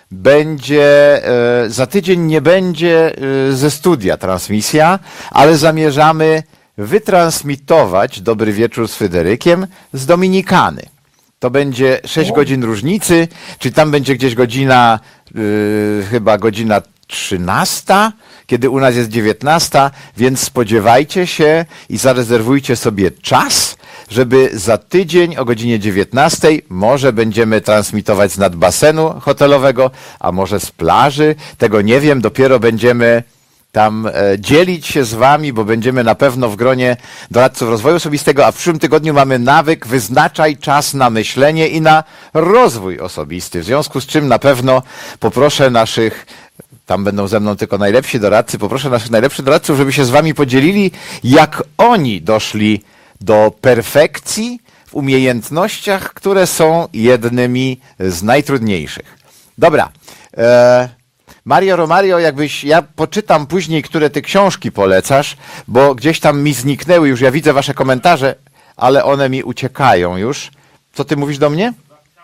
S1: będzie, yy, za tydzień nie będzie yy, ze studia transmisja, ale zamierzamy wytransmitować Dobry Wieczór z Fryderykiem z Dominikany. To będzie sześć godzin różnicy, czyli tam będzie gdzieś godzina, yy, chyba godzina trzynasta, kiedy u nas jest dziewiętnasta, więc spodziewajcie się i zarezerwujcie sobie czas, żeby za tydzień o godzinie dziewiętnastej może będziemy transmitować z nad basenu hotelowego, a może z plaży, tego nie wiem, dopiero będziemy tam e, dzielić się z wami, bo będziemy na pewno w gronie doradców rozwoju osobistego, a w przyszłym tygodniu mamy nawyk wyznaczaj czas na myślenie i na rozwój osobisty. W związku z czym na pewno poproszę naszych, tam będą ze mną tylko najlepsi doradcy, poproszę naszych najlepszych doradców, żeby się z wami podzielili, jak oni doszli do perfekcji w umiejętnościach, które są jednymi z najtrudniejszych. Dobra. E, Mario Romario, jakbyś, ja poczytam później, które ty książki polecasz, bo gdzieś tam mi zniknęły już, ja widzę wasze komentarze, ale one mi uciekają już. Co ty mówisz do mnie?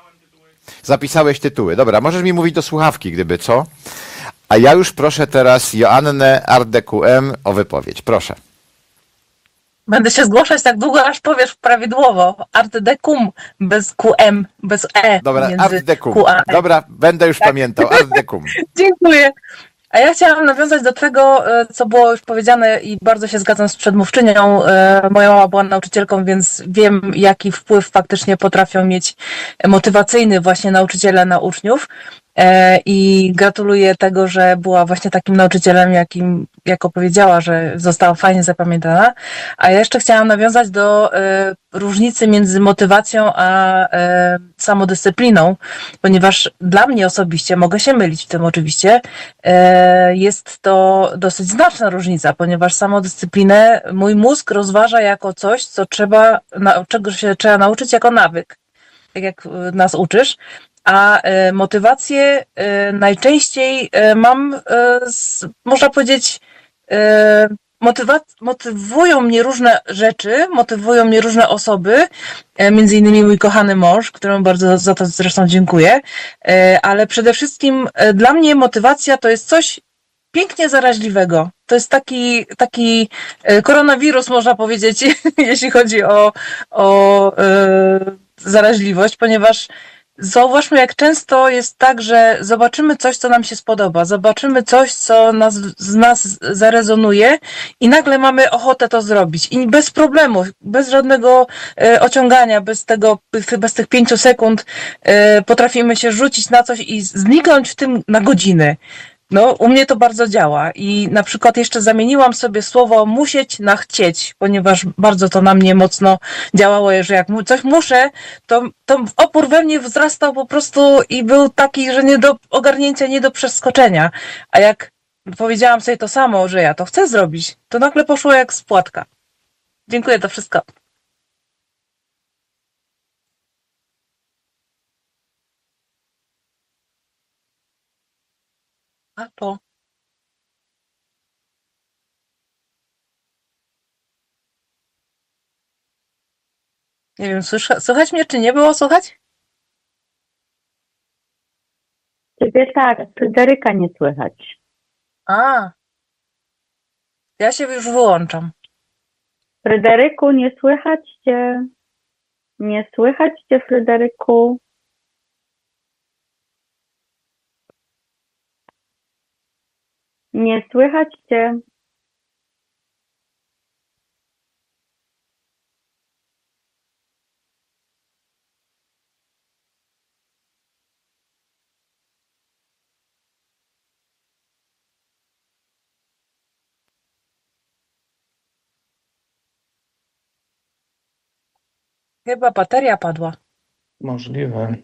S1: Zapisałeś tytuły. Dobra, możesz mi mówić do słuchawki, gdyby co. A ja już proszę teraz Joannę Art D Q M o wypowiedź. Proszę.
S15: Będę się zgłaszać tak długo, aż powiesz prawidłowo. Art decum, bez Q M, bez E.
S1: Dobra,
S15: między
S1: Art Decum.
S15: Q A E.
S1: Dobra, będę już
S15: Tak.
S1: pamiętał. Art Decum.
S15: Dziękuję. A ja chciałam nawiązać do tego, e, co było już powiedziane i bardzo się zgadzam z przedmówczynią. E, Moja mama była nauczycielką, więc wiem, jaki wpływ faktycznie potrafią mieć motywacyjny właśnie nauczyciele na uczniów. E, I gratuluję tego, że była właśnie takim nauczycielem, jakim, jak opowiedziała, że została fajnie zapamiętana. A ja jeszcze chciałam nawiązać do e, różnicy między motywacją a e, samodyscypliną, ponieważ dla mnie osobiście, mogę się mylić w tym oczywiście, e, jest to dosyć znaczna różnica, ponieważ samodyscyplinę mój mózg rozważa jako coś, co trzeba, na, czego się trzeba nauczyć jako nawyk, tak jak e, nas uczysz. A e, motywację e, najczęściej e, mam, e, z, można powiedzieć, e, motywa- motywują mnie różne rzeczy, motywują mnie różne osoby, e, między innymi mój kochany mąż, któremu bardzo za to zresztą dziękuję, e, ale przede wszystkim e, dla mnie motywacja to jest coś pięknie zaraźliwego. To jest taki, taki e, koronawirus, można powiedzieć, jeśli chodzi o, o e, zaraźliwość, ponieważ zauważmy, jak często jest tak, że zobaczymy coś, co nam się spodoba, zobaczymy coś, co nas, z nas zarezonuje i nagle mamy ochotę to zrobić. I bez problemu, bez żadnego e, ociągania, bez tego, bez tych pięciu sekund e, potrafimy się rzucić na coś i zniknąć w tym na godziny. No, u mnie to bardzo działa i na przykład jeszcze zamieniłam sobie słowo musieć na chcieć, ponieważ bardzo to na mnie mocno działało, że jak coś muszę, to, to opór we mnie wzrastał po prostu i był taki, że nie do ogarnięcia, nie do przeskoczenia. A jak powiedziałam sobie to samo, że ja to chcę zrobić, to nagle poszło jak z płatka. Dziękuję, to wszystko. A to. Nie wiem, słysza, słychać mnie, czy nie było słychać?
S16: Ciebie tak, Fryderyka nie słychać.
S15: A, ja się już wyłączam.
S16: Fryderyku, nie słychać cię. Nie słychać cię, Fryderyku. Nie słychać cię.
S15: Chyba bateria padła.
S4: Możliwe.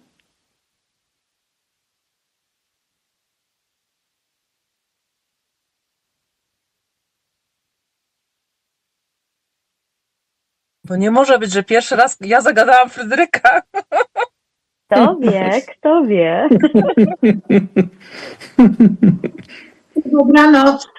S15: Bo nie może być, że pierwszy raz ja zagadałam Fryderyka.
S16: Kto wie, kto wie.
S18: Dobranoc.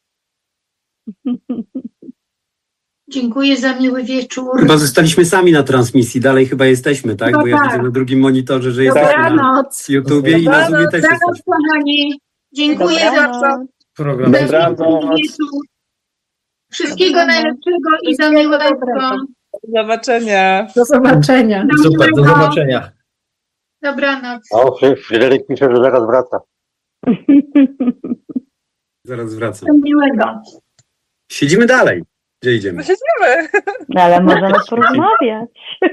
S18: Dziękuję za miły wieczór.
S17: Chyba zostaliśmy sami na transmisji, dalej chyba jesteśmy, tak?
S18: No
S17: Bo ja
S18: tak.
S17: widzę na drugim monitorze, że jesteśmy na
S18: Dobranoc.
S17: YouTubie i na Zoomie też
S18: Dobranoc,
S17: jesteśmy.
S18: kochani. Dziękuję
S16: Dobranoc.
S18: bardzo.
S8: Program.
S18: Za
S8: Dobranoc.
S18: miły wieczór. Wszystkiego
S16: Dobranoc.
S18: najlepszego i za miłego.
S15: Do zobaczenia.
S9: Do zobaczenia.
S8: Super, do zobaczenia.
S18: Dobranoc.
S13: O, Fryderyk pisze, że zaraz wraca.
S17: Zaraz wracam.
S18: Do miłego.
S17: Siedzimy dalej. Gdzie idziemy?
S15: Siedzimy.
S16: No ale możemy porozmawiać.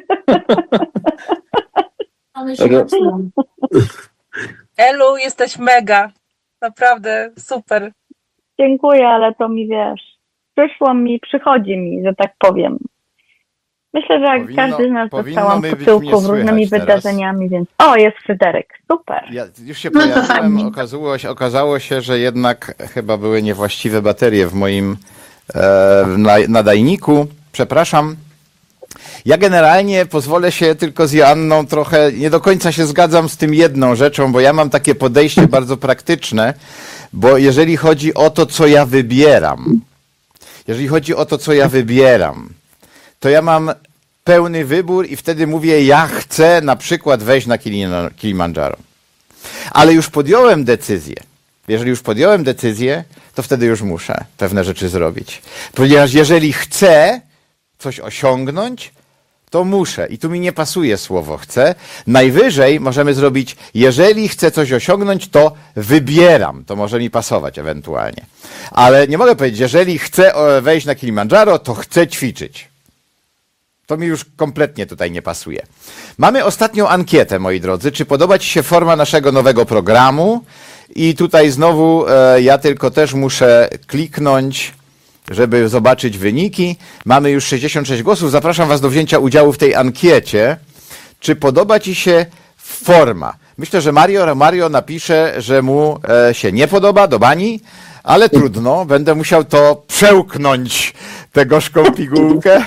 S15: Elu, jesteś mega. Naprawdę super.
S16: Dziękuję, ale to mi wiesz, przyszło mi, przychodzi mi, że tak powiem. Myślę, że jak
S1: Powinno-
S16: każdy z nas
S1: powinno
S16: dostałam
S1: mi być
S16: potyłku
S1: mnie
S16: różnymi
S1: słychać teraz.
S16: wydarzeniami, więc o, jest Fryderyk, super.
S1: Ja już się
S18: No to
S1: pojawiłem,
S18: fajnie.
S1: okazało się, okazało się, że jednak chyba były niewłaściwe baterie w moim e, na, nadajniku. Przepraszam. Ja generalnie pozwolę się tylko z Joanną trochę, nie do końca się zgadzam z tym jedną rzeczą, bo ja mam takie podejście bardzo praktyczne, bo jeżeli chodzi o to, co ja wybieram, jeżeli chodzi o to, co ja wybieram, to ja mam pełny wybór i wtedy mówię, ja chcę na przykład wejść na Kilima- Kilimandżaro. Ale już podjąłem decyzję. Jeżeli już podjąłem decyzję, to wtedy już muszę pewne rzeczy zrobić. Ponieważ jeżeli chcę coś osiągnąć, to muszę. I tu mi nie pasuje słowo chcę. Najwyżej możemy zrobić, jeżeli chcę coś osiągnąć, to wybieram. To może mi pasować ewentualnie. Ale nie mogę powiedzieć, jeżeli chcę e, wejść na Kilimandżaro, to chcę ćwiczyć. To mi już kompletnie tutaj nie pasuje. Mamy ostatnią ankietę, moi drodzy. Czy podoba Ci się forma naszego nowego programu? I tutaj znowu e, ja tylko też muszę kliknąć, żeby zobaczyć wyniki. Mamy już sześćdziesiąt sześć głosów. Zapraszam Was do wzięcia udziału w tej ankiecie. Czy podoba Ci się forma? Myślę, że Mario, Mario napisze, że mu e, się nie podoba, do bani, ale trudno, będę musiał to przełknąć, tę gorzką pigułkę.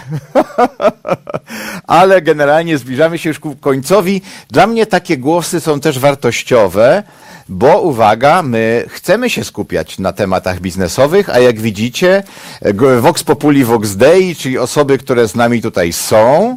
S1: Ale generalnie zbliżamy się już ku końcowi. Dla mnie takie głosy są też wartościowe, bo uwaga, my chcemy się skupiać na tematach biznesowych, a jak widzicie, Vox Populi, Vox Dei, czyli osoby, które z nami tutaj są,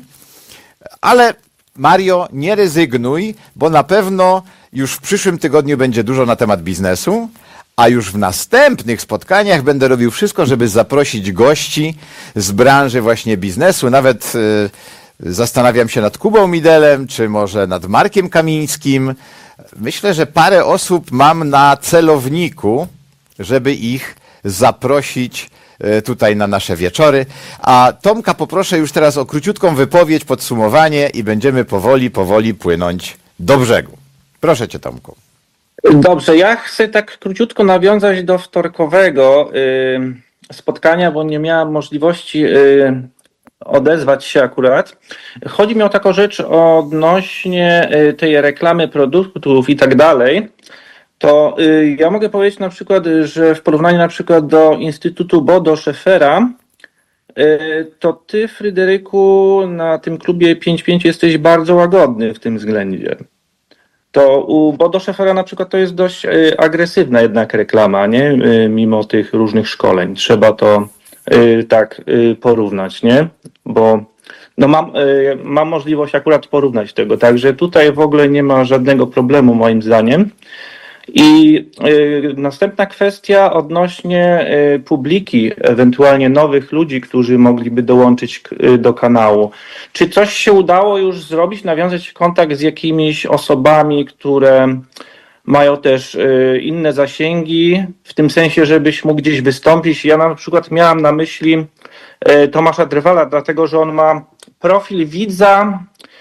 S1: ale Mario, nie rezygnuj, bo na pewno już w przyszłym tygodniu będzie dużo na temat biznesu, a już w następnych spotkaniach będę robił wszystko, żeby zaprosić gości z branży właśnie biznesu. Nawet y, zastanawiam się nad Kubą Midelem, czy może nad Markiem Kamińskim. Myślę, że parę osób mam na celowniku, żeby ich zaprosić y, tutaj na nasze wieczory. A Tomka poproszę już teraz o króciutką wypowiedź, podsumowanie i będziemy powoli, powoli płynąć do brzegu. Proszę Cię, Tomku.
S4: Dobrze, ja chcę tak króciutko nawiązać do wtorkowego y, spotkania, bo nie miałam możliwości y, odezwać się akurat. Chodzi mi o taką rzecz odnośnie y, tej reklamy produktów i tak dalej. To y, ja mogę powiedzieć na przykład, że w porównaniu na przykład do Instytutu Bodo Schaeffera, y, to ty, Fryderyku, na tym klubie pięć pięć jesteś bardzo łagodny w tym względzie. To u Bodo Schaeffera na przykład to jest dość y, agresywna jednak reklama, nie? Y, mimo tych różnych szkoleń. Trzeba to y, tak y, porównać, nie? Bo no mam, y, mam możliwość akurat porównać tego, także tutaj w ogóle nie ma żadnego problemu moim zdaniem. I y, następna kwestia odnośnie y, publiki, ewentualnie nowych ludzi, którzy mogliby dołączyć k, y, do kanału. Czy coś się udało już zrobić, nawiązać kontakt z jakimiś osobami, które mają też y, inne zasięgi, w tym sensie, żebyś mógł gdzieś wystąpić? Ja na przykład miałam na myśli y, Tomasza Drwala, dlatego że on ma profil widza,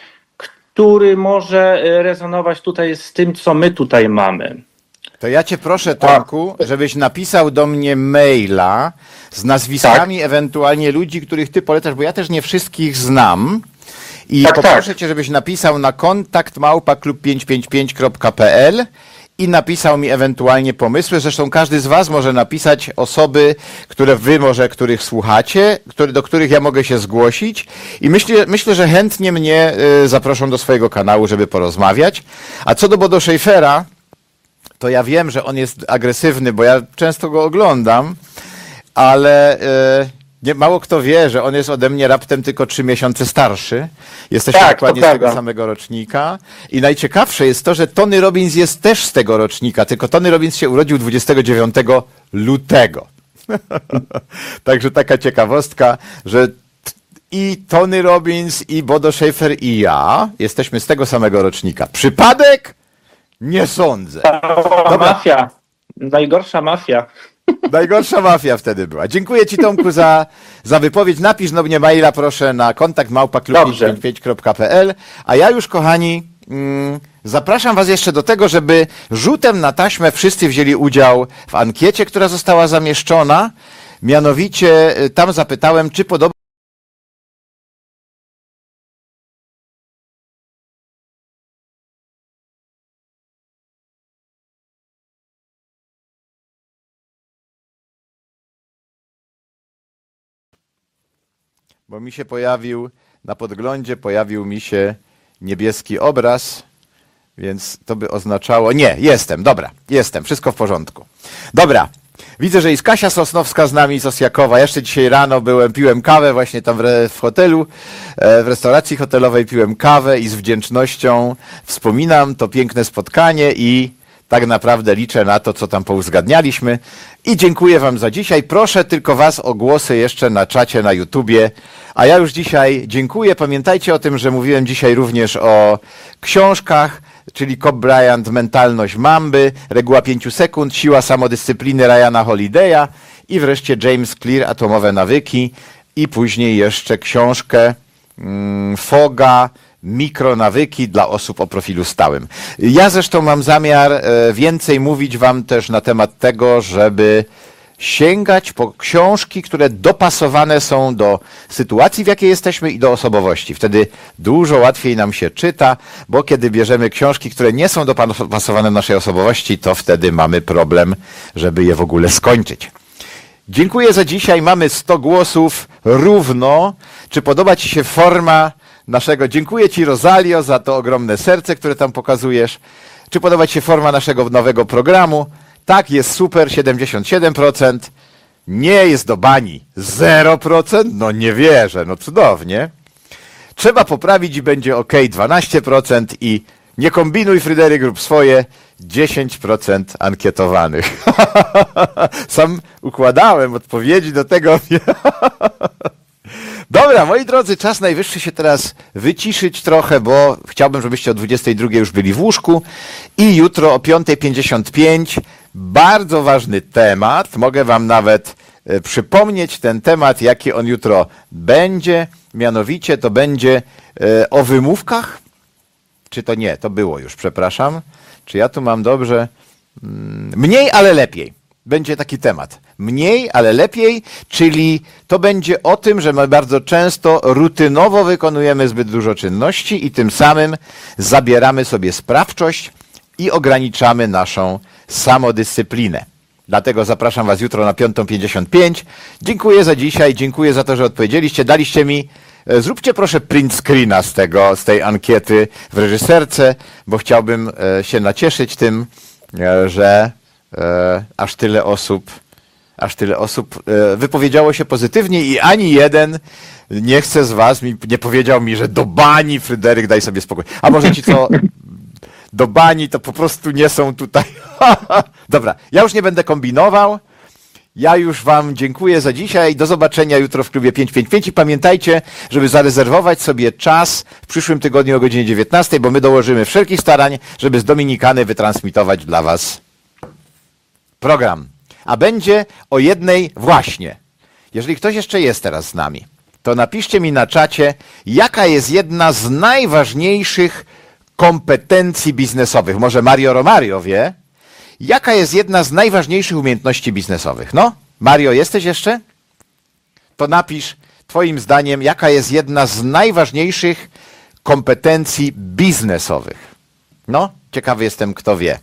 S4: który może y, rezonować tutaj z tym, co my tutaj mamy.
S1: To ja Cię proszę, Tomku, żebyś napisał do mnie maila z nazwiskami ewentualnie ludzi, których Ty polecasz, bo ja też nie wszystkich znam I
S4: Tak,
S1: poproszę
S4: tak.
S1: cię, żebyś napisał na kontakt małpa klub pięćset pięćdziesiąt pięć kropka p l i napisał mi ewentualnie pomysły. Zresztą każdy z was może napisać osoby, które wy może, których słuchacie, które, do których ja mogę się zgłosić i myślę, myślę że chętnie mnie y, zaproszą do swojego kanału, żeby porozmawiać. A co do Bodo Schaeffera, to ja wiem, że on jest agresywny, bo ja często go oglądam, ale y, nie, mało kto wie, że on jest ode mnie raptem tylko trzy miesiące starszy. Jesteśmy
S4: Tak,
S1: dokładnie
S4: to
S1: z tego
S4: prawda.
S1: samego rocznika. I najciekawsze jest to, że Tony Robbins jest też z tego rocznika, tylko Tony Robbins się urodził dwudziestego dziewiątego lutego. Także taka ciekawostka, że t- i Tony Robbins, i Bodo Schaeffer, i ja jesteśmy z tego samego rocznika. Przypadek? Nie sądzę.
S4: Cała mafia. Najgorsza mafia.
S1: Najgorsza mafia wtedy była. Dziękuję ci, Tomku, za, za wypowiedź. Napisz do mnie maila, proszę, na kontakt małpa klub pięćset pięćdziesiąt pięć kropka p l. A ja już, kochani, mm, zapraszam was jeszcze do tego, żeby rzutem na taśmę wszyscy wzięli udział w ankiecie, która została zamieszczona. Mianowicie y, tam zapytałem, czy podoba bo mi się pojawił, na podglądzie pojawił mi się niebieski obraz, więc to by oznaczało, nie, jestem, dobra, jestem, wszystko w porządku. Dobra, widzę, że jest Kasia Sosnowska z nami, Sosjakowa, jeszcze dzisiaj rano byłem, piłem kawę właśnie tam w, re, w hotelu, e, w restauracji hotelowej piłem kawę i z wdzięcznością wspominam to piękne spotkanie i tak naprawdę liczę na to, co tam pouzgadnialiśmy. I dziękuję wam za dzisiaj. Proszę tylko was o głosy jeszcze na czacie na YouTubie. A ja już dzisiaj dziękuję. Pamiętajcie o tym, że mówiłem dzisiaj również o książkach, czyli Kobe Bryant, Mentalność Mamby, Reguła pięciu sekund, Siła samodyscypliny Ryana Holiday'a i wreszcie James Clear, Atomowe nawyki i później jeszcze książkę mm, Foga, Mikronawyki dla osób o profilu stałym. Ja zresztą mam zamiar e, więcej mówić wam też na temat tego, żeby sięgać po książki, które dopasowane są do sytuacji, w jakiej jesteśmy i do osobowości. Wtedy dużo łatwiej nam się czyta, bo kiedy bierzemy książki, które nie są dopasowane do naszej osobowości, to wtedy mamy problem, żeby je w ogóle skończyć. Dziękuję za dzisiaj. Mamy sto głosów równo. Czy podoba ci się forma naszego... Dziękuję ci, Rosalio, za to ogromne serce, które tam pokazujesz. Czy podoba ci się forma naszego nowego programu? Tak, jest super, siedemdziesiąt siedem procent. Nie jest do bani, zero procent. No nie wierzę, no cudownie. Trzeba poprawić i będzie ok, dwanaście procent i nie kombinuj, Fryderyk, rób swoje, dziesięć procent ankietowanych. Sam układałem odpowiedzi do tego. Dobra, moi drodzy, czas najwyższy się teraz wyciszyć trochę, bo chciałbym, żebyście o dwudziestej drugiej już byli w łóżku i jutro o piąta pięćdziesiąt pięć bardzo ważny temat. Mogę wam nawet e, przypomnieć ten temat, jaki on jutro będzie. Mianowicie to będzie e, o wymówkach. Czy to nie? To było już, przepraszam. Czy ja tu mam dobrze? Mm, mniej, ale lepiej. Będzie taki temat. Mniej, ale lepiej, czyli to będzie o tym, że my bardzo często rutynowo wykonujemy zbyt dużo czynności i tym samym zabieramy sobie sprawczość i ograniczamy naszą samodyscyplinę. Dlatego zapraszam was jutro na piąta pięćdziesiąt pięć. Dziękuję za dzisiaj, dziękuję za to, że odpowiedzieliście. Daliście mi, zróbcie proszę print screena z tego, z tej ankiety w reżyserce, bo chciałbym się nacieszyć tym, że e, aż tyle osób, aż tyle osób e, wypowiedziało się pozytywnie i ani jeden nie chce z was, mi, nie powiedział mi, że do bani, Fryderyk, daj sobie spokój. A może ci co, do bani to po prostu nie są tutaj. Dobra, ja już nie będę kombinował. Ja już wam dziękuję za dzisiaj. Do zobaczenia jutro w klubie pięćset pięćdziesiąt pięć i pamiętajcie, żeby zarezerwować sobie czas w przyszłym tygodniu o godzinie dziewiętnastej, bo my dołożymy wszelkich starań, żeby z Dominikany wytransmitować dla was program. A będzie o jednej właśnie. Jeżeli ktoś jeszcze jest teraz z nami, to napiszcie mi na czacie, jaka jest jedna z najważniejszych kompetencji biznesowych. Może Mario Romario wie? Jaka jest jedna z najważniejszych umiejętności biznesowych? No, Mario, jesteś jeszcze? To napisz, twoim zdaniem, jaka jest jedna z najważniejszych kompetencji biznesowych. No, ciekawy jestem, kto wie.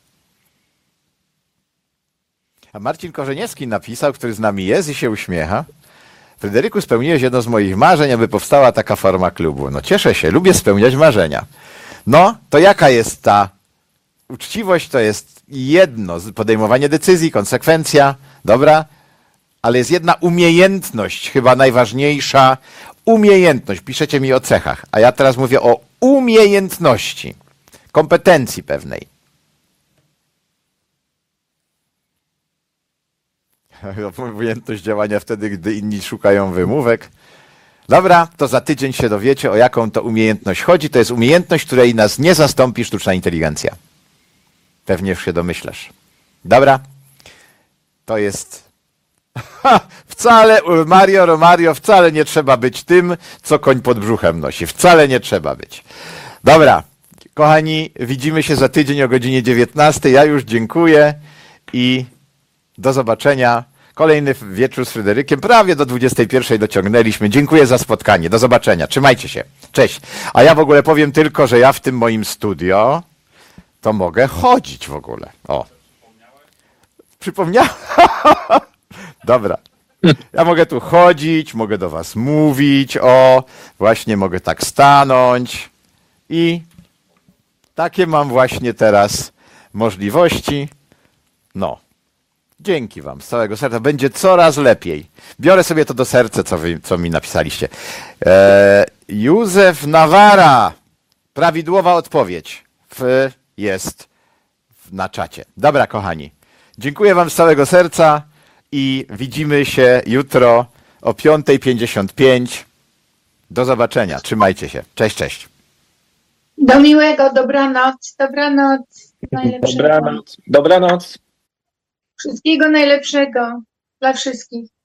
S1: A Marcin Korzeniewski napisał, który z nami jest i się uśmiecha. Fryderyku, spełniłeś jedno z moich marzeń, aby powstała taka forma klubu. No cieszę się, lubię spełniać marzenia. No, to jaka jest ta uczciwość? To jest jedno, podejmowanie decyzji, konsekwencja, dobra? Ale jest jedna umiejętność, chyba najważniejsza. Umiejętność, piszecie mi o cechach, a ja teraz mówię o umiejętności, kompetencji pewnej. Umiejętność działania wtedy, gdy inni szukają wymówek. Dobra, to za tydzień się dowiecie, o jaką to umiejętność chodzi. To jest umiejętność, której nas nie zastąpi sztuczna inteligencja. Pewnie już się domyślasz. Dobra, to jest... Ha, wcale, Mario Romario, wcale nie trzeba być tym, co koń pod brzuchem nosi. Wcale nie trzeba być. Dobra, kochani, widzimy się za tydzień o godzinie dziewiętnastej. Ja już dziękuję i do zobaczenia. Kolejny wieczór z Fryderykiem. Prawie do dwudziestej pierwszej dociągnęliśmy. Dziękuję za spotkanie. Do zobaczenia. Trzymajcie się. Cześć. A ja w ogóle powiem tylko, że ja w tym moim studio to mogę chodzić w ogóle. O. Przypomniałem. Dobra. Ja mogę tu chodzić, mogę do was mówić. O, właśnie mogę tak stanąć. I takie mam właśnie teraz możliwości. No. Dzięki wam z całego serca. Będzie coraz lepiej. Biorę sobie to do serca, co, wy, co mi napisaliście. E, Józef Nawara. Prawidłowa odpowiedź. F jest na czacie. Dobra, kochani. Dziękuję wam z całego serca i widzimy się jutro o piąta pięćdziesiąt pięć. Do zobaczenia. Trzymajcie się. Cześć, cześć.
S18: Do miłego, dobranoc, dobranoc. Najlepszego.
S4: Dobranoc. Dobranoc.
S18: Wszystkiego najlepszego dla wszystkich.